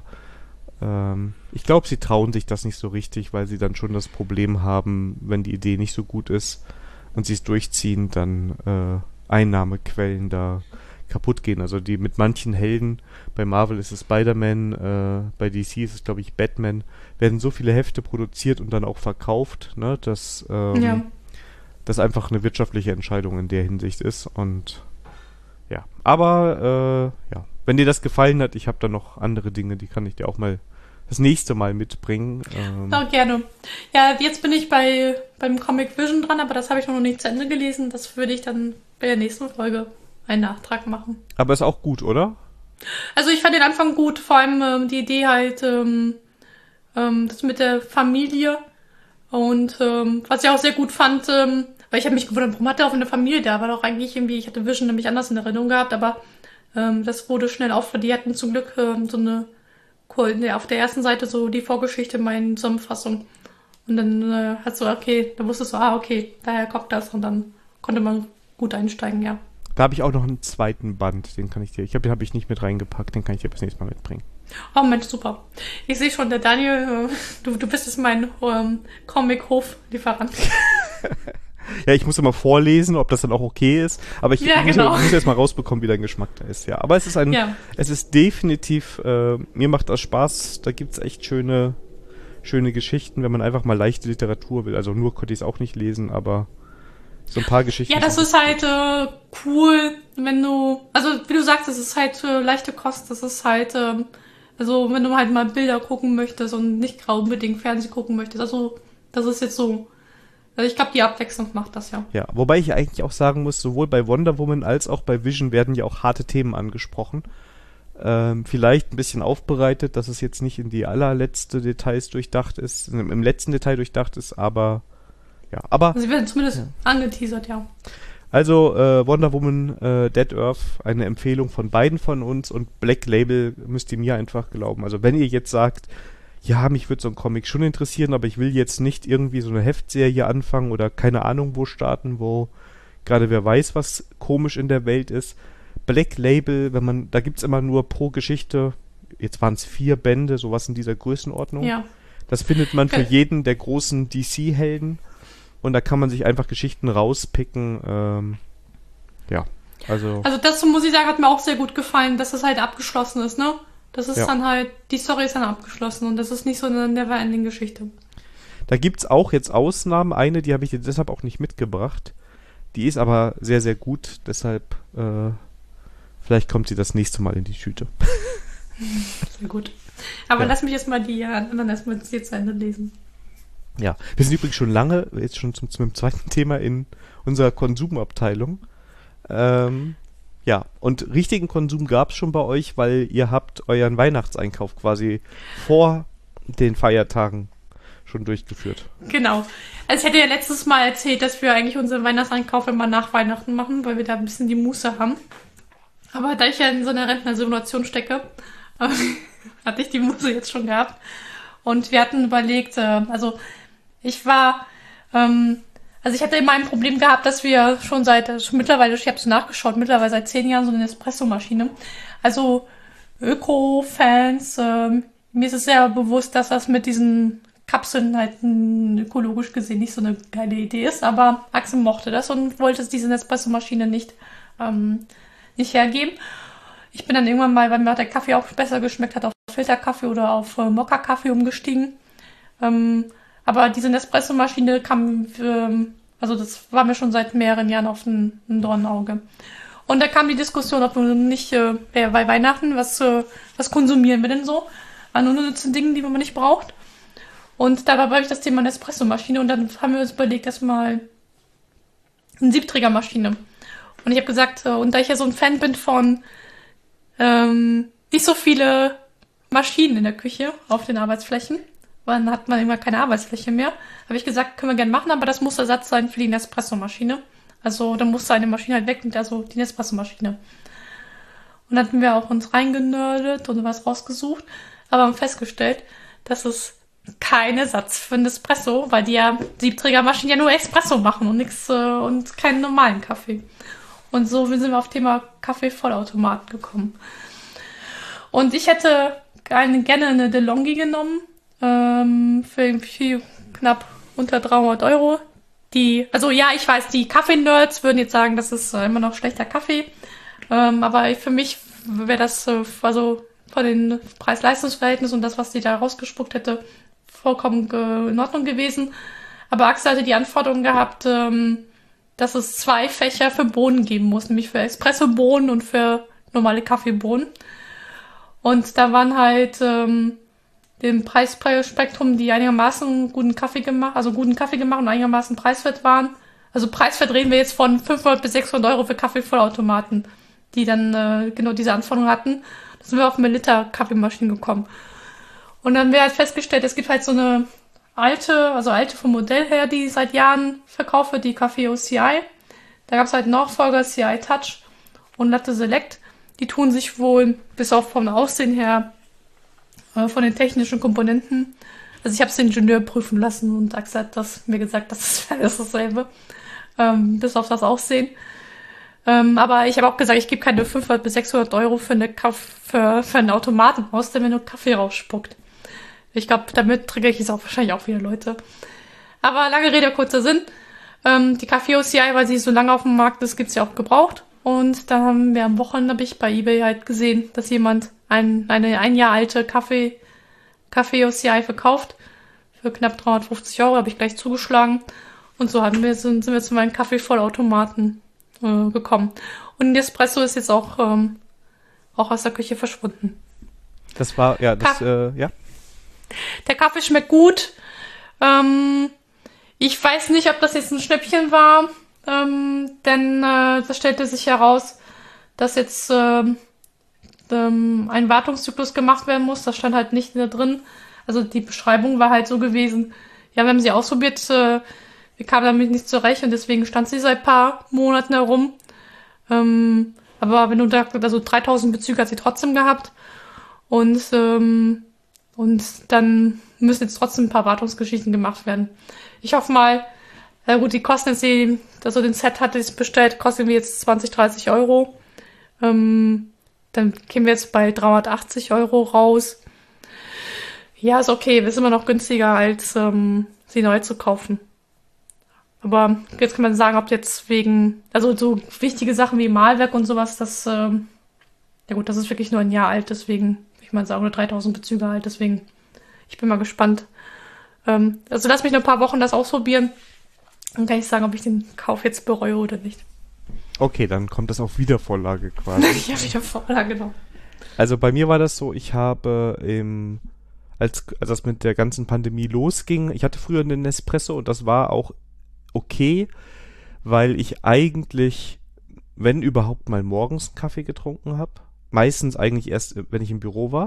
ähm, ich glaube, sie trauen sich das nicht so richtig, weil sie dann schon das Problem haben, wenn die Idee nicht so gut ist und sie es durchziehen, dann äh, Einnahmequellen da kaputt gehen. Also die mit manchen Helden, bei Marvel ist es Spider-Man, äh, bei D C ist es, glaube ich, Batman, werden so viele Hefte produziert und dann auch verkauft, ne, dass ähm, Ja. das einfach eine wirtschaftliche Entscheidung in der Hinsicht ist und ja, aber äh, ja, wenn dir das gefallen hat, ich habe da noch andere Dinge, die kann ich dir auch mal das nächste Mal mitbringen. Ähm, Ja, gerne. Ja, jetzt bin ich bei beim Comic Vision dran, aber das habe ich noch nicht zu Ende gelesen. Das würde ich dann bei der nächsten Folge einen Nachtrag machen. aber ist auch gut, oder? Also ich fand den Anfang gut, vor allem ähm, die Idee halt, ähm, ähm, das mit der Familie. Und ähm, was ich auch sehr gut fand, ähm, weil ich habe mich gewundert, warum hat er auch eine Familie da? War doch eigentlich irgendwie, ich hatte Vision nämlich anders in Erinnerung gehabt, aber ähm, das wurde schnell auf. Die hatten zum Glück ähm, so eine, auf der ersten Seite so die Vorgeschichte mal in Zusammenfassung. Und dann äh, hat so, okay, da wusstest du, ah, okay, daher kommt das. Und dann konnte man gut einsteigen, ja. Da habe ich auch noch einen zweiten Band, den kann ich dir, ich habe den habe ich nicht mit reingepackt, den kann ich dir bis nächstes Mal mitbringen. Oh Mensch, super. Ich sehe schon, der Daniel, äh, du, du bist jetzt mein ähm, Comic-Hof-Lieferant. Ja, ich muss immer vorlesen, ob das dann auch okay ist, aber ich, Ja, muss, genau. muss erst mal rausbekommen, wie dein Geschmack da ist, ja. Aber es ist ein, Ja. es ist definitiv, äh, mir macht das Spaß, da gibt's echt schöne, schöne Geschichten, wenn man einfach mal leichte Literatur will. Also nur konnte ich es auch nicht lesen, aber so ein paar Geschichten. Ja, das ist halt äh, cool, wenn du, also wie du sagst, das ist halt äh, leichte Kost, das ist halt, ähm, also wenn du halt mal Bilder gucken möchtest und nicht unbedingt Fernsehen gucken möchtest, also das ist jetzt so, also ich glaube, die Abwechslung macht das ja. Ja, wobei ich eigentlich auch sagen muss, sowohl bei Wonder Woman als auch bei Vision werden ja auch harte Themen angesprochen. Ähm, vielleicht ein bisschen aufbereitet, dass es jetzt nicht in die allerletzte Details durchdacht ist, im, im letzten Detail durchdacht ist, aber ja, aber... Sie werden zumindest ja. angeteasert, ja. Also äh, Wonder Woman, äh, Dead Earth, eine Empfehlung von beiden von uns und Black Label müsst ihr mir einfach glauben. Also wenn ihr jetzt sagt, ja, mich würde so ein Comic schon interessieren, aber ich will jetzt nicht irgendwie so eine Heftserie anfangen oder keine Ahnung wo starten, wo gerade wer weiß, was komisch in der Welt ist. Black Label, wenn man, da gibt's immer nur pro Geschichte, jetzt waren es vier Bände, sowas in dieser Größenordnung. Ja. Das findet man für Okay. jeden der großen D C-Helden und da kann man sich einfach Geschichten rauspicken. Ähm, ja, also... Also das, muss ich sagen, hat mir auch sehr gut gefallen, dass es halt abgeschlossen ist, ne? Das ist Ja. dann halt, die Story ist dann abgeschlossen und das ist nicht so eine Never-Ending-Geschichte. Da gibt's auch jetzt Ausnahmen. Eine, die habe ich jetzt deshalb auch nicht mitgebracht. Die ist aber sehr, sehr gut. Deshalb, äh, vielleicht kommt sie das nächste Mal in die Tüte. Sehr gut. Aber Ja. lass mich jetzt mal die anderen erstmal jetzt zu Ende lesen. Ja, wir sind übrigens schon lange, jetzt schon zum, zum zweiten Thema in unserer Konsumabteilung. Ähm, ja, und richtigen Konsum gab's schon bei euch, weil ihr habt euren Weihnachtseinkauf quasi vor den Feiertagen schon durchgeführt. Genau. Also ich hätte ja letztes Mal erzählt, dass wir eigentlich unseren Weihnachtseinkauf immer nach Weihnachten machen, weil wir da ein bisschen die Muße haben. Aber da ich ja in so einer Rentnersimulation stecke, äh, hatte ich die Muße jetzt schon gehabt. Und wir hatten überlegt, äh, also ich war, ähm, also ich hatte immer ein Problem gehabt, dass wir schon seit, also mittlerweile, ich habe es nachgeschaut, mittlerweile seit zehn Jahren so eine Espresso-Maschine. Also Öko-Fans, ähm, mir ist es sehr bewusst, dass das mit diesen Kapseln halt m, ökologisch gesehen nicht so eine geile Idee ist, aber Axel mochte das und wollte diese Espresso-Maschine nicht, ähm, nicht hergeben. Ich bin dann irgendwann mal, weil mir auch der Kaffee auch besser geschmeckt hat, auf Filterkaffee oder auf äh, Mokka-Kaffee umgestiegen. Ähm, aber diese Nespresso-Maschine kam, ähm, also das war mir schon seit mehreren Jahren auf ein, ein Dornauge. Und da kam die Diskussion, ob wir nicht äh, bei Weihnachten, was, äh, was konsumieren wir denn so an unnützen Dingen, die man nicht braucht. Und dabei habe ich das Thema Nespresso-Maschine und dann haben wir uns überlegt, erstmal eine Siebträgermaschine. Und ich habe gesagt, äh, und da ich ja so ein Fan bin von ähm, nicht so viele Maschinen in der Küche auf den Arbeitsflächen, weil dann hat man immer keine Arbeitsfläche mehr, habe ich gesagt, können wir gerne machen, aber das muss Ersatz sein für die Nespresso-Maschine. Also da musste eine Maschine halt weg, und also die Nespresso-Maschine. Und dann hatten wir auch uns reingenördet und was rausgesucht, aber haben festgestellt, dass es kein Ersatz für ein Espresso, weil die ja Siebträgermaschinen ja nur Espresso machen und nichts äh, und keinen normalen Kaffee. Und so sind wir auf Thema Kaffee-Vollautomaten gekommen. Und ich hätte gerne, gerne eine DeLonghi genommen, ähm, für irgendwie knapp unter dreihundert Euro. Die, also ja, ich weiß, die Kaffee-Nerds würden jetzt sagen, das ist äh, immer noch schlechter Kaffee. Ähm, aber für mich wäre das, äh, also von den Preis-Leistungs-Verhältnissen und das, was die da rausgespuckt hätte, vollkommen ge- in Ordnung gewesen. Aber Axel hatte die Anforderung gehabt, ähm, dass es zwei Fächer für Bohnen geben muss, nämlich für Espresso-Bohnen und für normale Kaffeebohnen. Und da waren halt ähm, dem Preisspektrum, die einigermaßen guten Kaffee gemacht, also guten Kaffee gemacht und einigermaßen preiswert waren. Also preiswert reden wir jetzt von fünfhundert bis sechshundert Euro für Kaffeevollautomaten, die dann äh, genau diese Anforderungen hatten. Da sind wir auf eine Liter Kaffeemaschine gekommen. Und dann haben wir halt festgestellt, es gibt halt so eine alte, also alte vom Modell her, die seit Jahren verkauft wird, die Café O C I. Da gab es halt Nachfolger C I Touch und Latte Select. Die tun sich wohl, bis auf vom Aussehen her, äh, von den technischen Komponenten. Also ich habe es den Ingenieur prüfen lassen und Axel hat das mir gesagt, das ist alles dasselbe. Ähm, bis auf das Aussehen. Ähm, aber ich habe auch gesagt, ich gebe keine fünfhundert bis sechshundert Euro für, eine Kaff- für, für einen Automaten aus, der mir nur Kaffee rausspuckt. Ich glaube, damit triggere ich es auch wahrscheinlich auch wieder Leute. Aber lange Rede, kurzer Sinn. Ähm, die Café O C I, weil sie so lange auf dem Markt ist, gibt's ja auch gebraucht. Und da haben wir am Wochenende, habe ich bei eBay halt gesehen, dass jemand ein, eine ein Jahr alte Kaffee, Café O C I verkauft. Für knapp dreihundertfünfzig Euro habe ich gleich zugeschlagen. Und so haben wir, sind, sind wir zu meinem Kaffeevollautomaten äh, gekommen. Und der Espresso ist jetzt auch, ähm, auch aus der Küche verschwunden. Das war, ja, das, Ka- äh, ja. Der Kaffee schmeckt gut. Ähm, ich weiß nicht, ob das jetzt ein Schnäppchen war, ähm, denn äh, das stellte sich heraus, dass jetzt ähm, ähm, ein Wartungszyklus gemacht werden muss. Das stand halt nicht da drin. Also die Beschreibung war halt so gewesen. Ja, wir haben sie ausprobiert, äh, wir kamen damit nicht zurecht und deswegen stand sie seit ein paar Monaten herum. Ähm, aber wenn du da, also dreitausend Bezüge hat sie trotzdem gehabt. Und ähm, Und dann müssen jetzt trotzdem ein paar Wartungsgeschichten gemacht werden. Ich hoffe mal, äh gut, die kosten jetzt, die, also den Set hatte ich bestellt, kosten wir jetzt zwanzig, dreißig Euro. Ähm, dann kämen wir jetzt bei dreihundertachtzig Euro raus. Ja, ist okay, ist immer noch günstiger, als ähm, sie neu zu kaufen. Aber jetzt kann man sagen, ob jetzt wegen, also so wichtige Sachen wie Mahlwerk und sowas, das, ähm, ja gut, das ist wirklich nur ein Jahr alt, deswegen, ich meine, sagen nur dreitausend Bezüge alt, deswegen, ich bin mal gespannt, Ähm, also lass mich noch ein paar Wochen das ausprobieren. Dann kann ich sagen, ob ich den Kauf jetzt bereue oder nicht. Okay, dann kommt das auf Wiedervorlage quasi. Ja, wieder Vorlage, genau. Also bei mir war das so, ich habe im, als, als das mit der ganzen Pandemie losging, ich hatte früher einen Nespresso und das war auch okay, weil ich eigentlich, wenn überhaupt mal morgens einen Kaffee getrunken habe, meistens eigentlich erst, wenn ich im Büro war.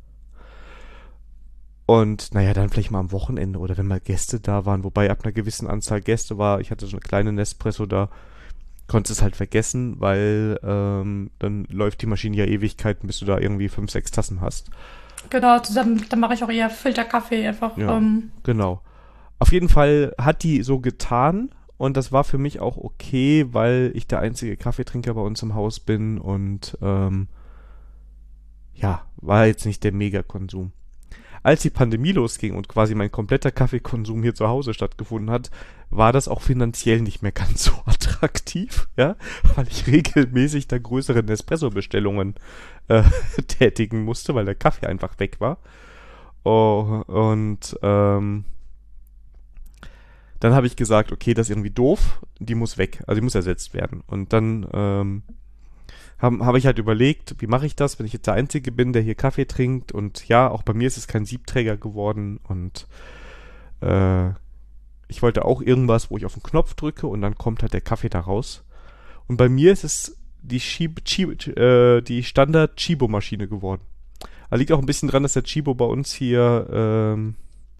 Und naja, dann vielleicht mal am Wochenende oder wenn mal Gäste da waren, wobei ab einer gewissen Anzahl Gäste war, ich hatte so eine kleine Nespresso da, konntest es halt vergessen, weil ähm, dann läuft die Maschine ja Ewigkeiten, bis du da irgendwie fünf, sechs Tassen hast. Genau, dann, dann mache ich auch eher Filterkaffee einfach. Ja, Ähm, genau. Auf jeden Fall hat die so getan und das war für mich auch okay, weil ich der einzige Kaffeetrinker bei uns im Haus bin und ähm, ja, war jetzt nicht der Megakonsum. Als die Pandemie losging und quasi mein kompletter Kaffeekonsum hier zu Hause stattgefunden hat, war das auch finanziell nicht mehr ganz so attraktiv, ja, weil ich regelmäßig da größere Nespresso-Bestellungen äh, tätigen musste, weil der Kaffee einfach weg war. Oh, und ähm, dann habe ich gesagt, okay, das ist irgendwie doof, die muss weg, also die muss ersetzt werden. Und dann ähm, habe hab ich halt überlegt, wie mache ich das, wenn ich jetzt der Einzige bin, der hier Kaffee trinkt und ja, auch bei mir ist es kein Siebträger geworden und äh, ich wollte auch irgendwas, wo ich auf den Knopf drücke und dann kommt halt der Kaffee da raus. Und bei mir ist es die, Chibo, Chibo, äh, die Standard Chibo-Maschine geworden. Da liegt auch ein bisschen dran, dass der Chibo bei uns hier ähm,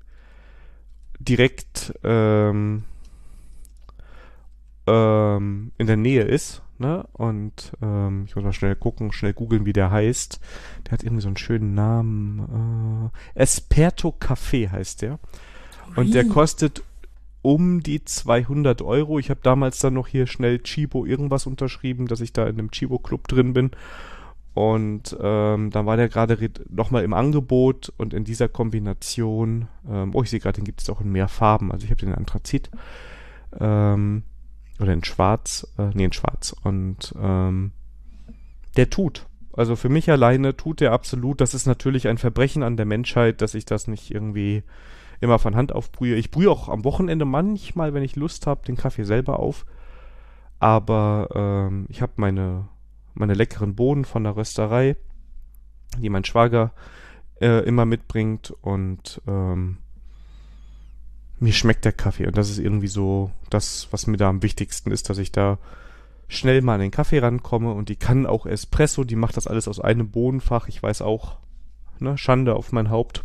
direkt ähm, ähm, in der Nähe ist. Ne? Und ähm, ich muss mal schnell gucken, schnell googeln, wie der heißt. Der hat irgendwie so einen schönen Namen. Äh, Esperto Café heißt der. Und der kostet um die zweihundert Euro. Ich habe damals dann noch hier schnell Chibo irgendwas unterschrieben, dass ich da in einem Chibo-Club drin bin. Und ähm, dann war der gerade nochmal im Angebot und in dieser Kombination, ähm, oh, ich sehe gerade, den gibt es auch in mehr Farben. Also ich habe den in Anthrazit. Ähm, Oder in Schwarz, äh, nee, in Schwarz. Und ähm, der tut. Also für mich alleine tut der absolut. Das ist natürlich ein Verbrechen an der Menschheit, dass ich das nicht irgendwie immer von Hand aufbrühe. Ich brühe auch am Wochenende manchmal, wenn ich Lust habe, den Kaffee selber auf. Aber ähm, ich habe meine, meine leckeren Bohnen von der Rösterei, die mein Schwager äh, immer mitbringt. Und ähm, mir schmeckt der Kaffee und das ist irgendwie so das, was mir da am wichtigsten ist, dass ich da schnell mal an den Kaffee rankomme und die kann auch Espresso, die macht das alles aus einem Bohnenfach, ich weiß auch, ne, Schande auf mein Haupt.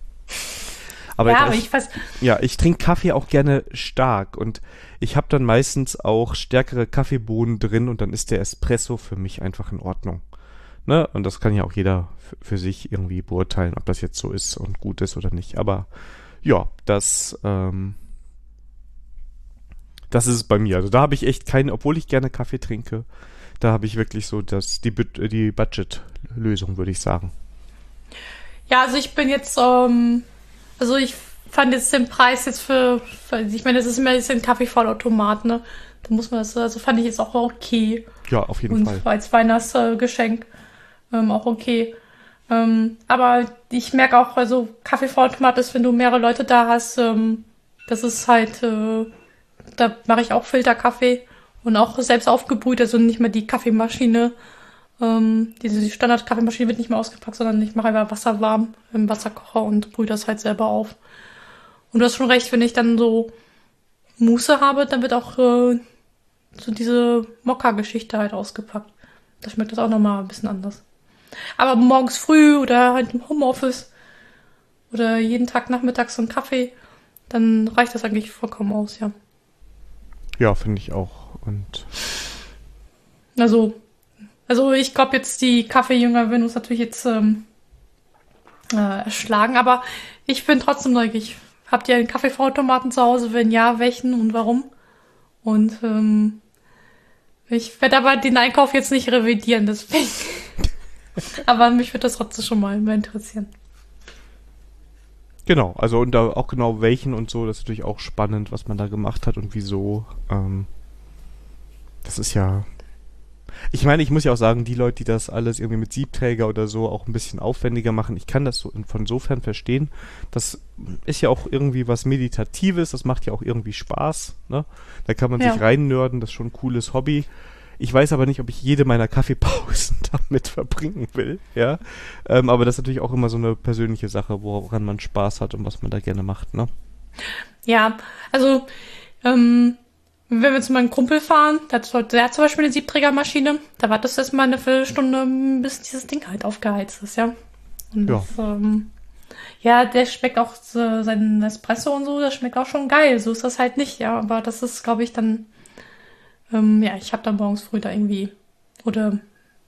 Aber, ja, das, aber ich weiß. Ja, ich trinke Kaffee auch gerne stark und ich habe dann meistens auch stärkere Kaffeebohnen drin und dann ist der Espresso für mich einfach in Ordnung. Ne? Und das kann ja auch jeder f- für sich irgendwie beurteilen, ob das jetzt so ist und gut ist oder nicht. Aber ja, das, ähm, das ist es bei mir. Also da habe ich echt keine, obwohl ich gerne Kaffee trinke, da habe ich wirklich so das, die, Bu- die Budget-Lösung, würde ich sagen. Ja, also ich bin jetzt, ähm, also ich fand jetzt den Preis jetzt für, für ich meine, das ist immer jetzt ein Kaffeevollautomat, ne? Da muss man das, also fand ich jetzt auch okay. Ja, auf jeden Und Fall. als Weihnachtsgeschenk ähm, auch okay. Ähm, aber ich merke auch, also Kaffeevollautomat ist, wenn du mehrere Leute da hast, ähm, das ist halt, äh, da mache ich auch Filterkaffee und auch selbst aufgebrüht, also nicht mehr die Kaffeemaschine. Ähm, diese Standard-Kaffeemaschine wird nicht mehr ausgepackt, sondern ich mache einfach Wasser warm im Wasserkocher und brühe das halt selber auf. Und du hast schon recht, wenn ich dann so Muße habe, dann wird auch äh, so diese Mokka-Geschichte halt ausgepackt. Da schmeckt das auch nochmal ein bisschen anders. Aber morgens früh oder halt im Homeoffice oder jeden Tag nachmittags so ein Kaffee, dann reicht das eigentlich vollkommen aus, ja. Ja, finde ich auch. Und Also, also ich glaube jetzt, die Kaffeejünger werden uns natürlich jetzt ähm, äh, erschlagen, aber ich bin trotzdem neugierig. Habt ihr einen Kaffeevollautomaten zu Hause? Wenn ja, welchen und warum? Und ähm, ich werde aber den Einkauf jetzt nicht revidieren, deswegen. Aber mich würde das trotzdem schon mal mehr interessieren. genau, also und da auch genau welchen und so, das ist natürlich auch spannend, was man da gemacht hat und wieso. Ähm, das ist ja. Ich meine, ich muss ja auch sagen, die Leute, die das alles irgendwie mit Siebträger oder so auch ein bisschen aufwendiger machen, ich kann das so in, von insofern verstehen. Das ist ja auch irgendwie was Meditatives, das macht ja auch irgendwie Spaß, ne? Da kann man Ja. sich reinnörden, das ist schon ein cooles Hobby. Ich weiß aber nicht, ob ich jede meiner Kaffeepausen damit verbringen will, ja. Ähm, aber das ist natürlich auch immer so eine persönliche Sache, woran man Spaß hat und was man da gerne macht, ne? Ja, also, ähm, wenn wir zu meinem Kumpel fahren, der hat, so- der hat zum Beispiel eine Siebträgermaschine, da wartest du erstmal eine Viertelstunde, bis dieses Ding halt aufgeheizt ist, ja. Und Ja. das, ähm, ja, der schmeckt auch so, sein Espresso und so, das schmeckt auch schon geil, so ist das halt nicht, ja. Aber das ist, glaube ich, dann, ähm, ja, ich habe dann morgens früh da irgendwie, oder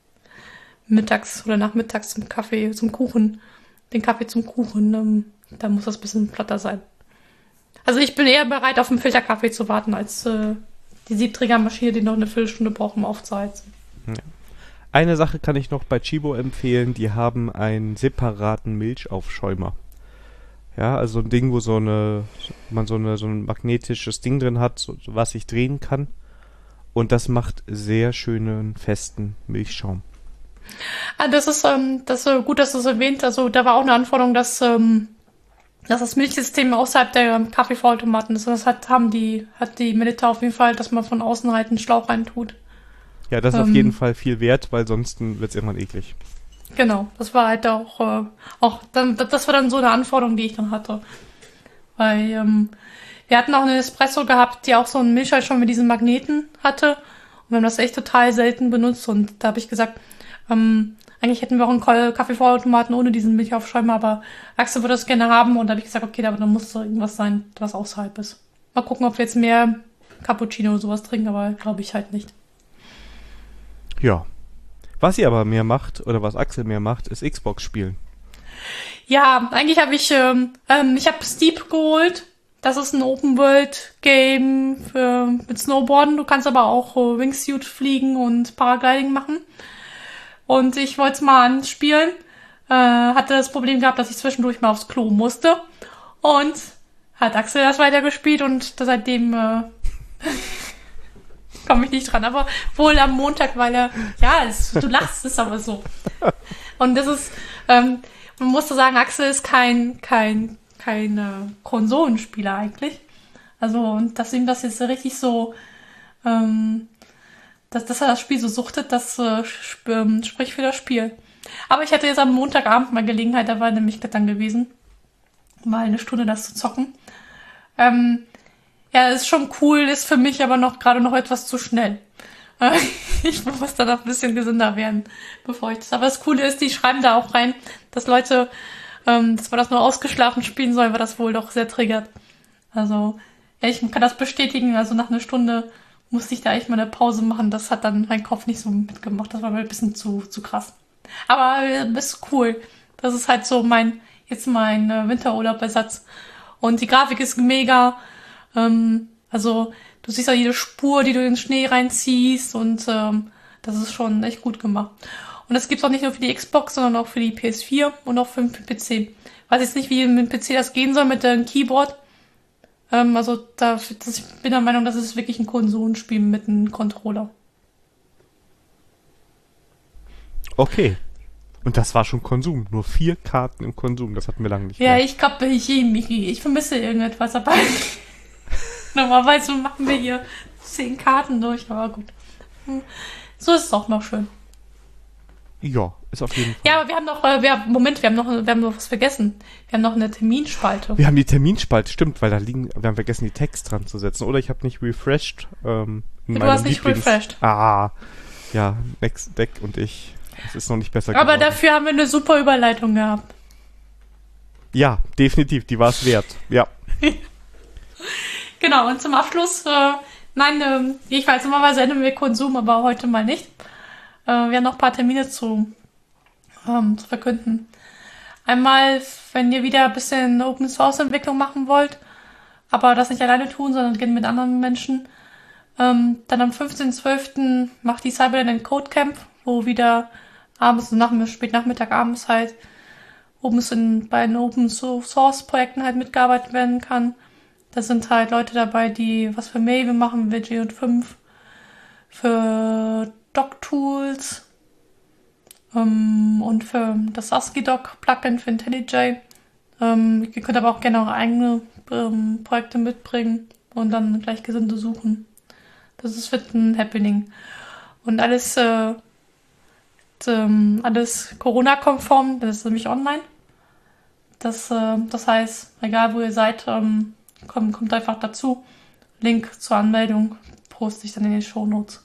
mittags oder nachmittags zum Kaffee, zum Kuchen, den Kaffee zum Kuchen, ähm, da muss das ein bisschen platter sein. Also ich bin eher bereit, auf einen Filterkaffee zu warten, als äh, die Siebträgermaschine, die noch eine Viertelstunde braucht, um aufzuheizen. Eine Sache kann ich noch bei Chibo empfehlen, die haben einen separaten Milchaufschäumer. Ja, also ein Ding, wo so eine, man so eine, so ein magnetisches Ding drin hat, so, was sich drehen kann. Und das macht sehr schönen, festen Milchschaum. Ah, das ist, ähm, das ist äh, gut, dass du es erwähnt. Also da war auch eine Anforderung, dass, ähm, dass das Milchsystem außerhalb der ähm, Kaffeevollautomaten ist. Das hat, haben die, hat die Melita auf jeden Fall, dass man von außen halt einen Schlauch rein tut. Ja, das ist auf Ähm. jeden Fall viel wert, weil sonst wird es irgendwann eklig. Genau, das war halt auch, äh, auch dann, das war dann so eine Anforderung, die ich dann hatte. Weil, ähm, wir hatten auch eine Espresso gehabt, die auch so einen Milchschalt schon mit diesen Magneten hatte. Und wir haben das echt total selten benutzt. Und da habe ich gesagt, ähm, eigentlich hätten wir auch einen Ko- Kaffeevollautomaten ohne diesen Milchaufschäumer, aber Axel würde das gerne haben. Und da habe ich gesagt, okay, aber dann muss so irgendwas sein, was außerhalb ist. Mal gucken, ob wir jetzt mehr Cappuccino oder sowas trinken, aber glaube ich halt nicht. Ja. Was ihr aber mehr macht, oder was Axel mehr macht, ist Xbox spielen. Ja, eigentlich habe ich, ähm, ähm, ich habe Steep geholt. Das ist ein Open-World-Game für, mit Snowboarden. Du kannst aber auch äh, Wingsuit fliegen und Paragliding machen. Und ich wollte es mal anspielen. Äh, hatte das Problem gehabt, dass ich zwischendurch mal aufs Klo musste. Und hat Axel das weitergespielt und seitdem äh, komme ich nicht dran. Aber wohl am Montag, weil er, ja, es, du lachst, ist aber so. Und das ist, ähm, man muss so sagen, Axel ist kein, kein, kein äh, Konsolenspieler eigentlich. Also, und dass ihm das jetzt richtig so, ähm, dass, dass er das Spiel so suchtet, das äh, sp ähm, spricht für das Spiel. Aber ich hatte jetzt am Montagabend mal Gelegenheit, da war nämlich dann gewesen, mal eine Stunde das zu zocken. Ähm, ja, ist schon cool, ist für mich aber noch gerade noch etwas zu schnell. Äh, Ich muss da noch ein bisschen gesünder werden, bevor ich das. Aber das Coole ist, die schreiben da auch rein, dass Leute, ähm, dass man das nur ausgeschlafen spielen soll, weil das wohl doch sehr triggert. Also, ja, ich kann das bestätigen. Also nach einer Stunde musste ich da echt mal eine Pause machen. Das hat dann mein Kopf nicht so mitgemacht. Das war mir ein bisschen zu, zu krass. Aber äh, ist cool. Das ist halt so mein, jetzt mein äh, Winterurlaub-Ersatz. Und die Grafik ist mega. Ähm, also, du siehst ja jede Spur, die du in den Schnee reinziehst und ähm, das ist schon echt gut gemacht. Und das gibt's auch nicht nur für die Xbox, sondern auch für die P S vier und auch für den P C. Weiß jetzt nicht, wie mit dem P C das gehen soll mit dem Keyboard. Ähm, also da, das, ich bin der Meinung, das ist wirklich ein Konsolenspiel mit einem Controller. Okay. Und das war schon Konsum. Nur vier Karten im Konsum. Das hatten wir lange nicht Ja, mehr. ich glaube, ich, ich, ich vermisse irgendetwas, aber normalerweise machen wir hier zehn Karten durch, aber gut. Hm. So ist es auch noch schön. Ja, ist auf jeden Fall. Ja, aber wir haben noch, äh, wir haben, Moment, wir haben noch, wir haben noch was vergessen. Wir haben noch eine Terminspalte. Wir haben die Terminspalte, stimmt, weil da liegen, wir haben vergessen, die Text dran zu setzen. Oder ich habe nicht refreshed. Ähm, in Du meinem hast nicht Lieblings- refreshed. Ah, ja, Next Deck und ich. Es ist noch nicht besser Aber geworden. dafür haben wir eine super Überleitung gehabt. Ja, definitiv, die war es wert. Ja. Genau, und zum Abschluss, äh, nein, ähm, ich weiß, normalerweise enden wir Konsum, aber heute mal nicht. Äh, wir haben noch ein paar Termine zu, ähm, zu verkünden. Einmal, wenn ihr wieder ein bisschen Open Source Entwicklung machen wollt, aber das nicht alleine tun, sondern gerne mit anderen Menschen, ähm, dann am fünfzehnten zwölften macht die Cyberland Code Camp, wo wieder abends und nach, spät Nachmittag abends halt oben in, bei den Open Source Projekten halt mitgearbeitet werden kann. Da sind halt Leute dabei, die was für Maven machen, W G und fünf, für Doc-Tools ähm, und für das ASCII-Doc-Plugin für IntelliJ. Ähm, ihr könnt aber auch gerne eure eigene ähm, Projekte mitbringen und dann Gleichgesinnte suchen. Das ist wird ein Happening. Und alles, äh, ähm, alles Corona-konform, das ist nämlich online. Das, äh, das heißt, egal wo ihr seid, ähm, kommt, kommt einfach dazu. Link zur Anmeldung poste ich dann in den Shownotes.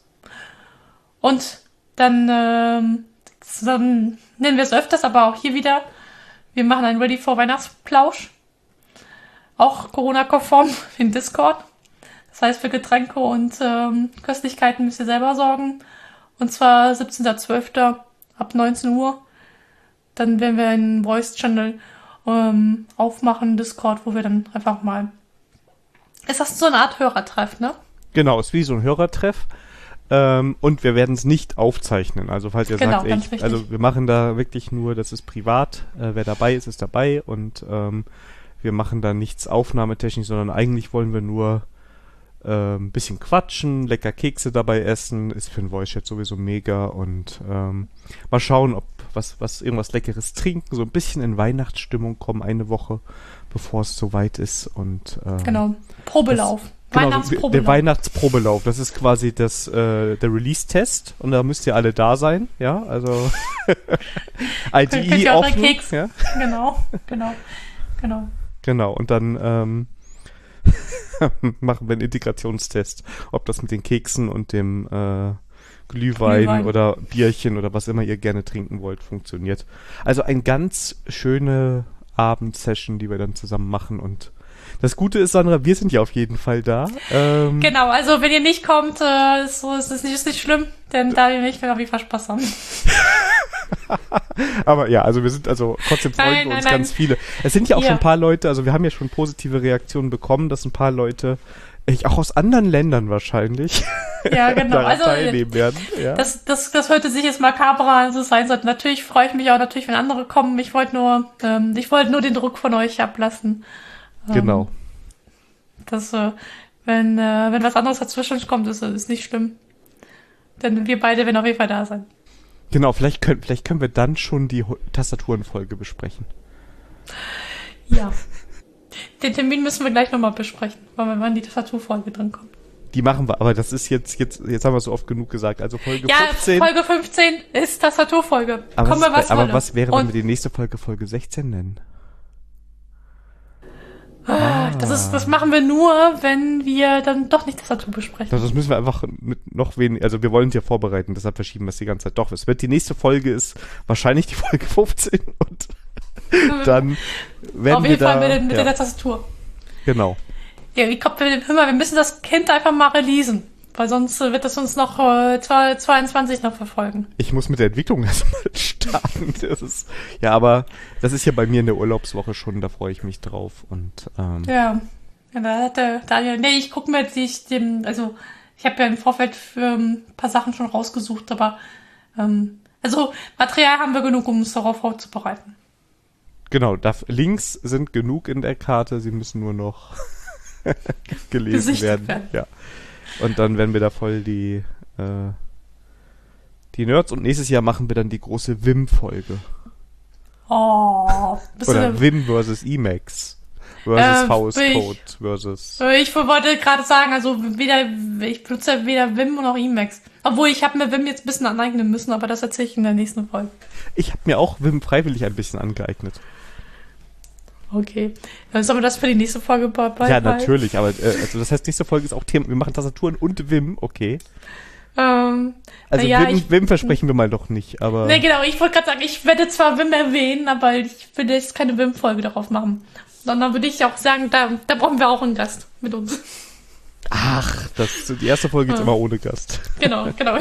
Und dann, ähm, dann nennen wir es öfters, aber auch hier wieder. Wir machen einen Ready for Weihnachtsplausch. Auch Corona-konform in Discord. Das heißt, für Getränke und ähm, Köstlichkeiten müsst ihr selber sorgen. Und zwar siebzehnter zwölfter ab neunzehn Uhr. Dann werden wir einen Voice-Channel ähm, aufmachen, Discord, wo wir dann einfach mal... Ist das so eine Art Hörertreff, ne? Genau, ist wie so ein Hörertreff. Ähm, und wir werden es nicht aufzeichnen. Also falls ihr Genau, sagt, ganz ey, wichtig. also wir machen da wirklich nur, das ist privat. Äh, wer dabei ist, ist dabei. Und ähm, wir machen da nichts aufnahmetechnisch, sondern eigentlich wollen wir nur äh, ein bisschen quatschen, lecker Kekse dabei essen. Ist für ein Voice-Chat sowieso mega. Und ähm, mal schauen, ob was, was irgendwas Leckeres trinken, so ein bisschen in Weihnachtsstimmung kommen, eine Woche, bevor es soweit ist. Und ähm, Genau, Probelauf. das, Genau, Weihnachtsprobelauf. der Weihnachtsprobelauf, das ist quasi das, äh, der Release-Test und da müsst ihr alle da sein, ja, also I D E offen, Keks. ja, Genau, genau, genau. genau, und dann ähm, machen wir einen Integrationstest, ob das mit den Keksen und dem äh, Glühwein, Glühwein oder Bierchen oder was immer ihr gerne trinken wollt, funktioniert. Also eine ganz schöne Abendsession, die wir dann zusammen machen und das Gute ist, Sandra, wir sind ja auf jeden Fall da. Ähm, Genau, also wenn ihr nicht kommt, äh, ist, ist, ist, nicht, ist nicht schlimm, denn da wir nicht, werden wir auf jeden Fall Spaß haben. Aber ja, also wir sind also trotzdem freuen Nein, wir nein, uns nein. ganz viele. Es sind ja auch Ja. schon ein paar Leute, also wir haben ja schon positive Reaktionen bekommen, dass ein paar Leute, ich, auch aus anderen Ländern wahrscheinlich, Ja, genau. daran Also teilnehmen werden. Ja. das, das, das hörte sich jetzt makaber an, so sein sollte. Natürlich freue ich mich auch natürlich, wenn andere kommen. Ich wollte nur, ähm, ich wollte nur den Druck von euch ablassen. Ähm, Genau. Dass, äh, wenn, äh, wenn was anderes dazwischen kommt, ist, ist nicht schlimm. Denn wir beide werden auf jeden Fall da sein. Genau, vielleicht können, vielleicht können wir dann schon die Ho- Tastaturenfolge besprechen. Ja. Den Termin müssen wir gleich nochmal besprechen, weil wir wann die Tastaturfolge drin kommt. Die machen wir, aber das ist jetzt, jetzt, jetzt haben wir es so oft genug gesagt, also Folge Ja, fünfzehn. Folge fünfzehn ist Tastaturfolge. aber Kommen was, wir was aber wolle. was wäre, wenn Und wir die nächste Folge Folge sechzehn nennen? ah, das ist, das machen wir nur, wenn wir dann doch nicht Tastatur besprechen. Also das müssen wir einfach mit noch wenig, also wir wollen es ja vorbereiten, deshalb verschieben wir es die ganze Zeit. Doch, es wird die nächste Folge ist wahrscheinlich die Folge fünfzehn und dann werden auf wir jeden da, Fall mit, mit ja, der Tastatur. genau. Ja, ich glaube, wir, hör mal, wir müssen das Kind einfach mal releasen, weil sonst äh, wird das uns noch äh, zweiundzwanzig noch verfolgen. Ich muss mit der Entwicklung erstmal starten. Das ist, ja, aber das ist ja bei mir in der Urlaubswoche schon, da freue ich mich drauf und ähm, Ja, ja, da hat der Daniel, nee, ich gucke mir die, ich dem, also ich habe ja im Vorfeld für ein paar Sachen schon rausgesucht, aber ähm, also Material haben wir genug, um uns darauf vorzubereiten. genau, da, Links sind genug in der Karte, sie müssen nur noch gelesen Gesichtet werden. werden. Ja. Und dann werden wir da voll die äh, die Nerds und nächstes Jahr machen wir dann die große Wim-Folge. Oh, bist Oder du, Vim versus Emacs versus Ähm, V S ich- Code versus... ich wollte gerade sagen, also weder, ich benutze weder Vim noch Emacs. Obwohl, ich habe mir Vim jetzt ein bisschen aneignen müssen, aber das erzähle ich in der nächsten Folge. Ich habe mir auch Vim freiwillig ein bisschen angeeignet. Okay. Dann sollen wir das für die nächste Folge bei bei- Ja, bei- natürlich, aber äh, also das heißt, nächste Folge ist auch Thema, wir machen Tastaturen und Vim, okay. Ähm, Also naja, Vim, ich, Vim versprechen wir mal doch nicht, aber... ne, genau, ich wollte gerade sagen, ich werde zwar Vim erwähnen, aber ich würde jetzt keine Vim-Folge darauf machen. Sondern würde ich auch sagen, da, da brauchen wir auch einen Gast mit uns. Ach, das, die erste Folge ist Ja. immer ohne Gast. Genau, genau.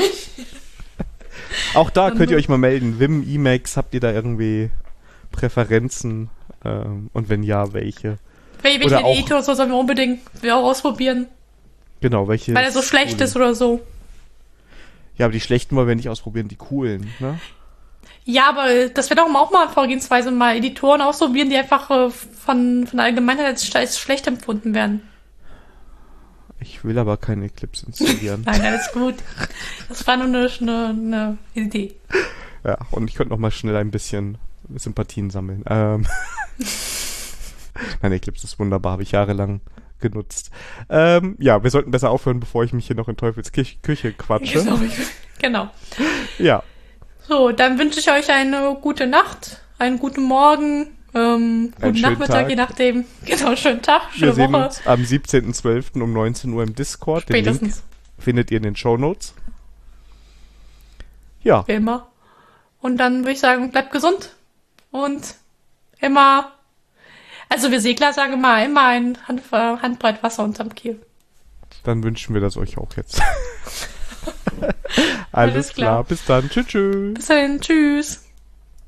Auch da Dann könnt ihr so- euch mal melden. Vim, Emacs, habt ihr da irgendwie Präferenzen? Ähm, und wenn ja, welche? Wel- Oder Welchen auch- Editor so sollen wir unbedingt wir auch ausprobieren, Genau, welche? weil er so schlecht ist oder so. Ja, aber die schlechten wollen wir nicht ausprobieren, die coolen, ne? Ja, aber das wäre doch auch mal eine Vorgehensweise, mal Editoren ausprobieren, die einfach äh, von, von der Allgemeinheit als, sch- als schlecht empfunden werden. Ich will aber keine Eclipse installieren. Nein, alles gut. Das war nur eine, eine, eine Idee. Ja, und ich könnte noch mal schnell ein bisschen Sympathien sammeln. Ähm Nein, Eclipse ist wunderbar, habe ich jahrelang genutzt. Ähm, ja, wir sollten besser aufhören, bevor ich mich hier noch in Teufels Küche, Küche quatsche. Genau. genau. Ja. So, dann wünsche ich euch eine gute Nacht, einen guten Morgen, ähm, guten Nachmittag, Tag. je nachdem. Genau, schönen Tag, schöne wir Woche. Wir sehen uns am siebzehnten zwölften um neunzehn Uhr im Discord. Spätestens. Den Link findet ihr in den Shownotes. Ja. Wie immer. Und dann würde ich sagen, bleibt gesund und immer, also wir Segler sagen immer, immer ein Hand, Handbreit Wasser unterm Kiel. Dann wünschen wir das euch auch jetzt. Alles Alles klar. klar. Bis dann. Tschüss. Tschüss. Bis dahin, tschüss.